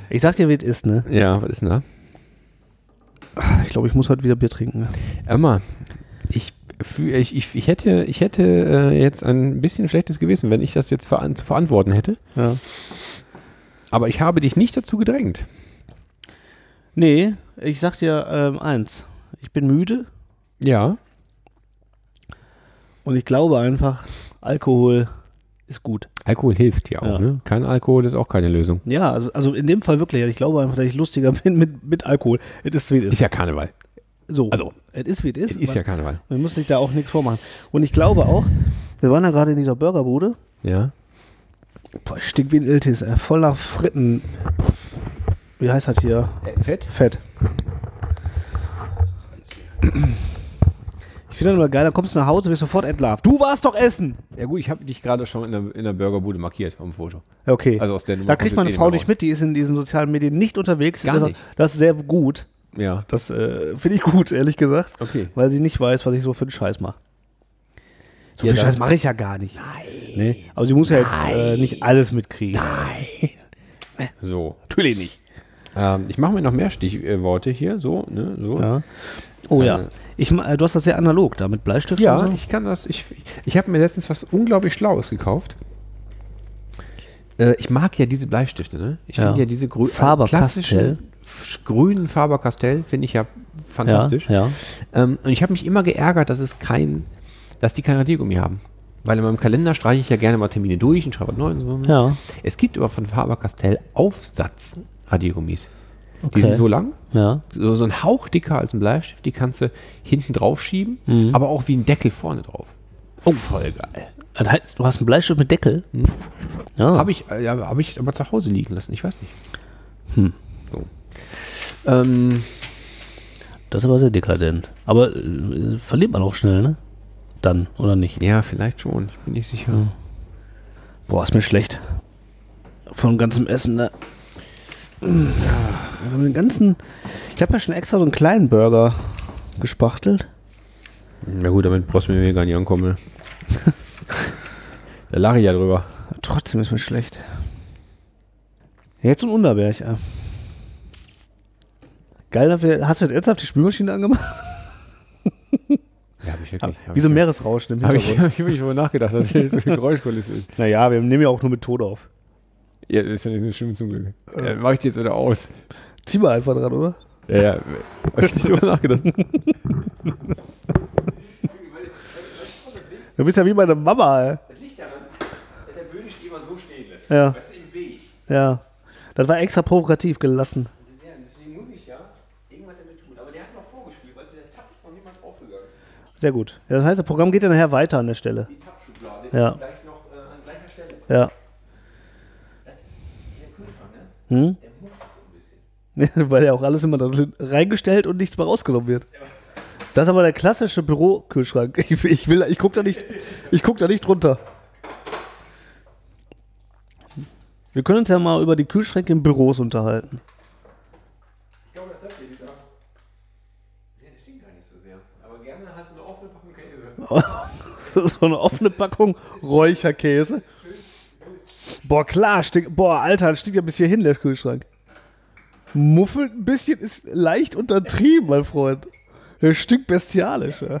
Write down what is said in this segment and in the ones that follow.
Ich sag dir, wie es ist, ne? Ja, was ist denn da? Ich glaube, ich muss heute wieder Bier trinken. Emma, ich hätte jetzt ein bisschen schlechtes Gewissen, wenn ich das jetzt zu verantworten hätte. Ja. Aber ich habe dich nicht dazu gedrängt. Nee, ich sag dir eins. Ich bin müde Ja. und ich glaube einfach, Alkohol ist gut. Alkohol hilft ja auch, Ja. ne? Kein Alkohol ist auch keine Lösung. Ja, also in dem Fall wirklich. Ich glaube einfach, dass ich lustiger bin mit Alkohol. Es ist, wie es Ist ist. ja Karneval. So, also, es ist, wie es ist. Ist ja Karneval. Man muss sich da auch nichts vormachen. Und ich glaube auch, wir waren ja gerade in dieser Burgerbude. Ja. Boah, ich stink wie ein Iltis, voll nach Fritten. Wie heißt das hier? Fett? Fett. Ich finde das immer geil, dann kommst du nach Hause, wirst sofort entlarvt. Du warst doch essen! Ja gut, ich habe dich gerade schon in der Burgerbude markiert auf dem Foto. Ja, okay. Also aus der Nummer Da kriegt meine kommst du Frau jetzt eh nicht mit, die ist in diesen sozialen Medien nicht unterwegs. Gar nicht. Das ist sehr gut. Ja. Das finde ich gut, ehrlich gesagt. Okay. Weil sie nicht weiß, was ich so für einen Scheiß mache. So Ja, viel Scheiß mache ich ja gar nicht. Nein. Nee? Aber sie muss ja jetzt nicht alles mitkriegen. Nein. So. Natürlich nicht. Ich mache mir noch mehr Stichworte hier. So, ne? So. Ja. Oh ja. Du hast das sehr analog da mit Bleistift Ja, und so? ich kann das. Ich habe mir letztens was unglaublich Schlaues gekauft. Ich mag ja diese Bleistifte, ne? Ich finde ja diese Faber-Castell. grünen Faber-Castell finde ich ja fantastisch. Ja. Und ich habe mich immer geärgert, dass die kein Radiergummi haben. Weil in meinem Kalender streiche ich ja gerne mal Termine durch und schreibe was Neues. Und so. Ja. Es gibt aber von Faber-Castell Aufsatz-Radiergummis. Okay. Die sind so lang, Ja. so ein Hauch dicker als ein Bleistift, die kannst du hinten drauf schieben, aber auch wie ein Deckel vorne drauf. Oh, voll geil. Das heißt, du hast einen Bleistift mit Deckel? Ja. Habe ich aber zu Hause liegen lassen, ich weiß nicht. So. Das ist aber sehr dekadent. Aber verliert man auch schnell, ne? Dann, oder nicht? Ja, vielleicht schon, ich bin nicht sicher. Boah, ist mir schlecht. Von ganzem Essen, ne? Ja, den ganzen. Ich habe ja schon extra so einen kleinen Burger gespachtelt. Na gut, damit brauchst du mir gar nicht ankommen. Da lache ich ja drüber. Trotzdem ist mir schlecht. Jetzt ein Unterberg, ja. Geil, hast du jetzt ernsthaft die Spülmaschine angemacht? Ja, habe ich wirklich. Wie so ein Meeresrauschen im Habe Hintergrund. ich wirklich drüber nachgedacht, dass das so eine Geräuschkulisse ist. Naja, wir nehmen ja auch nur mit Ton auf. Ja, das ist ja nicht so schlimm zum Glück. Mach ich die jetzt wieder aus. Zieh mal einfach dran, oder? Ja, habe ich nicht drüber nachgedacht. Du bist ja wie meine Mama, ey. Das liegt daran, dass der Böhnisch die immer so stehen lässt. Ja. Weißt du, im Weg. Ja. Das war extra provokativ gelassen. Ja, deswegen muss ich ja irgendwas damit tun. Aber der hat noch vorgespielt, weißt du, der Tab ist noch niemals aufgegangen. Sehr gut. Ja, das heißt, das Programm geht ja nachher weiter an der Stelle. Die Tab-Schublade Ja. ist gleich noch an gleicher Stelle. Ja. Der Kühlschrank, ne? Der muft so ein bisschen. Weil ja auch alles immer da reingestellt und nichts mehr rausgenommen wird. Das ist aber der klassische Bürokühlschrank. Ich guck da nicht drunter. Wir können uns ja mal über die Kühlschränke in Büros unterhalten. Ich glaube, das hat dieser. Ja, das stinkt gar nicht so sehr. Aber gerne halt so eine offene Packung Käse. So eine offene Packung Räucherkäse. Boah, klar, boah, Alter, das stinkt ja bis hierhin, der Kühlschrank. Muffelt ein bisschen, ist leicht untertrieben, mein Freund. Der stinkt bestialisch, ja. Ja,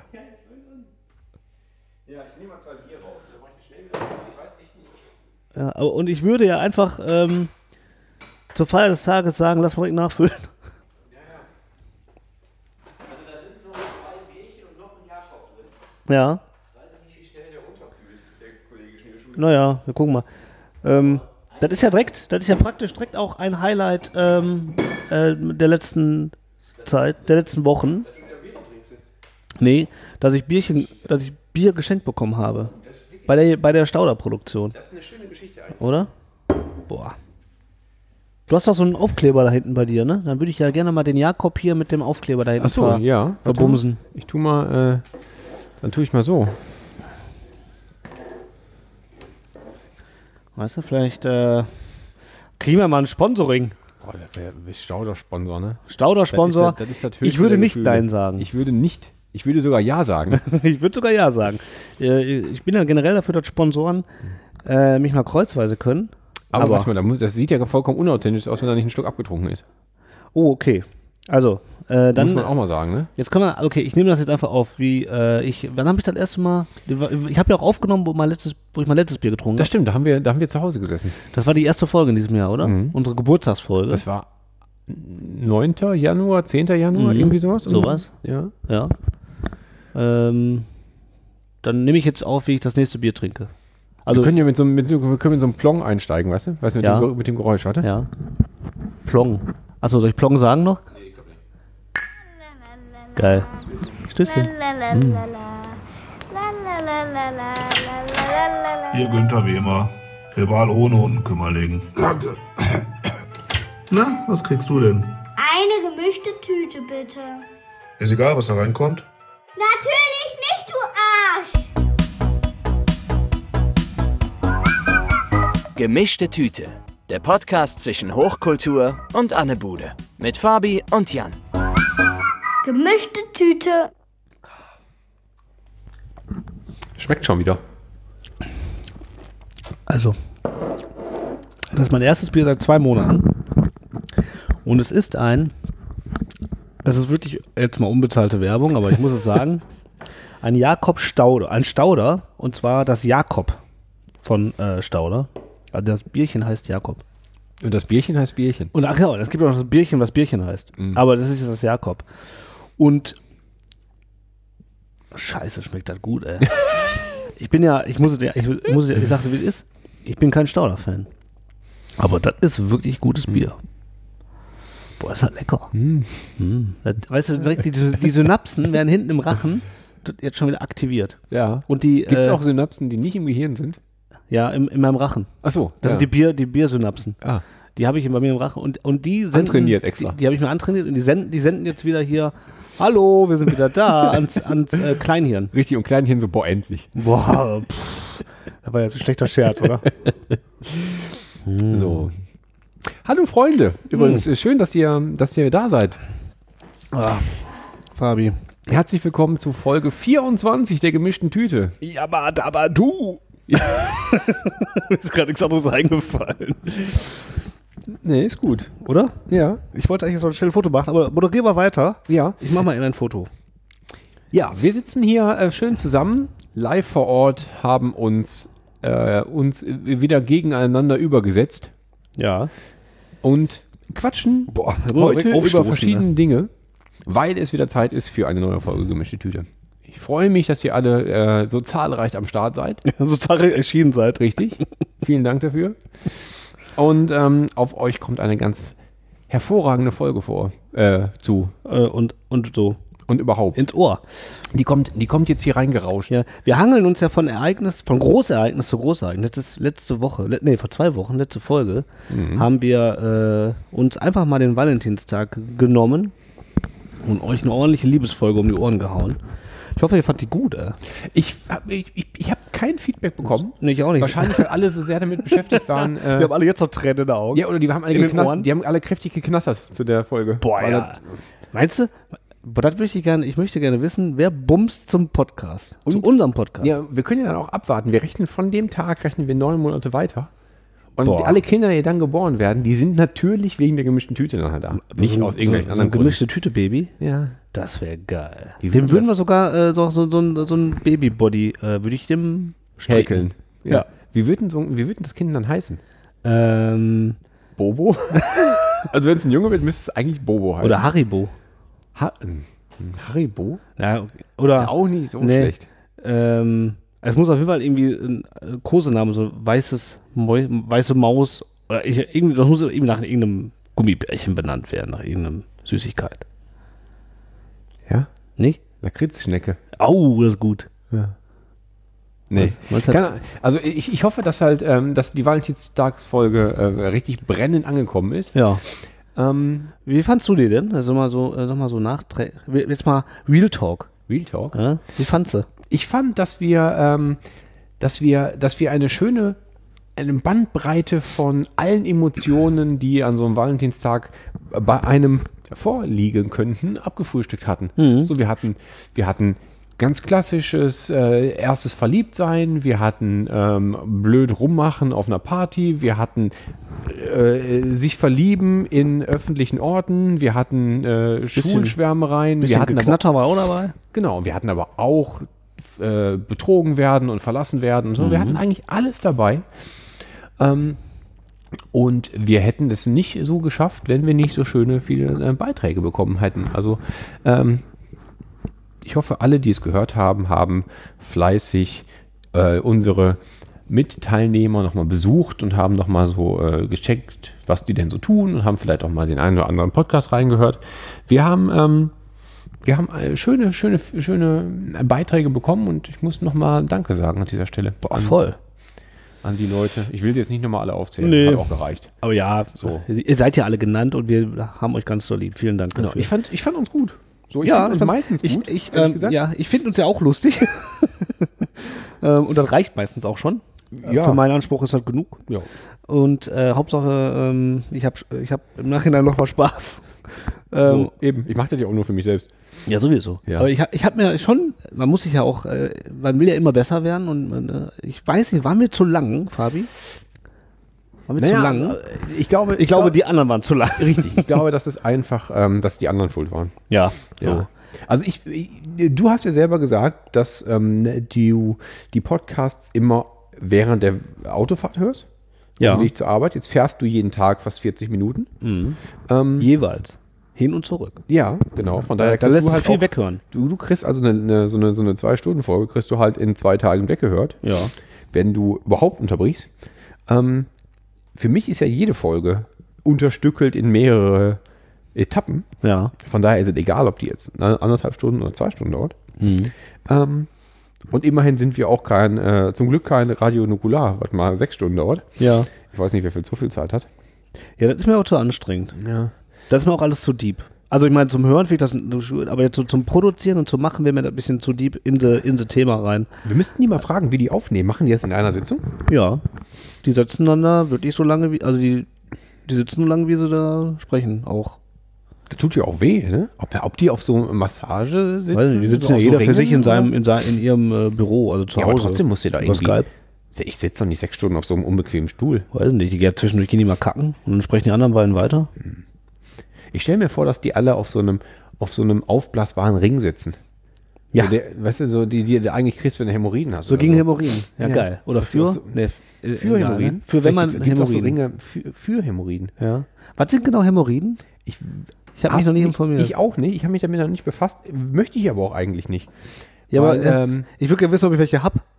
ich nehme mal 2 Bier raus. Da mache ich schnell wieder zu. Ich weiß echt nicht. Ja, und ich würde ja einfach zur Feier des Tages sagen, lass mal direkt nachfüllen. Ja. Also da sind noch 2 Bierchen und noch ein Jakob drin. Ja, Ich weiß nicht, wie schnell der runterkühlt, der Kollege Schneeschule. naja, wir gucken mal. Das ist ja praktisch direkt auch ein Highlight der letzten Zeit, der letzten Wochen. Nee, dass ich Bier geschenkt bekommen habe. Bei der Stauder-Produktion. Das ist eine schöne Geschichte eigentlich. Oder? Boah. Du hast doch so einen Aufkleber da hinten bei dir, ne? Dann würde ich ja gerne mal den Jakob hier mit dem Aufkleber da hinten Achso, ja. verbumsen. Ich tu mal, dann tue ich mal so. Weißt du, vielleicht kriegen wir mal ein Sponsoring. Boah, der ist Stauder-Sponsor, ne? Stauder-Sponsor. Das ist das Ich höchste würde der nicht Gefühle. Nein sagen. Ich würde sogar Ja sagen. Ich würde sogar Ja sagen. Ich bin ja generell dafür, dass Sponsoren mich mal kreuzweise können. Aber warte mal, das sieht ja vollkommen unauthentisch aus, wenn da nicht ein Schluck abgetrunken ist. Oh, okay. Also, dann... Muss man auch mal sagen, ne? Jetzt können wir... Okay, ich nehme das jetzt einfach auf, wann habe ich das erste Mal... Ich habe ja auch aufgenommen, wo ich mein letztes Bier getrunken habe. Das stimmt, da haben wir zu Hause gesessen. Das war die erste Folge in diesem Jahr, oder? Mhm. Unsere Geburtstagsfolge. Das war 9. Januar, 10. Januar, irgendwie sowas? Sowas. Ja. Ja. Dann nehme ich jetzt auf, wie ich das nächste Bier trinke. Also, wir können ja mit so einem Plong einsteigen, weißt du? Weißt du, mit dem Geräusch, warte? Ja. Plong. Achso, soll ich Plong sagen noch? Nee, ich glaube nicht. Geil. Stößchen. Hier Günther wie immer. Rival ohne Unkümmerling. Danke. Na, was kriegst du denn? Eine gemischte Tüte, bitte. Ist egal, was da reinkommt. Natürlich nicht, du Arsch! Gemischte Tüte. Der Podcast zwischen Hochkultur und Annebude. Mit Fabi und Jan. Gemischte Tüte. Schmeckt schon wieder. Also, das ist mein erstes Bier seit 2 Monaten. Und es ist wirklich jetzt mal unbezahlte Werbung, aber ich muss es sagen, ein Jakob Stauder. Ein Stauder, und zwar das Jakob von Stauder. Also das Bierchen heißt Jakob. Und das Bierchen heißt Bierchen. Und ach ja, es gibt auch noch das Bierchen, was Bierchen heißt. Mhm. Aber das ist das Jakob. Und Scheiße, schmeckt das gut, ey. Ich sagte, wie es ist. Ich bin kein Stauder-Fan. Aber das ist wirklich gutes Bier. Boah, ist halt lecker. Weißt du, direkt die Synapsen werden hinten im Rachen jetzt schon wieder aktiviert. Ja. Und Gibt es auch Synapsen, die nicht im Gehirn sind? Ja, in meinem Rachen. Ach so. Das sind die Biersynapsen. Ah. Die habe ich bei mir im Rachen. Und die senden... Antrainiert extra. Die habe ich mir antrainiert und die senden jetzt wieder hier, hallo, wir sind wieder da, ans Kleinhirn. Richtig, und Kleinchen so, boah, endlich. Boah, das war jetzt ein schlechter Scherz, oder? So. Hallo Freunde. Übrigens, schön, dass ihr da seid. Fabi. Herzlich willkommen zu Folge 24 der gemischten Tüte. Ja, aber du. Ja. Mir ist gerade nichts anderes eingefallen. Nee, ist gut. Oder? Ja. Ich wollte eigentlich so ein schnelles Foto machen, aber moderier mal weiter. Ja. Ich mache mal in ein Foto. Ja, wir sitzen hier schön zusammen, live vor Ort, haben uns wieder gegeneinander übergesetzt Ja. und quatschen heute über verschiedene Dinge, weil es wieder Zeit ist für eine neue Folge Gemischte Tüte. Ich freue mich, dass ihr alle so zahlreich am Start seid. So zahlreich erschienen seid. Richtig. Vielen Dank dafür. Und auf euch kommt eine ganz hervorragende Folge zu. Und so. Und überhaupt. Ins Ohr. Die kommt jetzt hier reingerauscht. Ja, wir hangeln uns ja von Großereignis zu Großereignis. Vor 2 Wochen, letzte Folge, haben wir uns einfach mal den Valentinstag genommen und euch eine ordentliche Liebesfolge um die Ohren gehauen. Ich hoffe, ihr fand die gut, ey. Ich hab kein Feedback bekommen. Nee, ich auch nicht. Wahrscheinlich, weil alle so sehr damit beschäftigt waren. Die haben alle jetzt noch Tränen in den Augen. Ja, oder die haben alle kräftig geknattert zu der Folge. Boah, ja. Meinst du? Boah, ich möchte gerne wissen, wer bumst zum Podcast? Zu unserem Podcast. Ja, wir können ja dann auch abwarten. Von dem Tag rechnen wir 9 Monate weiter. Und Boah. alle Kinder, die dann geboren werden, die sind natürlich wegen der gemischten Tüte nachher da. Nicht aus irgendwelchen anderen So ein gemischte Tüte-Baby? Ja. Das wäre geil. Wie Dem würden würden wir sogar so ein Babybody, würde ich dem Häkeln. Ja. Wie wird das Kind dann heißen? Bobo? Also wenn es ein Junge wird, müsste es eigentlich Bobo heißen. Oder Haribo. Haribo? Ja, oder Ja, auch nicht so schlecht. Es muss auf jeden Fall irgendwie ein Kosename, so weiße Maus. Oder das muss irgendwie nach irgendeinem Gummibärchen benannt werden, nach irgendeinem Süßigkeit. Ja? Nicht? Lakritzschnecke. Au, das ist gut. Ja. Nee. Also ich hoffe, dass dass die Valentinstagsfolge richtig brennend angekommen ist. Ja. Wie fandst du die denn? Also nochmal so jetzt mal Real Talk. Real Talk? Ja? Wie fandst du? Ich fand, dass wir eine Bandbreite von allen Emotionen, die an so einem Valentinstag bei einem vorliegen könnten, abgefrühstückt hatten. Mhm. So, wir hatten ganz klassisches erstes Verliebtsein, wir hatten blöd rummachen auf einer Party, wir hatten sich verlieben in öffentlichen Orten, wir hatten Schulschwärmereien. Bisschen Geknatter war auch dabei. Genau, wir hatten aber auch betrogen werden und verlassen werden und so. Wir hatten eigentlich alles dabei. Und wir hätten es nicht so geschafft, wenn wir nicht so schöne viele Beiträge bekommen hätten. Also ich hoffe, alle, die es gehört haben, haben fleißig unsere Mitteilnehmer nochmal besucht und haben nochmal so gecheckt, was die denn so tun und haben vielleicht auch mal den einen oder anderen Podcast reingehört. Wir haben schöne Beiträge bekommen und ich muss nochmal Danke sagen an dieser Stelle. Voll. An die Leute. Ich will jetzt nicht nochmal alle aufzählen. Nee. Hat auch gereicht. Aber ja, So. Ihr seid ja alle genannt und wir haben euch ganz so lieb. Vielen Dank Genau. dafür. Ich fand uns gut. So, ich ja, fand uns meistens gut. ehrlich gesagt. Ja, ich finde uns ja auch lustig. Und das reicht meistens auch schon. Ja. Für meinen Anspruch ist halt genug. Ja. Und Hauptsache, ich hab im Nachhinein noch mal Spaß. So, eben. Ich mache das ja auch nur für mich selbst. Ja, sowieso. Ja. Aber ich hab mir schon, man muss sich ja auch, man will ja immer besser werden und ich weiß nicht, war mir zu lang, Fabi? War mir zu lang? Ich glaube, Die anderen waren zu lang. richtig. Ich glaube, das ist einfach, dass die anderen schuld waren. Ja, So. so. Also du hast ja selber gesagt, dass du die Podcasts immer während der Autofahrt hörst. Ja. Auf dem Weg zur Arbeit. Jetzt fährst du jeden Tag fast 40 Minuten. Jeweils. Hin und zurück. Ja, genau. Von daher Da lässt du sich viel auch, weghören. Du kriegst also so eine 2-Stunden-Folge, kriegst du halt in 2 Tagen weggehört. Ja. Wenn du überhaupt unterbrichst. Für mich ist ja jede Folge unterstückelt in mehrere Etappen. Ja. Von daher ist es egal, ob die jetzt 1,5 Stunden oder 2 Stunden dauert. Und immerhin sind wir auch zum Glück kein Radio Nukular, was mal 6 Stunden dauert. Ja. Ich weiß nicht, wer viel zu viel Zeit hat. Ja, das ist mir auch zu anstrengend. Ja. Das ist mir auch alles zu deep. Also ich meine, zum Hören finde ich das, aber jetzt so zum Produzieren und zum Machen wäre mir das ein bisschen zu deep in the Thema rein. Wir müssten die mal fragen, wie die aufnehmen. Machen die das in einer Sitzung? Ja. Die sitzen dann da wirklich so lange, die sitzen so lange, wie sie da sprechen, auch. Das tut ja auch weh, ne? Ob die auf so Massage sitzen? Weiß nicht, die sitzen so ja auf jeder so für sich in Ringen, ihrem Büro, also zu Ja, Hause. aber trotzdem musst du da Über irgendwie... Skype. Ich sitze doch nicht 6 Stunden auf so einem unbequemen Stuhl. Weiß nicht, die gehen zwischendurch gehen die mal kacken und dann sprechen die anderen beiden weiter. Ich stelle mir vor, dass die alle auf so einem aufblasbaren Ring sitzen. Ja. So weißt du, so die du eigentlich kriegst, wenn du Hämorrhoiden hast. So oder gegen Hämorrhoiden. Ja, Ja. geil. Oder Das ist auch für? so- Nee, Für egal, Hämorrhoiden? ne? Für wenn man Gibt's auch so Hämorrhoiden. Ringe für Hämorrhoiden. Ja. Was sind genau Hämorrhoiden? Ich habe mich noch nicht informiert. Ich auch nicht. Ich habe mich damit noch nicht befasst. Möchte ich aber auch eigentlich nicht. Ja, Weil, aber ich würde gerne wissen, ob ich welche habe.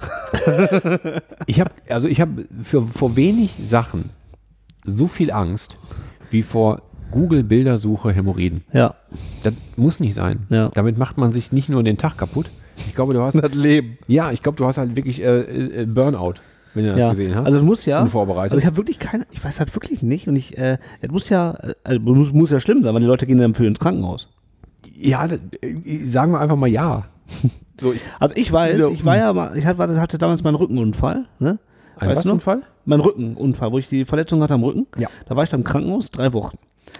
ich habe vor wenig Sachen so viel Angst wie vor Google-Bildersuche Hämorrhoiden. Ja. Das muss nicht sein. Ja. Damit macht man sich nicht nur den Tag kaputt. Ich glaube, du hast Leben. ja, ich glaube, du hast halt wirklich Burnout, wenn du das Ja. gesehen hast. Also du musst ja. Unvorbereitet. Also ich habe wirklich keine. Ich weiß halt wirklich nicht. Und es muss ja. Also muss ja schlimm sein, weil die Leute gehen dann für ins Krankenhaus. Ja, sagen wir einfach mal ja. So, Also ich weiß, ich war ja mal. hatte damals meinen Rückenunfall. Ne? Ein Weißt du noch? Unfall? Mein Rückenunfall, wo ich die Verletzung hatte am Rücken. Ja. Da war ich dann im Krankenhaus 3 Wochen.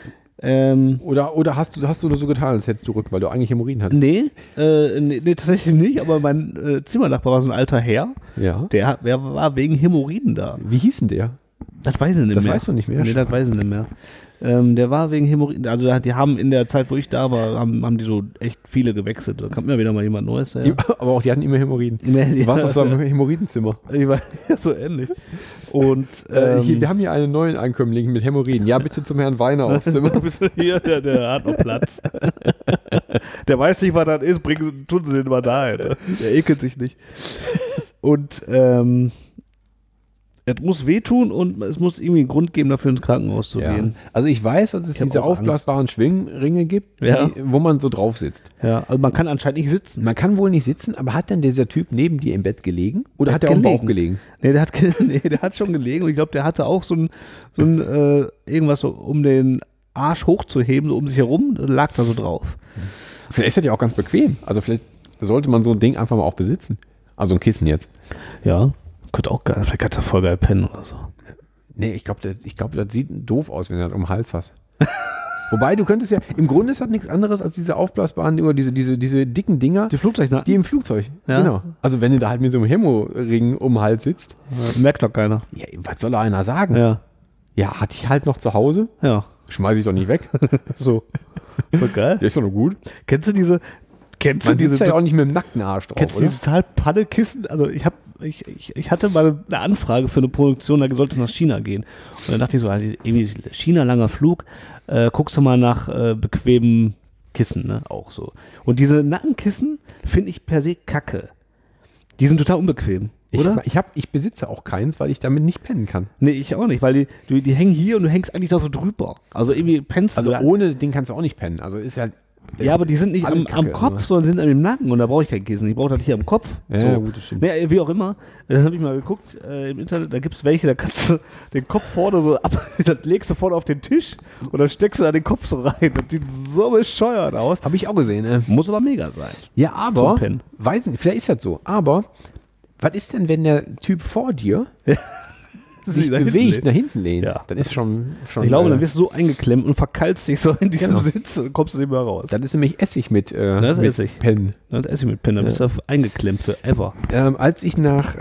Oder hast du nur so getan, als hättest du Rücken, weil du eigentlich Hämorrhoiden hattest? Nee, tatsächlich nicht, aber mein Zimmernachbar war so ein alter Herr, Ja. der war wegen Hämorrhoiden da. Wie hieß denn der? Das weiß ich nicht Das mehr. weißt du nicht mehr? Nee, das weiß ich nicht mehr. Der war wegen Hämorrhoiden, also die haben in der Zeit, wo ich da war, haben die so echt viele gewechselt. Da kam immer wieder mal jemand Neues. Ja. Aber auch die hatten immer Hämorrhoiden. Nee, Du warst auf so einem Hämorrhoidenzimmer. Ich war ja so ähnlich. Und Wir haben hier einen neuen Einkömmling mit Hämorrhoiden. Ja, bitte zum Herrn Weiner aufs Zimmer. hier, der hat noch Platz. Der weiß nicht, was das ist, tun sie den mal dahin. Ne? Der ekelt sich nicht. Und es muss wehtun und es muss irgendwie einen Grund geben, dafür ins Krankenhaus zu Ja. gehen. Also ich weiß, dass es Ich hab diese auch Angst. aufblasbaren Schwingringe gibt, Ja. wo man so drauf sitzt. Ja, also man kann anscheinend nicht sitzen. Man kann wohl nicht sitzen, aber hat denn dieser Typ neben dir im Bett gelegen? Oder hat er am Bauch gelegen? Nee, der hat schon gelegen und ich glaube, der hatte auch so ein irgendwas, so, um den Arsch hochzuheben, so um sich herum, lag da so drauf. Vielleicht ist das ja auch ganz bequem. Also vielleicht sollte man so ein Ding einfach mal auch besitzen. Also ein Kissen jetzt. Ja, könnte auch geil, vielleicht kannst du voll geil pennen oder so. Nee, ich glaube, das sieht doof aus, wenn du das um den Hals hast. Wobei, du könntest ja, im Grunde ist das nichts anderes als diese aufblasbaren, oder diese dicken Dinger, Die Flugzeugnacken. die im Flugzeug, Ja. genau. Also wenn du da halt mit so einem Hemo-Ring um den Hals sitzt, Merkt doch keiner. ja, was soll da einer sagen? Ja. Ja, hatte ich halt noch zu Hause, Ja. schmeiß ich doch nicht weg. So. So geil. Der ist doch noch gut. Kennst du diese Man sitzt ja auch nicht mit dem nackten Arsch drauf, Kennst du oder? die total Panne-Kissen? Also ich hatte mal eine Anfrage für eine Produktion, da sollte es nach China gehen. Und dann dachte ich so, also irgendwie China, langer Flug, guckst du mal nach bequemen Kissen, ne? Auch so. Und diese Nackenkissen finde ich per se kacke. Die sind total unbequem, oder? Ich besitze auch keins, weil ich damit nicht pennen kann. Nee, ich auch nicht, weil die hängen hier und du hängst eigentlich da so drüber. Also irgendwie pennst du. Also da- ohne den kannst du auch nicht pennen. Also ist ja. Ja, aber die sind nicht alle am Kacke, Kopf, ne? sondern die sind an dem Nacken und da brauche ich kein Kissen. Ich brauche das hier am Kopf. Ja, gut, das stimmt. Nee, wie auch immer. Dann habe ich mal geguckt im Internet, da gibt es welche, da kannst du den Kopf vorne so ab, das legst du vorne auf den Tisch und dann steckst du da den Kopf so rein. Das sieht so bescheuert aus. Habe ich auch gesehen. Muss aber mega sein. Ja, Zum aber, Pennen. weiß nicht, vielleicht ist das so, aber was ist denn, wenn der Typ vor dir sich nach hinten bewegt, lehnt. nach hinten lehnt? Ja. Dann ist schon Ich glaube, dann wirst du so eingeklemmt und verkeilst dich so in diesem Genau. Sitz und kommst du nicht mehr raus. das ist nämlich Essig mit, Das ist mit Essig. Pennen. Das esse ich mit Pen, dann bist du eingeklemmt für ever. Als ich nach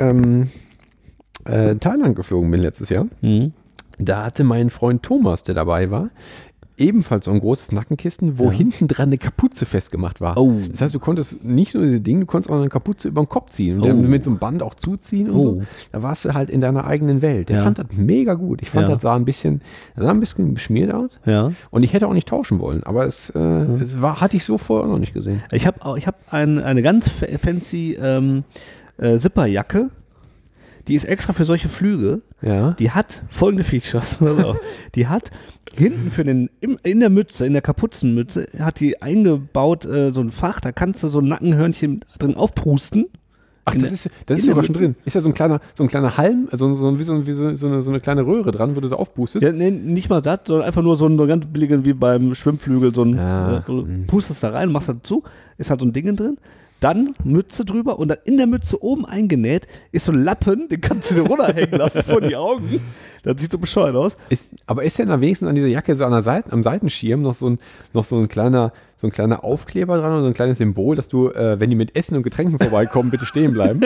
Thailand geflogen bin letztes Jahr, da hatte mein Freund Thomas, der dabei war, ebenfalls so ein großes Nackenkissen, wo hinten dran eine Kapuze festgemacht war. Oh. Das heißt, du konntest nicht nur diese Dinge, du konntest auch eine Kapuze über den Kopf ziehen und Oh. dann mit so einem Band auch zuziehen und so. Da warst du halt in deiner eigenen Welt. Der Ja. fand das mega gut. Ich fand, Ja. das sah ein bisschen beschmiert aus. Ja. Und ich hätte auch nicht tauschen wollen, aber es hatte ich so vorher noch nicht gesehen. Ich habe eine ganz fancy Zipperjacke. Die ist extra für solche Flüge. Ja. Die hat folgende Features. Pass auf. Die hat hinten in der Mütze, in der Kapuzenmütze, hat die eingebaut so ein Fach, da kannst du so ein Nackenhörnchen drin aufpusten. Ach, In das der- ist in sogar der schon Mütze. drin. Ist ja so ein kleiner Halm, so eine kleine Röhre dran, wo du so aufpustest. Ja, nee, nicht mal das, sondern einfach nur so ein ganz billigen wie beim Schwimmflügel, so ein, Ja. du pustest da rein, machst das zu, ist halt so ein Ding drin. Dann Mütze drüber und dann in der Mütze oben eingenäht ist so ein Lappen, den kannst du dir runterhängen lassen vor die Augen. Das sieht so bescheuert aus. Aber ist denn da wenigstens an dieser Jacke so am Seitenschirm noch so ein kleiner Aufkleber dran und so ein kleines Symbol, dass du, wenn die mit Essen und Getränken vorbeikommen, bitte stehen bleiben?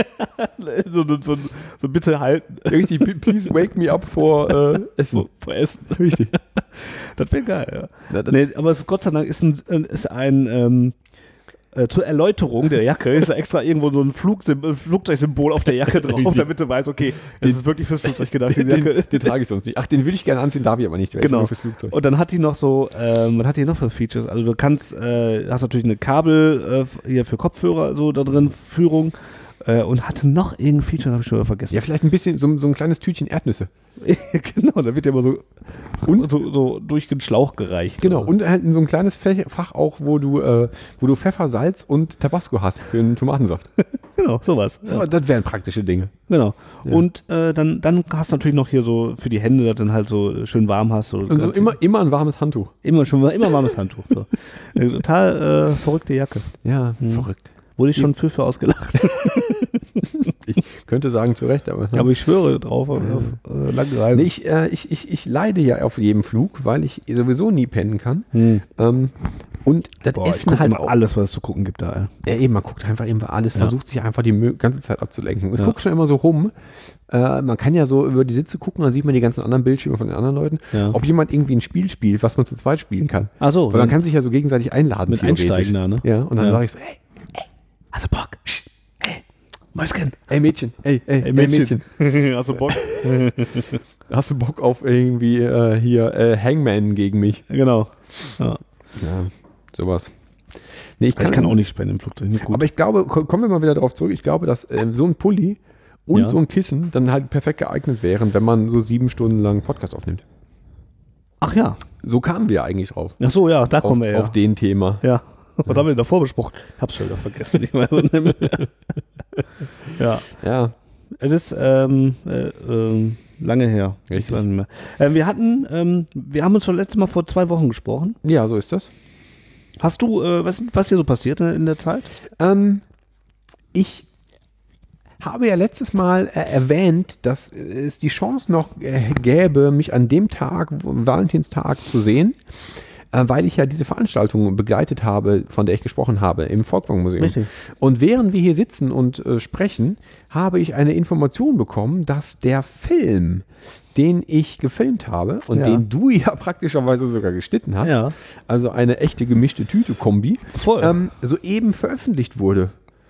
So bitte halten. Richtig, please wake me up for Essen. Vor Essen. Richtig. Das wäre geil, ja. Ja, das- Nee, aber Gott sei Dank ist ein zur Erläuterung der Jacke ist da extra irgendwo so ein Flugzeugsymbol auf der Jacke drauf, Richtig. damit du weißt, okay, das ist wirklich fürs Flugzeug gedacht, diese Jacke. Den trage ich sonst nicht. Ach, den würde ich gerne anziehen, darf ich aber nicht. Der ist Genau. nur fürs Flugzeug. Und dann hat die noch so, was hat die noch für Features? Also du kannst, hast natürlich eine Kabel hier für Kopfhörer so da drin, Führung und hatte noch irgendein Feature, habe ich schon wieder vergessen. Ja, vielleicht ein bisschen so ein kleines Tütchen Erdnüsse. Genau, da wird ja immer so durch den Schlauch gereicht. Genau, und halt so ein kleines Fach auch, wo du Pfeffer, Salz und Tabasco hast für einen Tomatensaft. Genau, sowas. So, Ja. das wären praktische Dinge. Genau. Ja. Und dann hast du natürlich noch hier so für die Hände, dass du dann halt so schön warm hast. So Und so ganz- immer ein warmes Handtuch. immer warmes Handtuch. So. Eine total verrückte Jacke. Ja, verrückt. Wurde ich schon für ausgelacht. Ich könnte sagen, zu Recht, aber. Aber ich schwöre drauf auf lange Reise. Nee, ich leide ja auf jedem Flug, weil ich sowieso nie pennen kann. Und das Boah, ich Essen guck halt immer auch. alles, was es zu gucken gibt da. Ja, eben, man guckt einfach immer alles, versucht sich einfach die ganze Zeit abzulenken. Ich Ja. gucke schon immer so rum. Man kann ja so über die Sitze gucken, dann sieht man die ganzen anderen Bildschirme von den anderen Leuten. Ja. Ob jemand irgendwie ein Spiel spielt, was man zu zweit spielen kann. Ach so, Weil man kann sich ja so gegenseitig einladen. mit theoretisch. Einsteigen da, ne? Ja, und dann Ja. sage ich so, hey, Hast du Bock? Hey, Mäuschen. ey Mädchen, ey Mädchen. Hast du Bock? Hast du Bock auf irgendwie hier Hangman gegen mich? Genau. Ja. Ja, sowas. Nee, Ich kann auch nicht spenden im Flugzeug. Nicht gut. Aber ich glaube, kommen wir mal wieder darauf zurück, ich glaube, dass so ein Pulli und Ja. so ein Kissen dann halt perfekt geeignet wären, wenn man so 7 Stunden lang Podcast aufnimmt. Ach ja. So kamen wir eigentlich drauf. Ach so, ja, da kommen wir Auf den Thema. Ja. Was haben wir davor besprochen? Hab's schon wieder vergessen. Ich weiß nicht mehr. Ja. Ja, Es ist lange her. Richtig. Ich weiß nicht mehr. Wir haben uns schon letztes Mal vor 2 Wochen gesprochen. ja, so ist das. Hast du, was dir so passiert in der Zeit? Ich habe ja letztes Mal erwähnt, dass es die Chance noch gäbe, mich an dem Tag, Valentinstag, zu sehen. weil ich ja diese Veranstaltung begleitet habe, von der ich gesprochen habe, im Volkwang-Museum. Richtig. Und während wir hier sitzen und sprechen, habe ich eine Information bekommen, dass der Film, den ich gefilmt habe und Ja. den du ja praktischerweise sogar geschnitten hast, Ja. also eine echte gemischte Tüte-Kombi, Voll. soeben veröffentlicht wurde.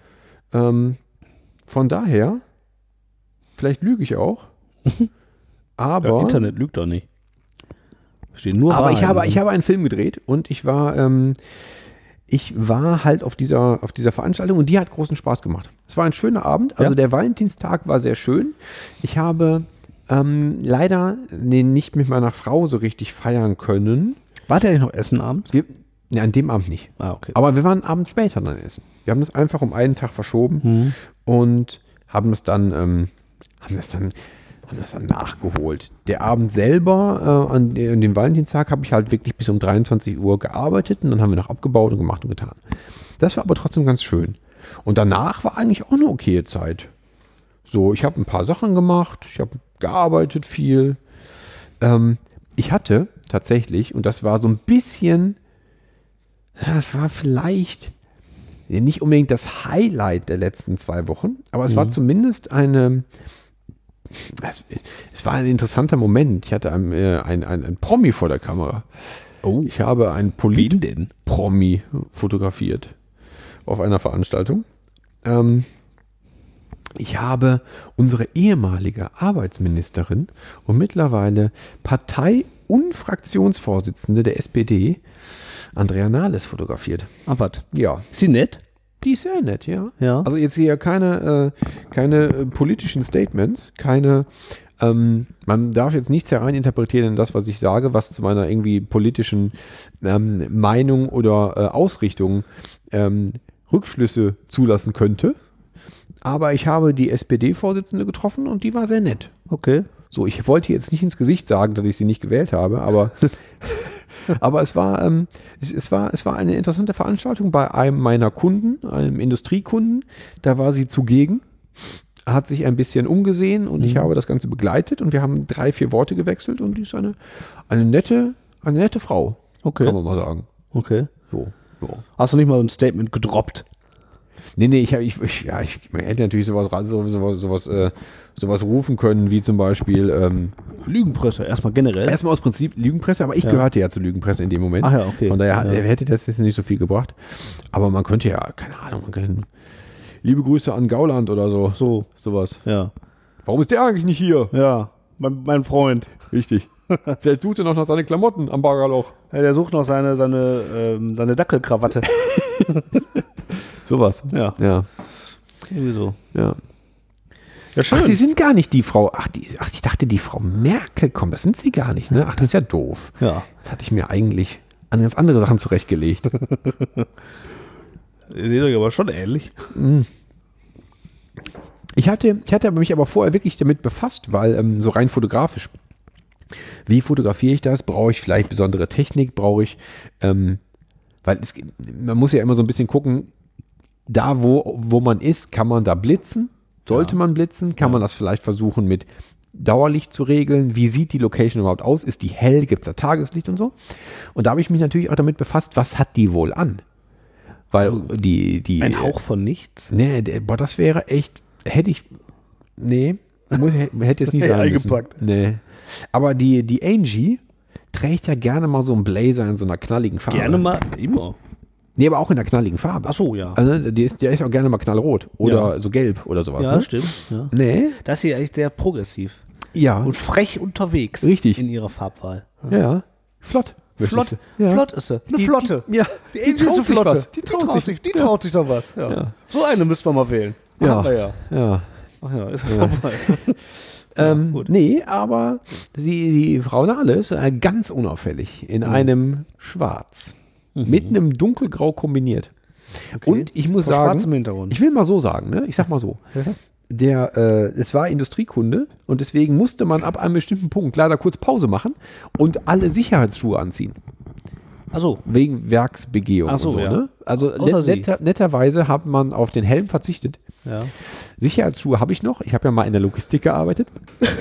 Von daher, vielleicht lüge ich auch, aber, Ja, Internet lügt doch nicht. Steht nur aber ich Wahrheit. habe einen Film gedreht und ich war halt auf dieser Veranstaltung und die hat großen Spaß gemacht. Es war ein schöner Abend, also Ja. der Valentinstag war sehr schön. Ich habe leider nicht mit meiner Frau so richtig feiern können. Wart ihr eigentlich noch essen abends? An dem Abend nicht. Ah, okay. Aber wir waren abends später dann essen. Wir haben das einfach um einen Tag verschoben und haben das dann nachgeholt. Der Abend selber, an dem Valentinstag, habe ich halt wirklich bis um 23 Uhr gearbeitet und dann haben wir noch abgebaut und gemacht und getan. Das war aber trotzdem ganz schön. Und danach war eigentlich auch eine okaye Zeit. So, ich habe ein paar Sachen gemacht, ich habe gearbeitet viel. Ich hatte tatsächlich, und das war so ein bisschen, ja, es war vielleicht nicht unbedingt das Highlight der letzten 2 Wochen, aber es war zumindest es war ein interessanter Moment. Ich hatte ein Promi vor der Kamera. Oh. Ich habe einen Polit-Promi fotografiert auf einer Veranstaltung. Ich habe unsere ehemalige Arbeitsministerin und mittlerweile Partei- und Fraktionsvorsitzende der SPD, Andrea Nahles, fotografiert. Ah, was? Ja, Ist sie nett? die ist sehr nett, ja. Ja. Also jetzt hier keine politischen Statements, man darf jetzt nichts hereininterpretieren in das, was ich sage, was zu meiner irgendwie politischen Meinung oder Ausrichtung Rückschlüsse zulassen könnte. Aber ich habe die SPD-Vorsitzende getroffen und die war sehr nett. Okay. So, ich wollte jetzt nicht ins Gesicht sagen, dass ich sie nicht gewählt habe, aber aber es war eine interessante Veranstaltung bei einem meiner Kunden, einem Industriekunden. Da war sie zugegen, hat sich ein bisschen umgesehen und ich habe das Ganze begleitet und wir haben 3-4 Worte gewechselt und die ist eine nette Frau, Okay. kann man mal sagen. Okay. So. Hast du nicht mal ein Statement gedroppt? Nee, man hätte natürlich sowas rufen können, wie zum Beispiel Lügenpresse, erstmal generell. erstmal aus Prinzip Lügenpresse, aber ich gehörte ja zur Lügenpresse in dem Moment. Ach ja, okay. Von daher Ja. hätte das jetzt nicht so viel gebracht. Aber man könnte ja, keine Ahnung, liebe Grüße an Gauland oder so. Sowas. Ja. Warum ist der eigentlich nicht hier? Ja, mein Freund. Richtig. Vielleicht sucht er noch nach seinen Klamotten am Baggerloch. Ja, der sucht noch seine Dackelkrawatte. Sowas. Ja. Ja. Irgendwie so. Ja. Ja, schön. Ach, Sie sind gar nicht die Frau. Ich dachte, die Frau Merkel kommt. Das sind Sie gar nicht, ne? Ach, das ist ja doof. Ja. Jetzt hatte ich mir eigentlich an ganz andere Sachen zurechtgelegt. Ihr seht euch aber schon ähnlich. Ich hatte mich aber vorher wirklich damit befasst, weil so rein fotografisch. Wie fotografiere ich das? Brauche ich vielleicht besondere Technik? Brauche ich, weil man muss ja immer so ein bisschen gucken, da wo man ist, kann man da blitzen? Sollte man blitzen? Kann man das vielleicht versuchen mit Dauerlicht zu regeln? Wie sieht die Location überhaupt aus? Ist die hell? Gibt es da Tageslicht und so? Und da habe ich mich natürlich auch damit befasst, was hat die wohl an? Weil die Ein Hauch von nichts. Nee, das wäre echt, hätte es nicht sein Eingepackt. müssen. Nee. Aber die Angie trägt ja gerne mal so einen Blazer in so einer knalligen Farbe. Gerne mal, immer. Nee, aber auch in der knalligen Farbe. Ach so, ja. Also, der ist auch gerne mal knallrot oder so gelb oder sowas. Ja, ne? stimmt. Ja. Nee. Das hier eigentlich sehr progressiv. Ja. Und frech unterwegs. Richtig. In ihrer Farbwahl. Ja. Flott. Flott, Ja. flott ist sie. Eine Flotte. Ja. Die Angie ist eine sich Flotte. was. Die traut sich. Die traut sich doch was. Ja. Ja. So eine müssten wir mal wählen. Ja. Haben wir ja. Ja. Ach ja, ist ja vorbei. gut. Nee, aber die Frau Nahles ganz unauffällig in einem Schwarz. Mit einem dunkelgrau kombiniert. Und ich muss Vor sagen, schwarzem Hintergrund. ich will mal so sagen, ne? Ich sag mal so. Es war Industriekunde und deswegen musste man ab einem bestimmten Punkt leider kurz Pause machen und alle Sicherheitsschuhe anziehen. Achso. Wegen Werksbegehung Ach so, und so. ja. Ne? Also Außer sie. netterweise hat man auf den Helm verzichtet. Ja. Sicherheitsschuhe habe ich noch. Ich habe ja mal in der Logistik gearbeitet.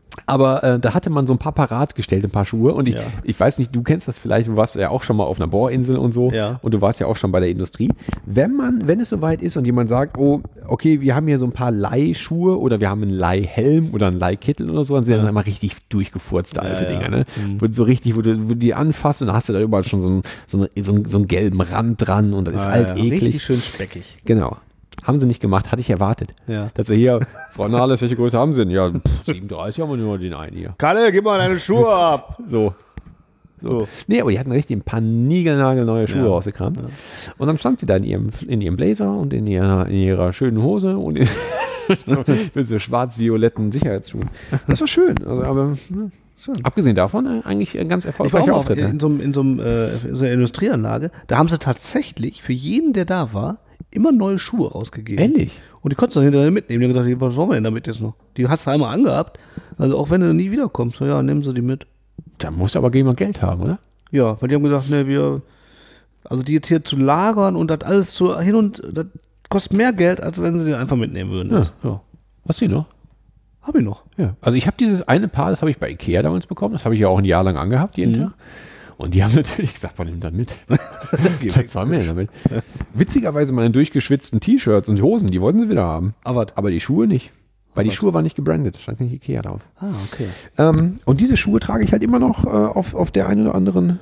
Aber da hatte man so ein paar parat gestellt, ein paar Schuhe. Und ich weiß nicht, du kennst das vielleicht, du warst ja auch schon mal auf einer Bohrinsel und so. Ja. Und du warst ja auch schon bei der Industrie. Wenn es soweit ist und jemand sagt, oh, okay, wir haben hier so ein paar Leihschuhe oder wir haben einen Leihhelm oder einen Leihkittel oder so, dann sind das immer richtig durchgefurzte alte Dinger, ne? So richtig, wo du die anfasst und dann hast du da überall schon so einen gelben Rand dran und das ist halt eklig. Richtig schön speckig. Genau. Haben sie nicht gemacht, hatte ich erwartet. Ja. Dass sie hier, Frau Nahles, welche Größe haben sie denn? Ja, 37 haben wir nur den einen hier. Kalle, gib mal deine Schuhe ab. So. Nee, aber die hatten richtig ein paar niegelnagelneue Schuhe rausgekramt. Ja. Und dann stand sie da in ihrem Blazer und in ihrer schönen Hose und mit so schwarz-violetten Sicherheitsschuhen. Das war schön. Also, aber schön. Abgesehen davon eigentlich ein ganz erfolgreicher Auftritt. In so einer Industrieanlage, da haben sie tatsächlich für jeden, der da war, immer neue Schuhe rausgegeben. Ehrlich? Und die konntest du dann hinterher mitnehmen. Die haben gedacht, was wollen wir denn damit jetzt noch? Die hast du einmal angehabt. Also auch wenn du nie wiederkommst, so ja, nehmen sie die mit. Da muss aber jemand Geld haben, oder? Ja, weil die haben gesagt, ne, also die jetzt hier zu lagern und das alles das kostet mehr Geld, als wenn sie die einfach mitnehmen würden. Ja. Ja. Hast du die noch? Hab ich noch. Ja. Also ich habe dieses eine Paar, das habe ich bei Ikea damals bekommen. Das habe ich ja auch ein Jahr lang angehabt, jeden Tag. Und die haben natürlich gesagt, man nimmt das mit. Vielleicht 2 mehr damit. Witzigerweise meine durchgeschwitzten T-Shirts und Hosen, die wollten sie wieder haben. Aber die Schuhe nicht. Weil die Schuhe waren nicht gebrandet, stand nicht Ikea drauf. Ah, okay. Und diese Schuhe trage ich halt immer noch auf der einen oder anderen,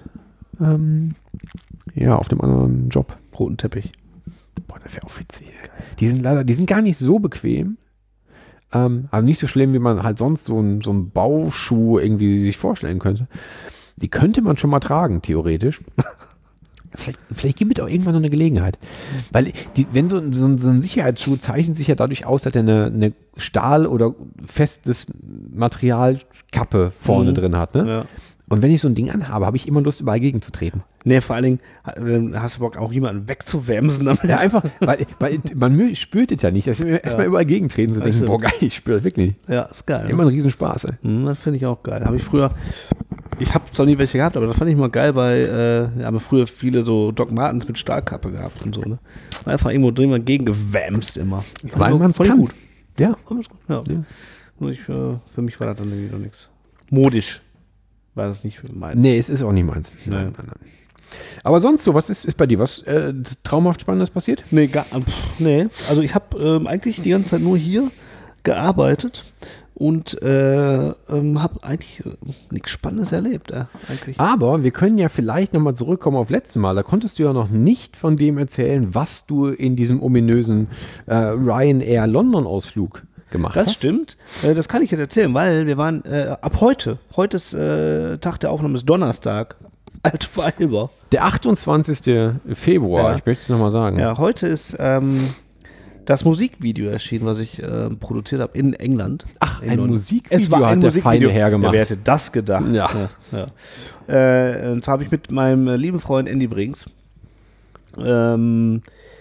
auf dem anderen Job. Roten Teppich. Boah, das wäre auch witzig. Die sind gar nicht so bequem. Also nicht so schlimm, wie man halt sonst so ein Bauschuh irgendwie sich vorstellen könnte. Die könnte man schon mal tragen, theoretisch. Vielleicht gibt es auch irgendwann noch eine Gelegenheit. Weil wenn so ein Sicherheitsschuh zeichnet sich ja dadurch aus, dass er eine Stahl- oder festes Materialkappe vorne drin hat. Ne? Ja. Und wenn ich so ein Ding anhabe, habe ich immer Lust, überall gegenzutreten. Nee, vor allen Dingen hast du Bock, auch jemanden wegzuwämsen damit. Ja, einfach, weil man spürt es ja nicht. Dass wir erstmal überall gegentreten und denken, boah, geil, ich spüre das wirklich nicht. Ja, ist geil. Immer ein Riesenspaß. Das finde ich auch geil. Habe ich früher, ich habe zwar nie welche gehabt, aber das fand ich mal geil haben wir früher viele so Doc Martens mit Stahlkappe gehabt und so, ne? Einfach irgendwo drin mal gegengewämst immer. Weil man es kann. Gut. Ja. Ja. Und für mich war das dann irgendwie noch nichts. Modisch war das nicht meins. Nee, es ist auch nicht meins. Nein. Aber sonst so, was ist bei dir? Was traumhaft Spannendes passiert? Nee, also ich habe eigentlich die ganze Zeit nur hier gearbeitet und habe eigentlich nichts Spannendes erlebt. Eigentlich. Aber wir können ja vielleicht nochmal zurückkommen auf letztes Mal. Da konntest du ja noch nicht von dem erzählen, was du in diesem ominösen Ryanair London-Ausflug gemacht hast. Das stimmt. Das kann ich jetzt erzählen, weil wir waren ab heute ist Tag der Aufnahme, ist Donnerstag. Alte Weiber. Der 28. Februar, ich möchte es nochmal sagen. Ja, heute ist das Musikvideo erschienen, was ich produziert habe in England. Ach, ein Musikvideo es war ein hat der Musikvideo. Feine hergemacht. Ja, wer hätte das gedacht? Ja. Und zwar habe ich mit meinem lieben Freund Andy Brinks für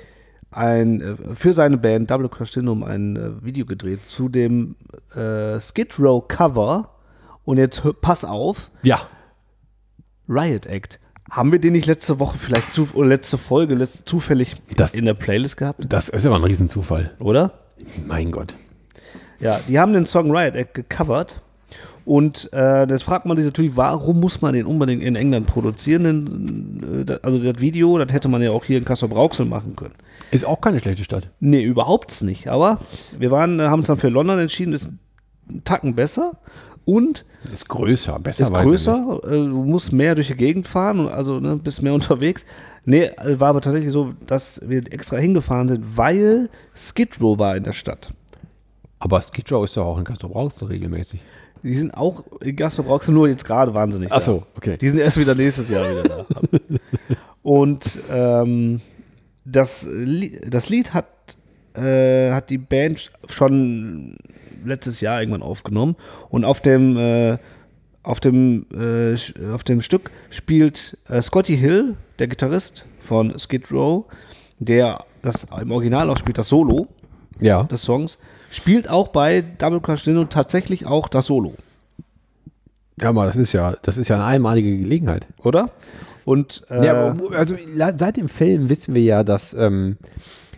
seine Band Double Crescendo ein Video gedreht zu dem Skid Row Cover. Und jetzt pass auf. Ja. Riot Act. Haben wir den nicht letzte Woche vielleicht oder letzte Folge zufällig in der Playlist gehabt? Das ist aber ein Riesenzufall. Oder? Mein Gott. Ja, die haben den Song Riot Act gecovert und das fragt man sich natürlich, warum muss man den unbedingt in England produzieren? Also das Video, das hätte man ja auch hier in Castrop-Rauxel machen können. Ist auch keine schlechte Stadt. Nee, überhaupt nicht. Aber wir haben uns dann für London entschieden, ist einen Tacken besser. Und ist größer, besser. Ist größer, du musst mehr durch die Gegend fahren, also bist mehr unterwegs. Nee, war aber tatsächlich so, dass wir extra hingefahren sind, weil Skid Row war in der Stadt. Aber Skid Row ist doch auch in Castrop-Rauxel regelmäßig. Die sind auch in Castrop-Rauxel, nur jetzt gerade waren sie nicht da. Ach so, okay. Die sind erst wieder nächstes Jahr wieder da. Und das Lied hat die Band schon letztes Jahr irgendwann aufgenommen und auf dem Stück spielt Scotty Hill, der Gitarrist von Skid Row, der das im Original auch spielt, das Solo des Songs, spielt auch bei Double Crescendo tatsächlich auch das Solo. Ja, aber das ist ja eine einmalige Gelegenheit. Oder? Und aber also seit dem Film wissen wir ja, dass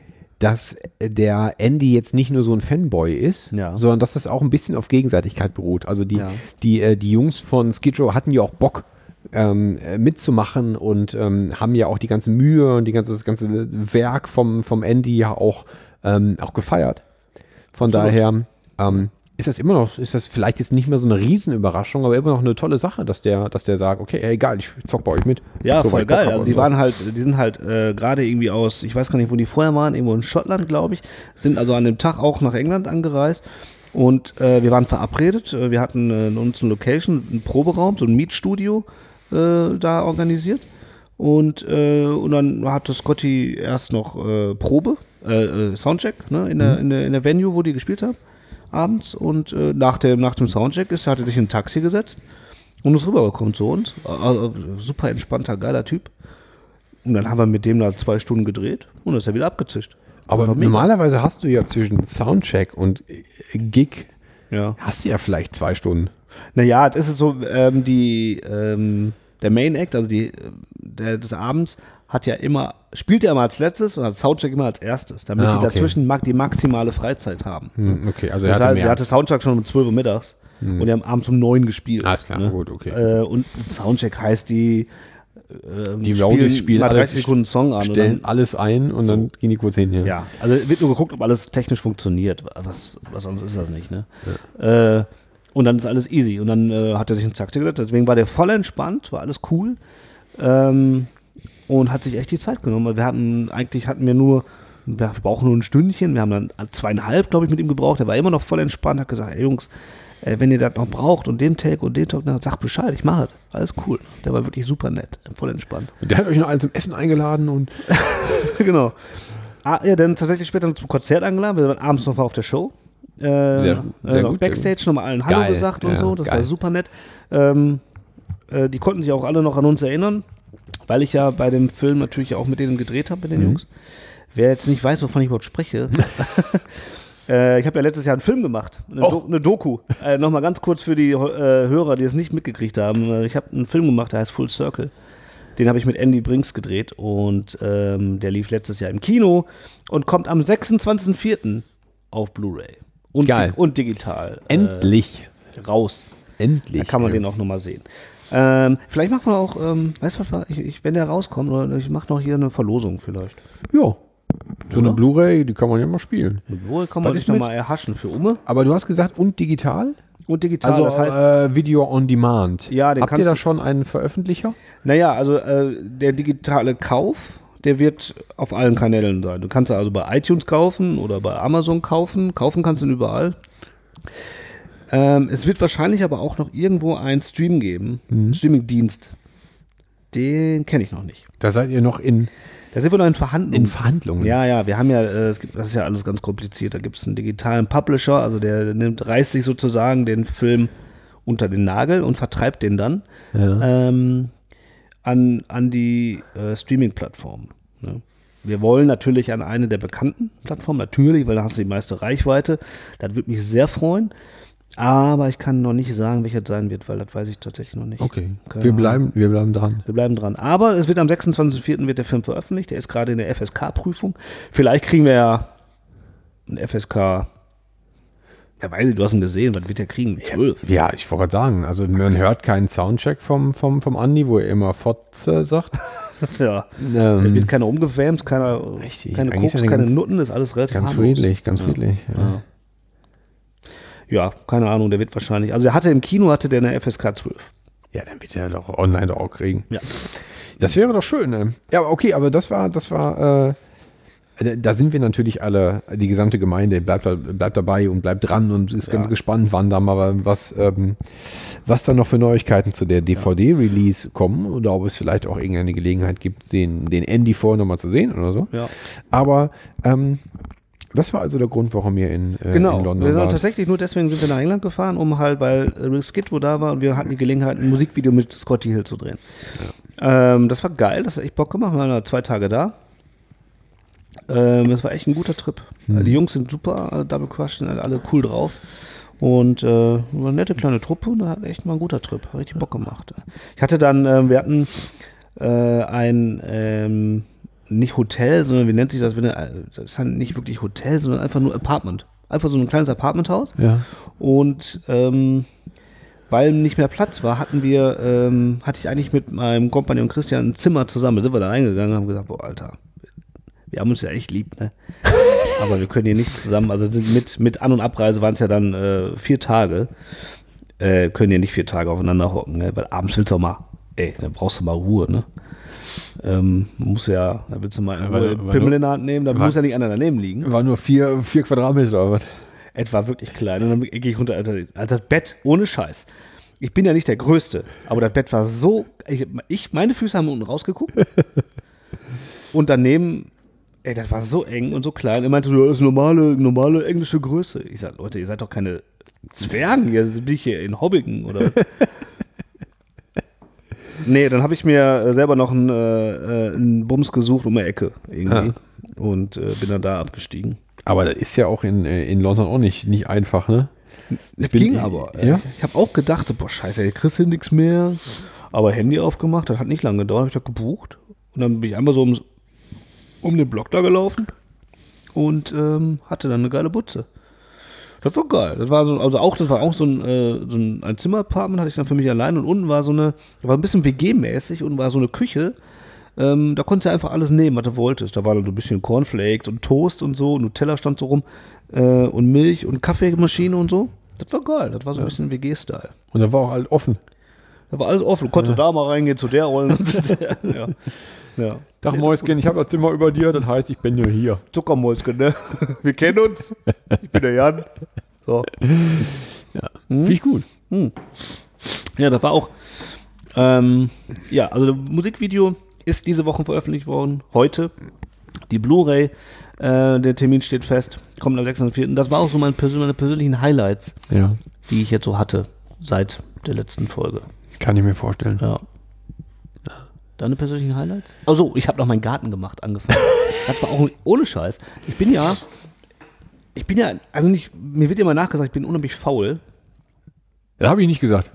dass der Andy jetzt nicht nur so ein Fanboy ist, Ja. sondern dass das auch ein bisschen auf Gegenseitigkeit beruht. Also die Jungs von Skid Row hatten ja auch Bock mitzumachen und haben ja auch die ganze Mühe und das ganze Werk vom Andy ja auch gefeiert. Von daher ist das vielleicht jetzt nicht mehr so eine Riesenüberraschung, aber immer noch eine tolle Sache, dass der sagt, okay, egal, ich zock bei euch mit. Ja, So, voll weil ich Bock geil. hab Also und die so. waren halt, die sind halt gerade irgendwie aus, ich weiß gar nicht, wo die vorher waren, irgendwo in Schottland, glaube ich, sind also an dem Tag auch nach England angereist und wir waren verabredet. Wir hatten in uns eine Location, einen Proberaum, so ein Mietstudio da organisiert und dann hatte Scotty erst noch Probe, Soundcheck, ne, in der Venue, wo die gespielt haben, abends und nach dem Soundcheck hat er sich in ein Taxi gesetzt und ist rübergekommen zu uns. Also, super entspannter, geiler Typ. Und dann haben wir mit dem da 2 Stunden gedreht und dann ist er wieder abgezischt. Aber War mega. normalerweise hast du ja zwischen Soundcheck und Gig, Ja. hast du ja vielleicht 2 Stunden. Naja, das ist so, der Main Act, also des Abends, spielt ja immer als letztes und hat Soundcheck immer als erstes, damit die okay. dazwischen die maximale Freizeit haben. Okay, also Das er hatte heißt, mehr. er hatte Soundcheck schon um 12 Uhr mittags und die haben abends um 9 gespielt. Alles klar, ne? gut, okay. Und Soundcheck heißt, die Roadies spielen mal 30 alles, Sekunden einen Song an. stellen Und alles ein und dann gehen die kurz hin. ja, also wird nur geguckt, ob alles technisch funktioniert. Was sonst ist das nicht, ne? Und dann ist alles easy. Und dann hat er sich einen Taxi gesetzt. Deswegen war der voll entspannt, war alles cool. Und hat sich echt die Zeit genommen. Wir brauchen nur ein Stündchen. Wir haben dann 2,5, glaube ich, mit ihm gebraucht. Er war immer noch voll entspannt, hat gesagt, ey Jungs, wenn ihr das noch braucht und den Take und den Talk, dann sagt Bescheid, ich mache das. Alles cool. Der war wirklich super nett, voll entspannt. Und der hat euch noch alle zum Essen eingeladen und Genau. Ja, dann tatsächlich später zum Konzert eingeladen. Wir waren abends noch auf der Show. Sehr gut. Backstage nochmal allen Hallo Geil. gesagt und Ja, so. Das geil. war super nett. Die konnten sich auch alle noch an uns erinnern, weil ich ja bei dem Film natürlich auch mit denen gedreht habe, mit den Jungs. Wer jetzt nicht weiß, wovon ich überhaupt spreche. Ich habe ja letztes Jahr einen Film gemacht, eine Doku. Nochmal ganz kurz für die Hörer, die es nicht mitgekriegt haben. Ich habe einen Film gemacht, der heißt Full Circle. Den habe ich mit Andy Brinks gedreht und der lief letztes Jahr im Kino und kommt am 26.04. auf Blu-ray und, Geil. und digital endlich. raus. Endlich. Da kann man den auch nochmal sehen. Vielleicht machen wir auch, weißt du was, wenn der rauskommt, oder ich mache noch hier eine Verlosung vielleicht. Ja. So eine Oder? Blu-ray, die kann man ja mal spielen. Mit Wohl kann man Was sich ist mit- nochmal erhaschen für Umme. Aber du hast gesagt, und digital? Und digital, Also das heißt, Video on Demand. Ja, den Habt ihr kannst da du- schon einen Veröffentlicher? naja, also der digitale Kauf, der wird auf allen Kanälen sein. Du kannst also bei iTunes kaufen oder bei Amazon kaufen. Kaufen kannst du ihn überall. Es wird wahrscheinlich aber auch noch irgendwo einen Stream geben, einen Streamingdienst. Den kenne ich noch nicht. Da seid ihr noch in Da sind wir noch in Verhandlungen. Verhandlungen. Ja, wir haben ja, das ist ja alles ganz kompliziert. Da gibt es einen digitalen Publisher, also der reißt sich sozusagen den Film unter den Nagel und vertreibt den dann an die Streaming-Plattformen. Ne? Wir wollen natürlich an eine der bekannten Plattformen, natürlich, weil da hast du die meiste Reichweite. Das würde mich sehr freuen. Aber ich kann noch nicht sagen, welcher das sein wird, weil das weiß ich tatsächlich noch nicht. Okay. Keine Wir Ahnung. bleiben dran. Wir bleiben dran. Aber es wird am 26.04. wird der Film veröffentlicht. Der ist gerade in der FSK-Prüfung. Vielleicht kriegen wir ja ein FSK. Ja, weiß ich, du hast ihn gesehen. Was wird der kriegen? 12. Ja, ich wollte gerade sagen, also man hört keinen Soundcheck vom Andi, wo er immer Fotze sagt. Ja. Da ähm, wird keiner umgewärmt, keine Richtig. Koks, Eigentlich ist ja keine ganz- Nutten. Das ist alles relativ ganz harmlos. friedlich, ganz friedlich. Ja. Ja, keine Ahnung. Der wird wahrscheinlich. Also, der hatte im Kino der eine FSK 12. Ja, dann wird er doch online auch kriegen. Ja. Das wäre doch schön. Ne? Ja, aber okay, aber das war, da sind wir natürlich alle, die gesamte Gemeinde bleibt dabei und bleibt dran und ist ganz gespannt, wann da mal was da noch für Neuigkeiten zu der DVD-Release kommen oder ob es vielleicht auch irgendeine Gelegenheit gibt, den Andy vorher nochmal zu sehen oder so. Ja. Aber das war also der Grund, warum ihr in Genau, London wir sind wart. tatsächlich nur deswegen sind wir nach England gefahren, weil Rick Skid wo da war und wir hatten die Gelegenheit, ein Musikvideo mit Scotty Hill zu drehen. Das war geil, das hat echt Bock gemacht, wir waren da 2 Tage da. Das war echt ein guter Trip. Die Jungs sind super, Double Crush sind alle cool drauf. Und war eine nette kleine Truppe und da hat echt mal ein guter Trip, hat richtig Bock gemacht. Ich hatte dann, wir hatten nicht Hotel, sondern wie nennt sich das? Das ist halt nicht wirklich Hotel, sondern einfach nur Apartment. Einfach so ein kleines Apartmenthaus. Ja. Und weil nicht mehr Platz war, hatte ich eigentlich mit meinem Kompagnon Christian ein Zimmer zusammen. Da sind wir da reingegangen und haben gesagt, boah, Alter, wir haben uns ja echt lieb, ne? Aber wir können hier nicht zusammen, also mit An- und Abreise waren es ja dann 4 Tage. Können hier nicht 4 Tage aufeinander hocken, ne? Weil abends willst du auch mal, dann brauchst du mal Ruhe, ne? Da willst du mal einen Pimmel in der Hand nehmen, dann muss ja nicht einer daneben liegen. War nur 4 Quadratmeter oder was? Etwa wirklich klein. Und dann gehe ich runter, Alter, das Bett, ohne Scheiß. Ich bin ja nicht der Größte, aber das Bett war so, meine Füße haben unten rausgeguckt. Und daneben, das war so eng und so klein. Er meinte, das ist normale englische Größe. Ich sag, Leute, ihr seid doch keine Zwergen, hier bin ich hier in Hobbiken, oder? Nee, dann habe ich mir selber noch einen Bums gesucht um die Ecke irgendwie. Und bin dann da abgestiegen. Aber das ist ja auch in London auch nicht einfach, ne? Das ging aber. Ja? Ich habe auch gedacht, boah, scheiße, hier kriegst du nichts mehr. Aber Handy aufgemacht, das hat nicht lange gedauert, habe ich das gebucht. Und dann bin ich einmal so um den Block da gelaufen und hatte dann eine geile Butze. Das war geil. Das war auch so ein Zimmerpartment, hatte ich dann für mich allein. Und unten war war ein bisschen WG-mäßig und war so eine Küche. Da konntest du einfach alles nehmen, was du wolltest. Da war dann so ein bisschen Cornflakes und Toast und so. Nutella stand so rum. Und Milch und Kaffeemaschine und so. Das war geil. Das war so ein bisschen WG-Style. Und da war auch alles offen. Da war alles offen. Du konntest da mal reingehen, zu der rollen und zu der. Ja. Tag Mäuschen, ich habe das Zimmer über dir, das heißt, ich bin nur hier. Zuckermäuschen, ne? Wir kennen uns. Ich bin der Jan. So. Ja, finde ich gut. Ja, das war auch. Also das Musikvideo ist diese Woche veröffentlicht worden. Heute. Die Blu-ray, der Termin steht fest. Kommt am 6.4. Das war auch so meine persönlichen Highlights, die ich jetzt so hatte seit der letzten Folge. Kann ich mir vorstellen. Ja. Deine persönlichen Highlights? Also, ich habe noch meinen Garten gemacht, angefangen. Das war auch ohne Scheiß. Ich bin ja, also nicht, mir wird immer nachgesagt, ich bin unheimlich faul. Das habe ich nicht gesagt.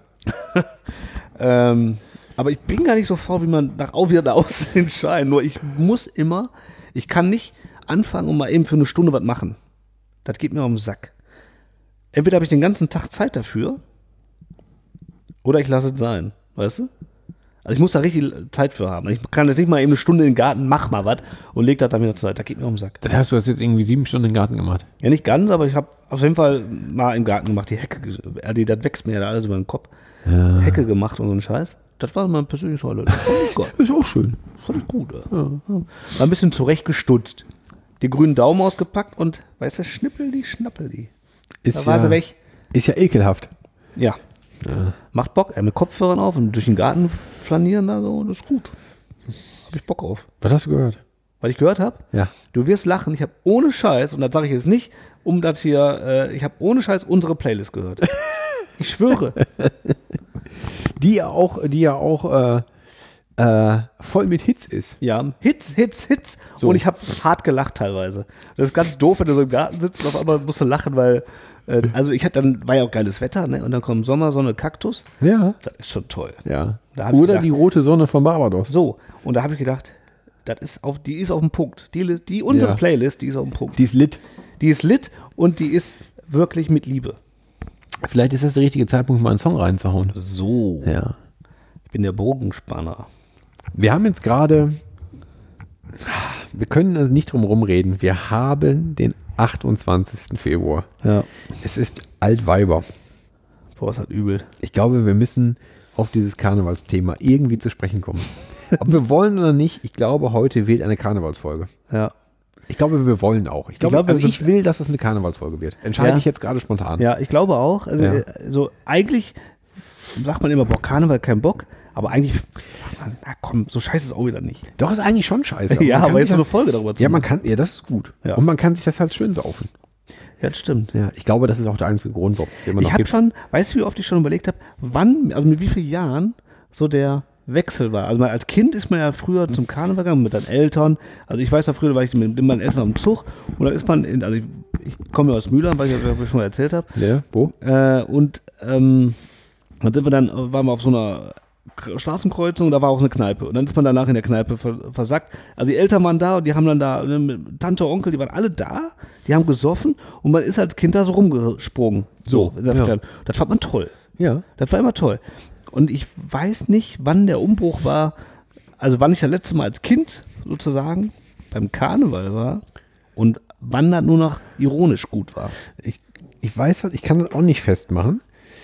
Aber ich bin gar nicht so faul, wie man nach aussehen scheint. Nur ich kann nicht anfangen und mal eben für eine Stunde was machen. Das geht mir auf den Sack. Entweder habe ich den ganzen Tag Zeit dafür oder ich lasse es sein. Weißt du? Also ich muss da richtig Zeit für haben. Ich kann jetzt nicht mal eben eine Stunde in den Garten, mach mal was und leg das dann wieder zur Seite. Das geht mir auf den Sack. Das heißt, du hast jetzt irgendwie 7 Stunden im Garten gemacht? Ja, nicht ganz, aber ich habe auf jeden Fall mal im Garten gemacht. Die Hecke, das wächst mir ja alles über den Kopf. Ja. Hecke gemacht und so ein Scheiß. Das war mein persönliches Highlight. Ist auch schön. Fand ich gut. Ja. War ein bisschen zurechtgestutzt. Die grünen Daumen ausgepackt und, weißt du, schnippel die. Da war sie weg. Ist ja ekelhaft. Ja. Macht Bock, mit Kopfhörern auf und durch den Garten flanieren, da so, das ist gut. Hab ich Bock auf. Was hast du gehört? Was ich gehört habe? Ja. Du wirst lachen, ich habe ohne Scheiß, und das sage ich jetzt nicht, um das hier, ich habe ohne Scheiß unsere Playlist gehört. Ich schwöre. Die ja auch voll mit Hits ist. Ja, Hits. So. Und ich habe hart gelacht teilweise. Das ist ganz doof, wenn du so im Garten sitzt und auf einmal musst du lachen, weil also war ja auch geiles Wetter, ne? Und dann kommt Sommer, Sonne, Kaktus. Ja. Das ist schon toll. Ja. Oder die rote Sonne von Barbados. So, und da habe ich gedacht, die ist auf dem Punkt. Unsere Playlist, die ist auf dem Punkt. Die ist lit. Die ist lit und die ist wirklich mit Liebe. Vielleicht ist das der richtige Zeitpunkt, mal einen Song reinzuhauen. So. Ja. Ich bin der Bogenspanner. Wir haben jetzt gerade, wir können also nicht drum rumreden, wir haben den 28. Februar. Ja. Es ist Altweiber. Boah, ist halt übel. Ich glaube, wir müssen auf dieses Karnevalsthema irgendwie zu sprechen kommen. Ob wir wollen oder nicht, ich glaube, heute wird eine Karnevalsfolge. Ja. Ich glaube, wir wollen auch. Ich will, dass es eine Karnevalsfolge wird. Entscheide ich jetzt gerade spontan. Ja, ich glaube auch. Also so eigentlich sagt man immer, boah, Karneval, kein Bock. Aber eigentlich sagt man, na komm, so scheiße ist es auch wieder nicht. Doch, ist eigentlich schon scheiße. Ja, aber jetzt so eine Folge darüber zu machen. Das ist gut. Ja. Und man kann sich das halt schön saufen. Ja, das stimmt. Ja, ich glaube, das ist auch der einzige Grund, warum es immer noch gibt. Weißt du, wie oft ich schon überlegt habe, mit wie vielen Jahren so der Wechsel war. Also als Kind ist man ja früher zum Karneval gegangen mit seinen Eltern. Also ich weiß ja, früher war ich mit meinen Eltern auf dem Zug und dann ist man, ich komme ja aus Mühlheim, weil ich schon mal erzählt habe. Ja, wo? Und dann waren wir auf so einer Straßenkreuzung, da war auch eine Kneipe. Und dann ist man danach in der Kneipe versackt. Also die Eltern waren da und die haben dann da, Tante, Onkel, die waren alle da, die haben gesoffen und man ist als Kind da so rumgesprungen. So, in der Ferne. Das fand man toll. Ja. Das war immer toll. Und ich weiß nicht, wann der Umbruch war, also wann ich das letzte Mal als Kind sozusagen beim Karneval war und wann das nur noch ironisch gut war. Ich weiß das, ich kann das auch nicht festmachen.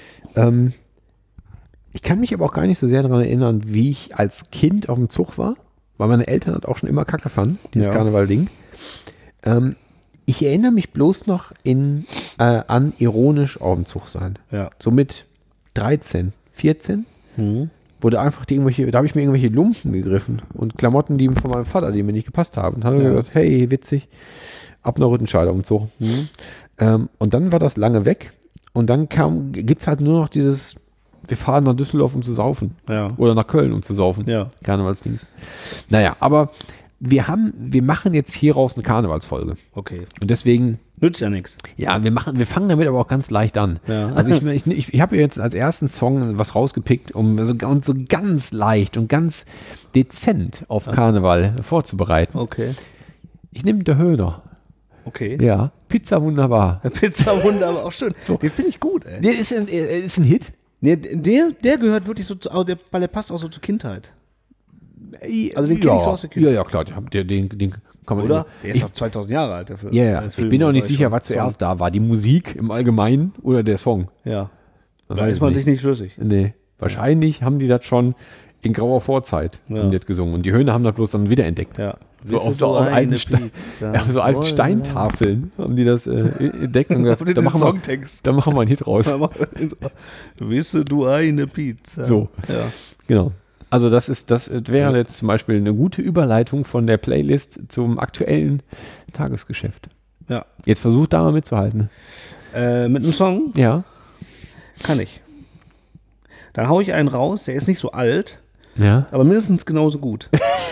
Ich kann mich aber auch gar nicht so sehr daran erinnern, wie ich als Kind auf dem Zug war, weil meine Eltern das auch schon immer kacke fanden, dieses Karneval-Ding. Ich erinnere mich bloß noch an ironisch auf dem Zug sein. Ja. So mit 13, 14, wo da einfach da habe ich mir irgendwelche Lumpen gegriffen und Klamotten, die von meinem Vater, die mir nicht gepasst haben. Und habe mir gesagt, hey, witzig, ab einer Rüttenscheide auf dem Zug. Und dann war das lange weg und dann gibt es halt nur noch dieses, wir fahren nach Düsseldorf, um zu saufen. Ja. Oder nach Köln, um zu saufen. Ja. Karnevalsdings. Naja, aber wir machen jetzt hieraus eine Karnevalsfolge. Okay. Und deswegen, Nützt ja nichts. ja, wir fangen damit aber auch ganz leicht an. Ja. Also ich habe jetzt als ersten Song was rausgepickt, um so ganz leicht und ganz dezent auf Karneval vorzubereiten. Okay. Ich nehme der Höhner. Okay. Ja, Pizza wunderbar. Pizza wunderbar, auch schön. So. Den finde ich gut, ey. Der ist ein Hit. Nee, der gehört wirklich so weil der passt auch so zur Kindheit. Also den kenn ich so aus der Kindheit. Ja, klar, den kann man Oder? Der ist doch 2000 Jahre alt, der Film. Ja, Der ich Film, bin auch nicht sag sicher, schon. was zuerst da war. Die Musik im Allgemeinen oder der Song. Ja. Das Da weiß ist ich man sich nicht schlüssig. Nee, wahrscheinlich haben die das schon in grauer Vorzeit haben die das gesungen. Und die Höhner haben das bloß dann wiederentdeckt. Ja. So auf so alten Steintafeln haben die das entdeckt und gesagt, da machen wir einen Hit raus. Wisse du eine Pizza. So. Ja. Genau. Also das wäre jetzt zum Beispiel eine gute Überleitung von der Playlist zum aktuellen Tagesgeschäft. Ja. Jetzt versucht da mal mitzuhalten. Mit einem Song Ja. kann ich. Dann hau ich einen raus, der ist nicht so alt, Ja. aber mindestens genauso gut.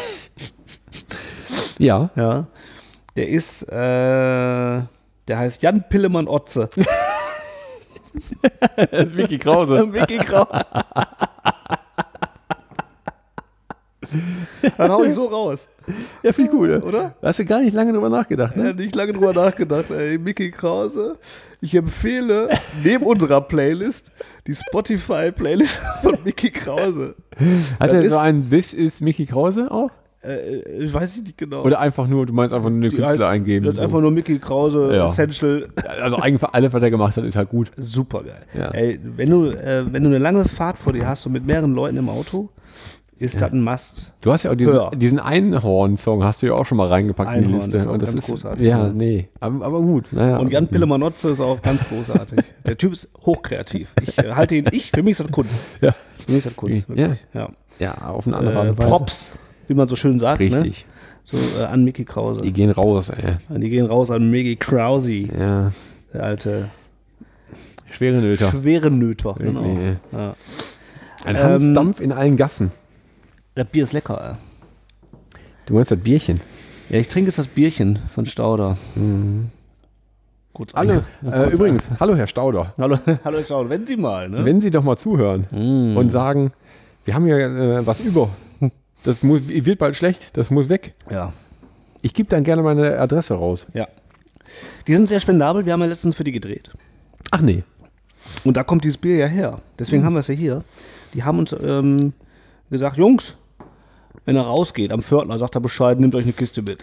Ja. Ja. Der ist, der heißt Jan Pillemann Otze. Vicky Krause. Vicky Krause. Dann hau ich so raus. Ja, viel cool, Oder? Da hast du gar nicht lange drüber nachgedacht, ne? Nicht lange drüber nachgedacht. Ey, Mickey Krause. Ich empfehle neben unserer Playlist die Spotify-Playlist von Mickey Krause. Hat Das er ist- so ein This is Mickey Krause auch? Ich weiß nicht genau. Oder einfach nur, du meinst einfach nur den Künstler eingeben? Das ist einfach nur Mickey Krause, Ja. Essential. Also eigentlich alles, was er gemacht hat, ist halt gut. Super geil. Ja. Ey, wenn du eine lange Fahrt vor dir hast und mit mehreren Leuten im Auto, ist das ein Must. Du hast ja auch Hör. diesen Einhorn-Song, hast du ja auch schon mal reingepackt in die Einhorn Liste. ist auch Und das ganz ist großartig, Ja, ja. nee. Aber gut. Naja. Und Jan Pillemanotze ist auch ganz großartig. Der Typ ist hochkreativ. Ich halte ihn, für mich ist das Kunst. Ja. Für mich ist das Kunst. Ja. wirklich. Ja. Ja, auf eine andere Art und Weise. Props, wie man so schön sagt. Richtig. Ne? So an Mickey Krause. Die gehen raus, ey. Die gehen raus an Mickey Krause, Ja. der alte Schwere Nöter. schwere Nöter. Wirklich, Genau. ey. Ja. Ein Hansdampf in allen Gassen. Das Bier ist lecker. Ey. Du meinst das Bierchen? Ja, ich trinke jetzt das Bierchen von Stauder. Kurz Hallo, übrigens, hallo Herr Stauder. Hallo, hallo Stauder, wenn Sie mal, ne? Wenn Sie doch mal zuhören und sagen, wir haben hier was über. Das wird bald schlecht, das muss weg. Ja. Ich gebe dann gerne meine Adresse raus. Ja. Die sind sehr spendabel, wir haben ja letztens für die gedreht. Ach nee. Und da kommt dieses Bier ja her. Deswegen haben wir es ja hier. Die haben uns gesagt, Jungs, wenn er rausgeht am Pförtner, sagt er Bescheid, nehmt euch eine Kiste mit.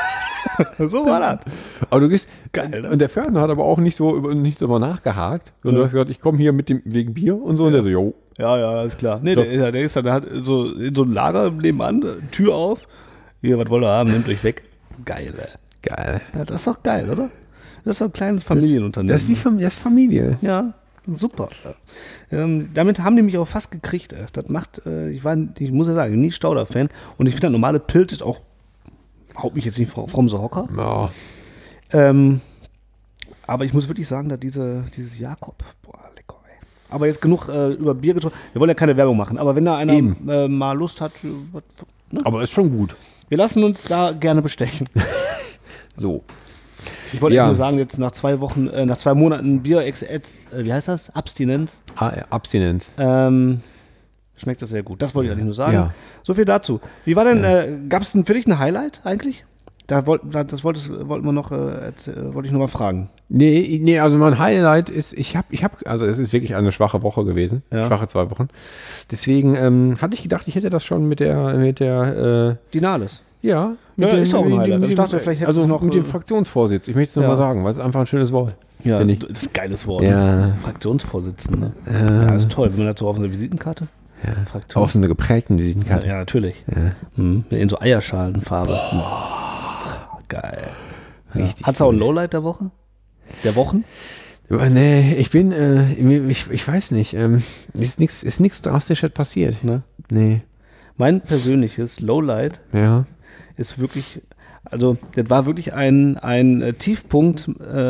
So war das. Aber du gehst, Geil, ne? und der Pförtner hat aber auch nicht so mal nachgehakt. Und du hast gesagt, ich komme hier wegen Bier und so. Und der so, jo. Ja, alles klar. Nee, der hat so in so ein Lager nebenan, Tür auf. Hier, was wollt ihr haben, nehmt euch weg. Geil, ey. Geil. Ja, das ist doch geil, oder? Das ist doch ein kleines Familienunternehmen. Das ist Familie. Ja, super. Damit haben die mich auch fast gekriegt. Ey. Das macht, ich muss ja sagen, nie Stauder-Fan. Und ich finde, das normale Pilz ist auch, haut mich jetzt nicht from the Hocker. Ja. Aber ich muss wirklich sagen, dass dieses Jakob, boah, lecker, ey. Aber jetzt genug über Bier getrunken. Wir wollen ja keine Werbung machen. Aber wenn da einer mal Lust hat, ne? Aber ist schon gut. Wir lassen uns da gerne bestechen. So. Ich wollte Ja. nur sagen, jetzt nach 2 Wochen, nach 2 Monaten Bier, wie heißt das? Abstinenz. Abstinenz. Schmeckt das sehr gut. Das wollte ich eigentlich nur sagen. Ja. So viel dazu. Wie war denn, gab es für dich ein Highlight eigentlich? Wollten wir noch, wollte ich noch mal fragen. Nee, also mein Highlight ist, also es ist wirklich eine schwache Woche gewesen. Ja. Schwache 2 Wochen. Deswegen hatte ich gedacht, ich hätte das schon mit der Dinales. ja. Ja, ist auch ein Highlight. Ich dachte, vielleicht hättest du noch mit dem Fraktionsvorsitz. Ich möchte es nochmal sagen, weil es ist einfach ein schönes Wort. Ja, finde ich. das ist ein geiles Wort. Ja. Ne? Fraktionsvorsitzender. Ja, ist toll. Wenn man dazu auf eine Visitenkarte. Ja, Auf so eine geprägten Visitenkarte. Ja, natürlich. Ja. In so Eierschalenfarbe. Geil. Richtig. Hat's auch ein Lowlight der Woche? Der Wochen? Nee, ich weiß nicht. Ist nichts Drastisches passiert. Ne? Nee. Mein persönliches Lowlight Ja. ist wirklich, also das war wirklich ein Tiefpunkt,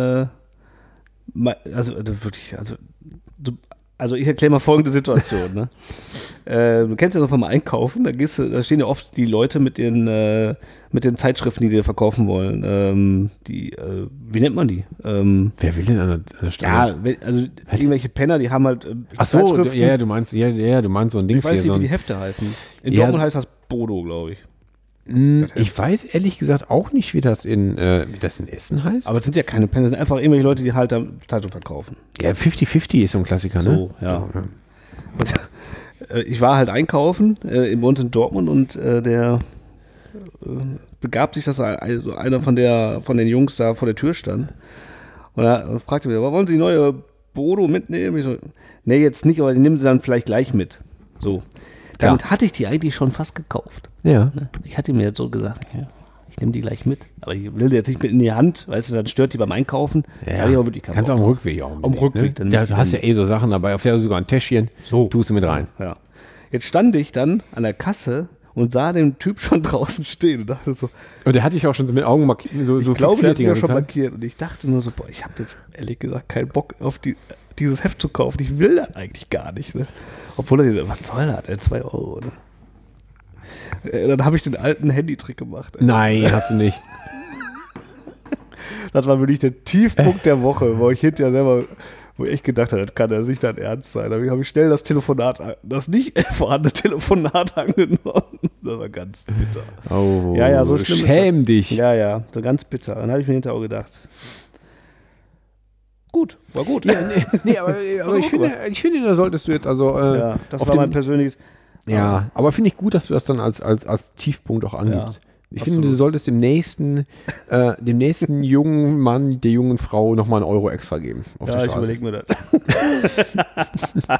also ich erkläre mal folgende Situation. Ne? Du kennst ja so vom Einkaufen, da stehen ja oft die Leute mit den Zeitschriften, die dir verkaufen wollen. Wie nennt man die? Wer will denn an der Stelle? Ja, also irgendwelche Penner, die haben halt Ach so, Zeitschriften. ja, du meinst so ein Ding. Ich weiß hier, nicht, so wie die ein, Hefte heißen. In Ja, Dortmund so- heißt das Bodo, glaube ich. Ich weiß ehrlich gesagt auch nicht, wie das in Essen heißt. Aber es sind ja keine Penner, es sind einfach irgendwelche Leute, die halt da Zeitung verkaufen. ja, 50-50 ist so ein Klassiker, ne? So, ja. Und ich war halt einkaufen bei uns in Dortmund und der begab sich, dass einer von den Jungs da vor der Tür stand. Und er fragte mich, wollen Sie die neue Bodo mitnehmen? Ich so, nee, jetzt nicht, aber die nehmen Sie dann vielleicht gleich mit. So. Damit hatte ich die eigentlich schon fast gekauft. Ja. Ne? Ich hatte mir jetzt so gesagt, ja, ich nehme die gleich mit. Aber ich will sie jetzt nicht mit in die Hand, weißt du, dann stört die beim Einkaufen. Da hab ich aber wirklich keinen Kannst du Bock am drauf. Rückweg auch Am Rückweg dann. dann Ja, du hast ja so Sachen dabei, auf der du sogar ein Täschchen, tust du mit rein. Ja. Jetzt stand ich dann an der Kasse und sah den Typ schon draußen stehen und dachte so, Und der hatte ich auch schon so mit Augen markiert, so ich glaube, der hat die mir ganze schon Zeit. markiert. Und ich dachte nur so, boah, ich habe jetzt ehrlich gesagt keinen Bock auf dieses Heft zu kaufen. Ich will das eigentlich gar nicht. Ne? Obwohl er diese, was soll das? 2 Euro. Ne? Dann habe ich den alten Handytrick gemacht. Nein, hast du nicht. Das war wirklich der Tiefpunkt der Woche, wo ich hinterher selber, wo ich gedacht habe, das kann ja nicht dein Ernst sein. Da habe ich schnell das nicht vorhandene Telefonat angenommen. Das war ganz bitter. Oh, Ja, so schlimm ist schäm das. dich. Ja, so ganz bitter. Dann habe ich mir hinterher auch gedacht, gut, war gut. Ja, nee, aber ich finde, da solltest du jetzt also Ja, das auf war dem, mein persönliches. Ja, aber finde ich gut, dass du das dann als Tiefpunkt auch angibst. Ich finde, du solltest dem nächsten jungen Mann, der jungen Frau nochmal einen Euro extra geben. Auf Ja, der ich Straße. überlege mir das.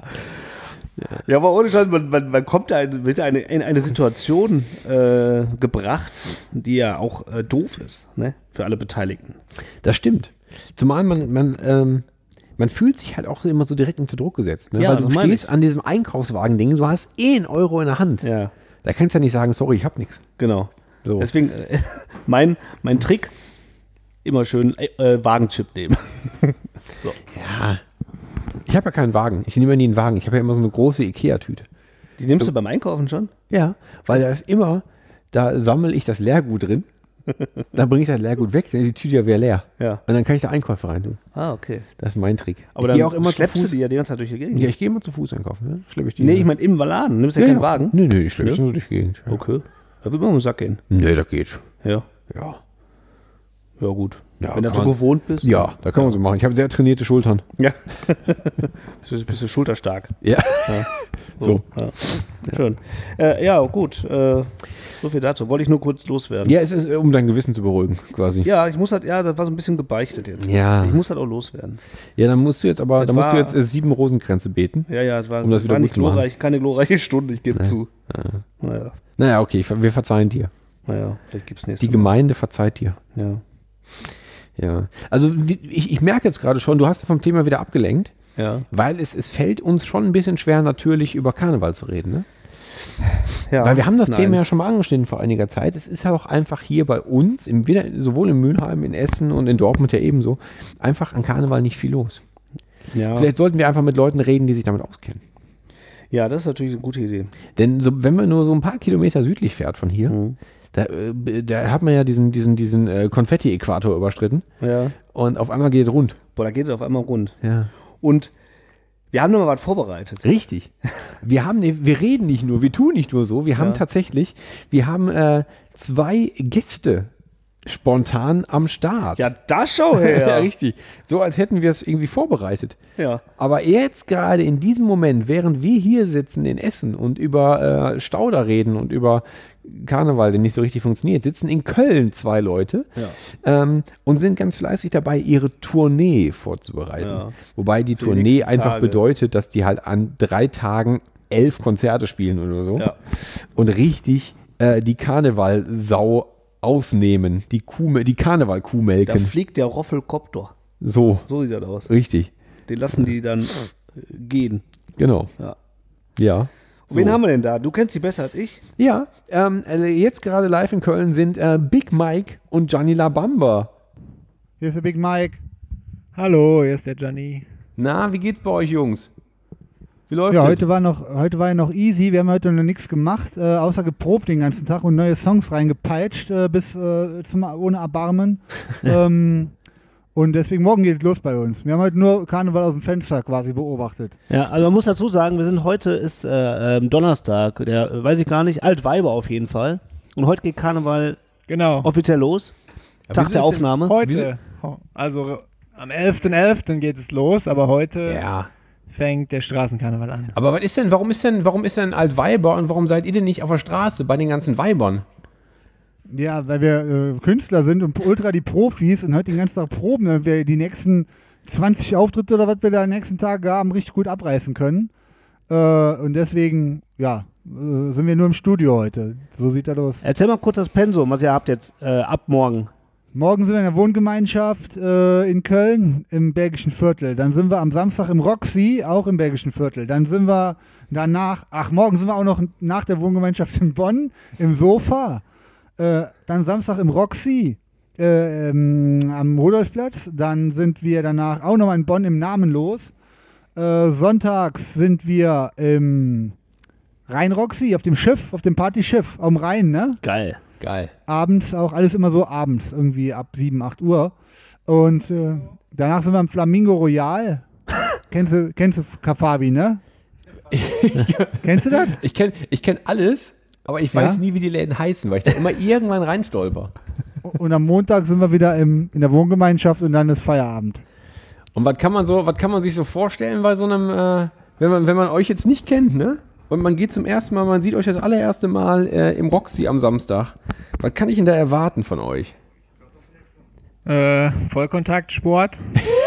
Ja, aber ohne Scheiß, man kommt da wird in eine Situation gebracht, die ja auch doof ist, ne? Für alle Beteiligten. Das stimmt. Zumal man fühlt sich halt auch immer so direkt unter Druck gesetzt. Ne? Ja, Weil du das meine stehst an diesem Einkaufswagen-Ding, du hast einen Euro in der Hand. Ja, Da kannst du ja nicht sagen, sorry, ich hab nichts. genau. So. Deswegen, mein Trick, immer schön Wagenchip nehmen. Ja. Ich habe ja keinen Wagen. Ich nehme ja nie einen Wagen. Ich habe ja immer so eine große Ikea-Tüte. Die nimmst du beim Einkaufen schon? Ja, weil da sammle ich das Leergut drin. Dann bringe ich das Leergut weg, dann ist die Tüte ja wieder leer. Ja. Und dann kann ich da Einkäufe rein tun. Ah, okay. Das ist mein Trick. Aber ich dann gehe auch immer zu schleppst du Fuß. die ja die ganze Zeit durch die Gegend. Ja, ich gehe immer zu Fuß einkaufen. Ne? Schleppe ich die. Nee, ich meine im Laden. Nimmst ja keinen Wagen? Nee, ich schleppe ich nur durch die Gegend. Ja. Okay. Da wird mir um den Sack gehen. Nee, das geht. Ja. Ja. Ja, gut. Ja, Wenn du kann so man- gewohnt bist. Ja, da kann man so machen. Ich habe sehr trainierte Schultern. Ja. bist du schulterstark. Ja. So. Ja. Schön. Ja, gut. So viel dazu. Wollte ich nur kurz loswerden. Ja, es ist, um dein Gewissen zu beruhigen, quasi. Ja, ich muss halt, das war so ein bisschen gebeichtet jetzt. Ja. Ich muss halt auch loswerden. Ja, dann musst du jetzt aber, Das dann musst du war- jetzt 7 Rosenkränze beten. Ja, es war, Um das wieder war gut nicht zu machen. glorreich, keine glorreiche Stunde, ich gebe zu. Naja, Naja, okay, wir verzeihen dir. vielleicht gibt es nächstes Die Gemeinde verzeiht dir. Mal. Ja. Also ich merke jetzt gerade schon, du hast vom Thema wieder abgelenkt, Ja. weil es fällt uns schon ein bisschen schwer, natürlich über Karneval zu reden. Ne? Ja. Weil wir haben das Nein. Thema ja schon mal angeschnitten vor einiger Zeit. Es ist ja auch einfach hier bei uns, sowohl in Mülheim, in Essen und in Dortmund ja ebenso, einfach an Karneval nicht viel los. Ja. Vielleicht sollten wir einfach mit Leuten reden, die sich damit auskennen. Ja, das ist natürlich eine gute Idee. Denn wenn man nur so ein paar Kilometer südlich fährt von hier, da hat man ja diesen Konfetti-Äquator überschritten Ja. und auf einmal geht es rund. Boah, da geht es auf einmal rund. Ja. Und Wir haben noch mal was vorbereitet. Richtig. Wir reden nicht nur, wir tun nicht nur so, wir haben tatsächlich, 2 Gäste spontan am Start. Ja, das schau her. Ja, richtig. So als hätten wir es irgendwie vorbereitet. Ja. Aber jetzt gerade in diesem Moment, während wir hier sitzen in Essen und über Stauder reden und über Karneval, der nicht so richtig funktioniert, sitzen in Köln 2 Leute und sind ganz fleißig dabei, ihre Tournee vorzubereiten. Ja. Wobei die Für die Tournee nächsten einfach Tage. bedeutet, dass die halt an 3 Tagen 11 Konzerte spielen oder so. Ja. Und richtig die Karnevalsau ausnehmen, die Karneval-Kuh Da melken. fliegt der Roffelkopter. So, So sieht das aus. richtig. Den lassen die dann gehen. Genau. Ja. Ja. Wen haben wir denn da? Du kennst sie besser als ich. Ja, jetzt gerade live in Köln sind Big Mike und Gianni La Bamba. Hier ist der Big Mike. Hallo, hier ist der Gianni. Na, wie geht's bei euch Jungs? Wie läuft Ja, es? heute war ja noch easy. Wir haben heute noch nichts gemacht, außer geprobt den ganzen Tag und neue Songs reingepeitscht bis ohne Erbarmen. Und deswegen morgen geht es los bei uns. Wir haben heute nur Karneval aus dem Fenster quasi beobachtet. Ja, also man muss dazu sagen, heute ist Donnerstag, der, weiß ich gar nicht, Altweiber auf jeden Fall. Und heute geht Karneval Genau. offiziell los. Tag wieso der ist Aufnahme. Heute. Also am 11.11. geht es los, aber heute Ja. fängt der Straßenkarneval an. Aber warum ist denn Altweiber und warum seid ihr denn nicht auf der Straße bei den ganzen Weibern? Ja, weil wir Künstler sind und ultra die Profis und heute den ganzen Tag proben, damit wir die nächsten 20 Auftritte oder was wir da am nächsten Tag haben, richtig gut abreißen können. Und deswegen, sind wir nur im Studio heute. So sieht das aus. Erzähl mal kurz das Pensum, was ihr habt jetzt ab morgen. Morgen sind wir in der Wohngemeinschaft in Köln im Bergischen Viertel. Dann sind wir am Samstag im Roxy, auch im Bergischen Viertel. Dann sind wir morgen sind wir auch noch nach der Wohngemeinschaft in Bonn im Sofa. Dann Samstag im Roxy am Rudolfplatz. Dann sind wir danach auch nochmal in Bonn im Namenlos. Sonntags sind wir im Rhein-Roxy auf dem Schiff, auf dem Partyschiff am Rhein, ne? Geil. Geil. Abends auch, alles immer so abends, irgendwie ab 7, 8 Uhr. Und danach sind wir im Flamingo Royal. Kennst du Kafabi, ne? Kennst du das? Ich kenn alles, aber ich weiß nie, wie die Läden heißen, weil ich da immer irgendwann reinstolper. Und am Montag sind wir wieder in der Wohngemeinschaft und dann ist Feierabend. Und was kann man sich so vorstellen bei so einem, wenn man euch jetzt nicht kennt, ne? Und man geht zum ersten Mal, man sieht euch das allererste Mal im Roxy am Samstag. Was kann ich denn da erwarten von euch? Vollkontaktsport.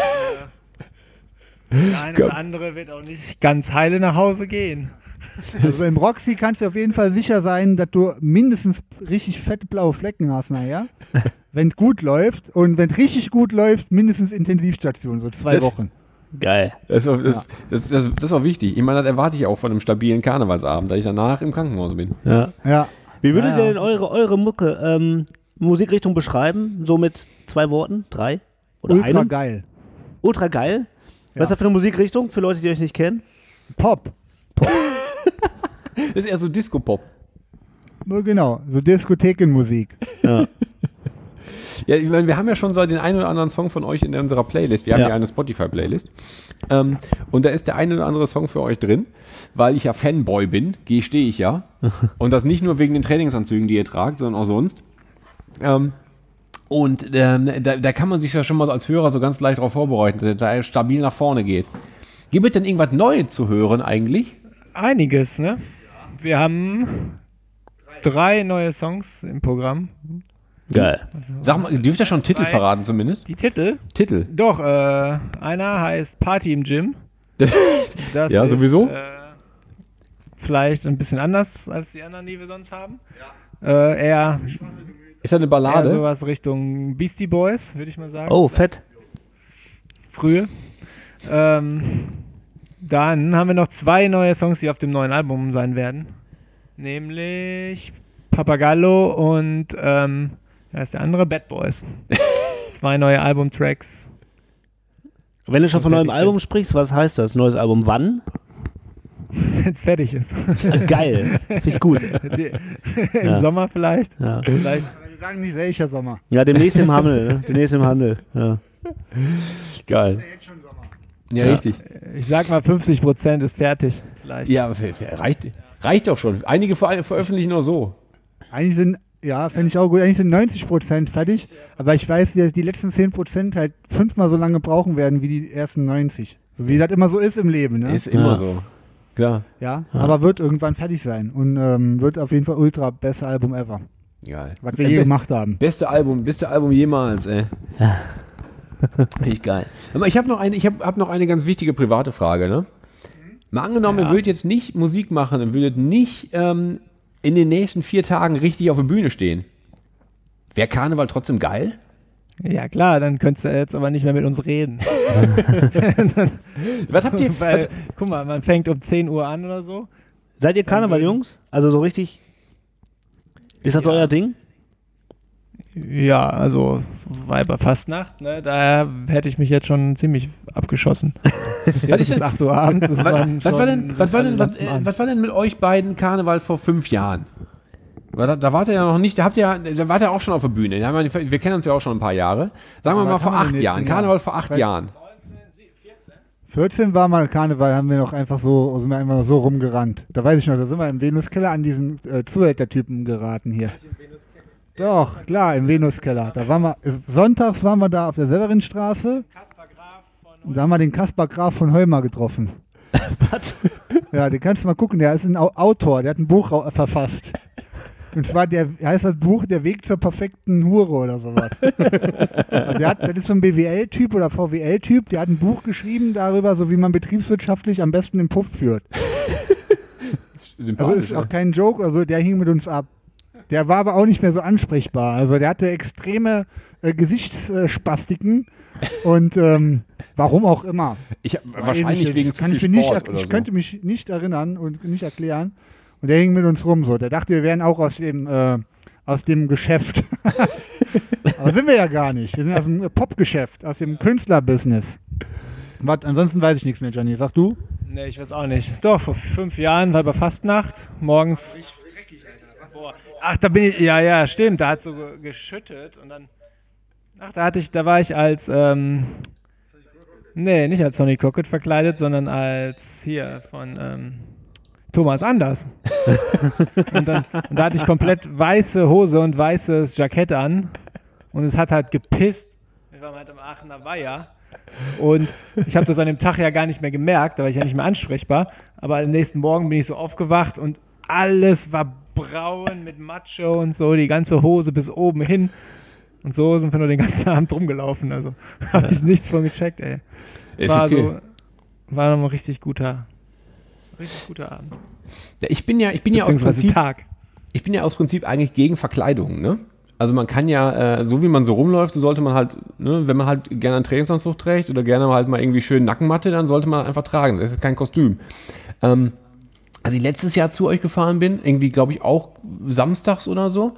Der eine oder andere wird auch nicht ganz heile nach Hause gehen. Also im Roxy kannst du auf jeden Fall sicher sein, dass du mindestens richtig fette blaue Flecken hast nachher. Wenn es gut läuft. Und wenn es richtig gut läuft, mindestens Intensivstation, so 2 Wochen. Geil. Das ist auch wichtig. Ich meine, das erwarte ich auch von einem stabilen Karnevalsabend, da ich danach im Krankenhaus bin. Ja. Ja. Wie würdet ihr denn eure Mucke, Musikrichtung beschreiben? So mit 2 Worten? 3? Oder Ultra einem? geil. Ultra geil? Was ist das für eine Musikrichtung, für Leute, die euch nicht kennen? Pop. Das ist eher so Disco-Pop. Genau, so Diskothekenmusik. Ja. Ja, ich meine, wir haben ja schon so den einen oder anderen Song von euch in unserer Playlist. Wir haben ja eine Spotify-Playlist. Und da ist der eine oder andere Song für euch drin, weil ich ja Fanboy bin, stehe ich ja. Und das nicht nur wegen den Trainingsanzügen, die ihr tragt, sondern auch sonst. Da kann man sich ja schon mal als Hörer so ganz leicht darauf vorbereiten, dass er stabil nach vorne geht. Gibt es denn irgendwas Neues zu hören eigentlich? Einiges, ne? Wir haben 3 neue Songs im Programm. Geil. Sag mal, dürft ihr schon Titel 3. verraten zumindest? Die Titel? Titel. Doch, einer heißt Party im Gym. Das Ja, ist, sowieso. Vielleicht ein bisschen anders als die anderen, die wir sonst haben. Eher Ist das eine Ballade? sowas Richtung Beastie Boys, würde ich mal sagen. Oh, fett. Frühe. Dann haben wir noch 2 neue Songs, die auf dem neuen Album sein werden. Nämlich Papagallo und wer ist der andere? Bad Boys. 2 neue Albumtracks. Wenn du schon von fertig neuem Album sind. sprichst, was heißt das? Neues Album wann? Wenn's fertig ist. Geil. Finde ich gut. Im Sommer vielleicht. Ja. Vielleicht. Wir sagen nicht welcher Sommer. Ja, demnächst im Handel. Ne? Demnächst im Handel. Ja. Geil. Jetzt schon Sommer. Ja, Ja. richtig. Ich sag mal 50% ist fertig. Vielleicht. Ja, reicht doch schon. Einige veröffentlichen nur so. Eigentlich sind, ja, fände ich auch gut, eigentlich sind 90% fertig, aber ich weiß, dass die letzten 10% halt 5-mal so lange brauchen werden wie die ersten 90. So wie das immer so ist im Leben, ne? Ist immer so. Klar. Ja, aber wird irgendwann fertig sein und wird auf jeden Fall ultra beste Album ever, Geil. was wir je gemacht haben. Beste Album jemals, ey. Echt geil. Aber ich habe noch eine ganz wichtige private Frage, ne? Mal angenommen, ihr würdet jetzt nicht Musik machen und würdet nicht in den nächsten 4 Tagen richtig auf der Bühne stehen. Wäre Karneval trotzdem geil? Ja klar, dann könntest du jetzt aber nicht mehr mit uns reden. Was habt ihr? Weil, guck mal, man fängt um 10 Uhr an oder so. Seid ihr Karneval-Jungs? Also so richtig. Ist das euer Ding? Ja, also Weiberfastnacht, ne, da hätte ich mich jetzt schon ziemlich abgeschossen. Bis jetzt bis 8 Uhr abends. Das Was war denn mit euch beiden Karneval vor 5 Jahren? Da wart ihr ja noch nicht, da wart ihr auch schon auf der Bühne. Wir kennen uns ja auch schon ein paar Jahre. Sagen wir Aber mal vor haben wir 8 im Jahren. nächsten Karneval Jahr. vor 8 Weil- Jahren. 14 war mal Karneval, sind wir einfach so rumgerannt. Da weiß ich noch, da sind wir im Venuskeller an diesen Zuhältertypen geraten hier. Doch, klar, im Venuskeller. Da waren wir, sonntags waren wir da auf der Severinstraße. Und da haben wir den Kaspar Graf von Heumer getroffen. Was? Ja, den kannst du mal gucken, der ist ein Autor, der hat ein Buch verfasst. Und zwar heißt das Buch Der Weg zur perfekten Hure oder sowas. Also das ist so ein BWL-Typ oder VWL-Typ, der hat ein Buch geschrieben darüber, so wie man betriebswirtschaftlich am besten den Puff führt. Also ist auch kein Joke, also der hing mit uns ab. Der war aber auch nicht mehr so ansprechbar. Also der hatte extreme Gesichtsspastiken und warum auch immer. Wahrscheinlich wegen zu viel Sport oder Ich so. könnte mich nicht erinnern und nicht erklären. Und der hing mit uns rum so. Der dachte, wir wären auch aus dem Geschäft. Aber sind wir ja gar nicht. Wir sind aus dem Popgeschäft, aus dem Künstlerbusiness. Ansonsten weiß ich nichts mehr, Gianni. Sag du? Ne, ich weiß auch nicht. Doch, vor 5 Jahren war bei Fastnacht, morgens. Boah. Ach, da bin ich, ja, stimmt, da hat so geschüttet und dann, da war ich als, nee, nicht als Sonny Crockett verkleidet, sondern als hier von, Thomas Anders. und da hatte ich komplett weiße Hose und weißes Jackett an und es hat halt gepisst. Wir waren halt am Aachener Weiher. Und ich habe das an dem Tag ja gar nicht mehr gemerkt, da war ich ja nicht mehr ansprechbar. Aber am nächsten Morgen bin ich so aufgewacht und alles war braun mit Macho und so, die ganze Hose bis oben hin. Und so sind wir nur den ganzen Abend rumgelaufen. Also habe ich nichts von gecheckt, ey. War noch ein richtig guter Abend. Ja, ich bin ja aus Prinzip eigentlich gegen Verkleidungen, ne? Also man kann ja, so wie man so rumläuft, so sollte man halt, ne, wenn man halt gerne einen Trainingsanzug trägt oder gerne halt mal irgendwie schön Nackenmatte, dann sollte man einfach tragen. Das ist kein Kostüm. Als ich letztes Jahr zu euch gefahren bin, irgendwie glaube ich auch samstags oder so,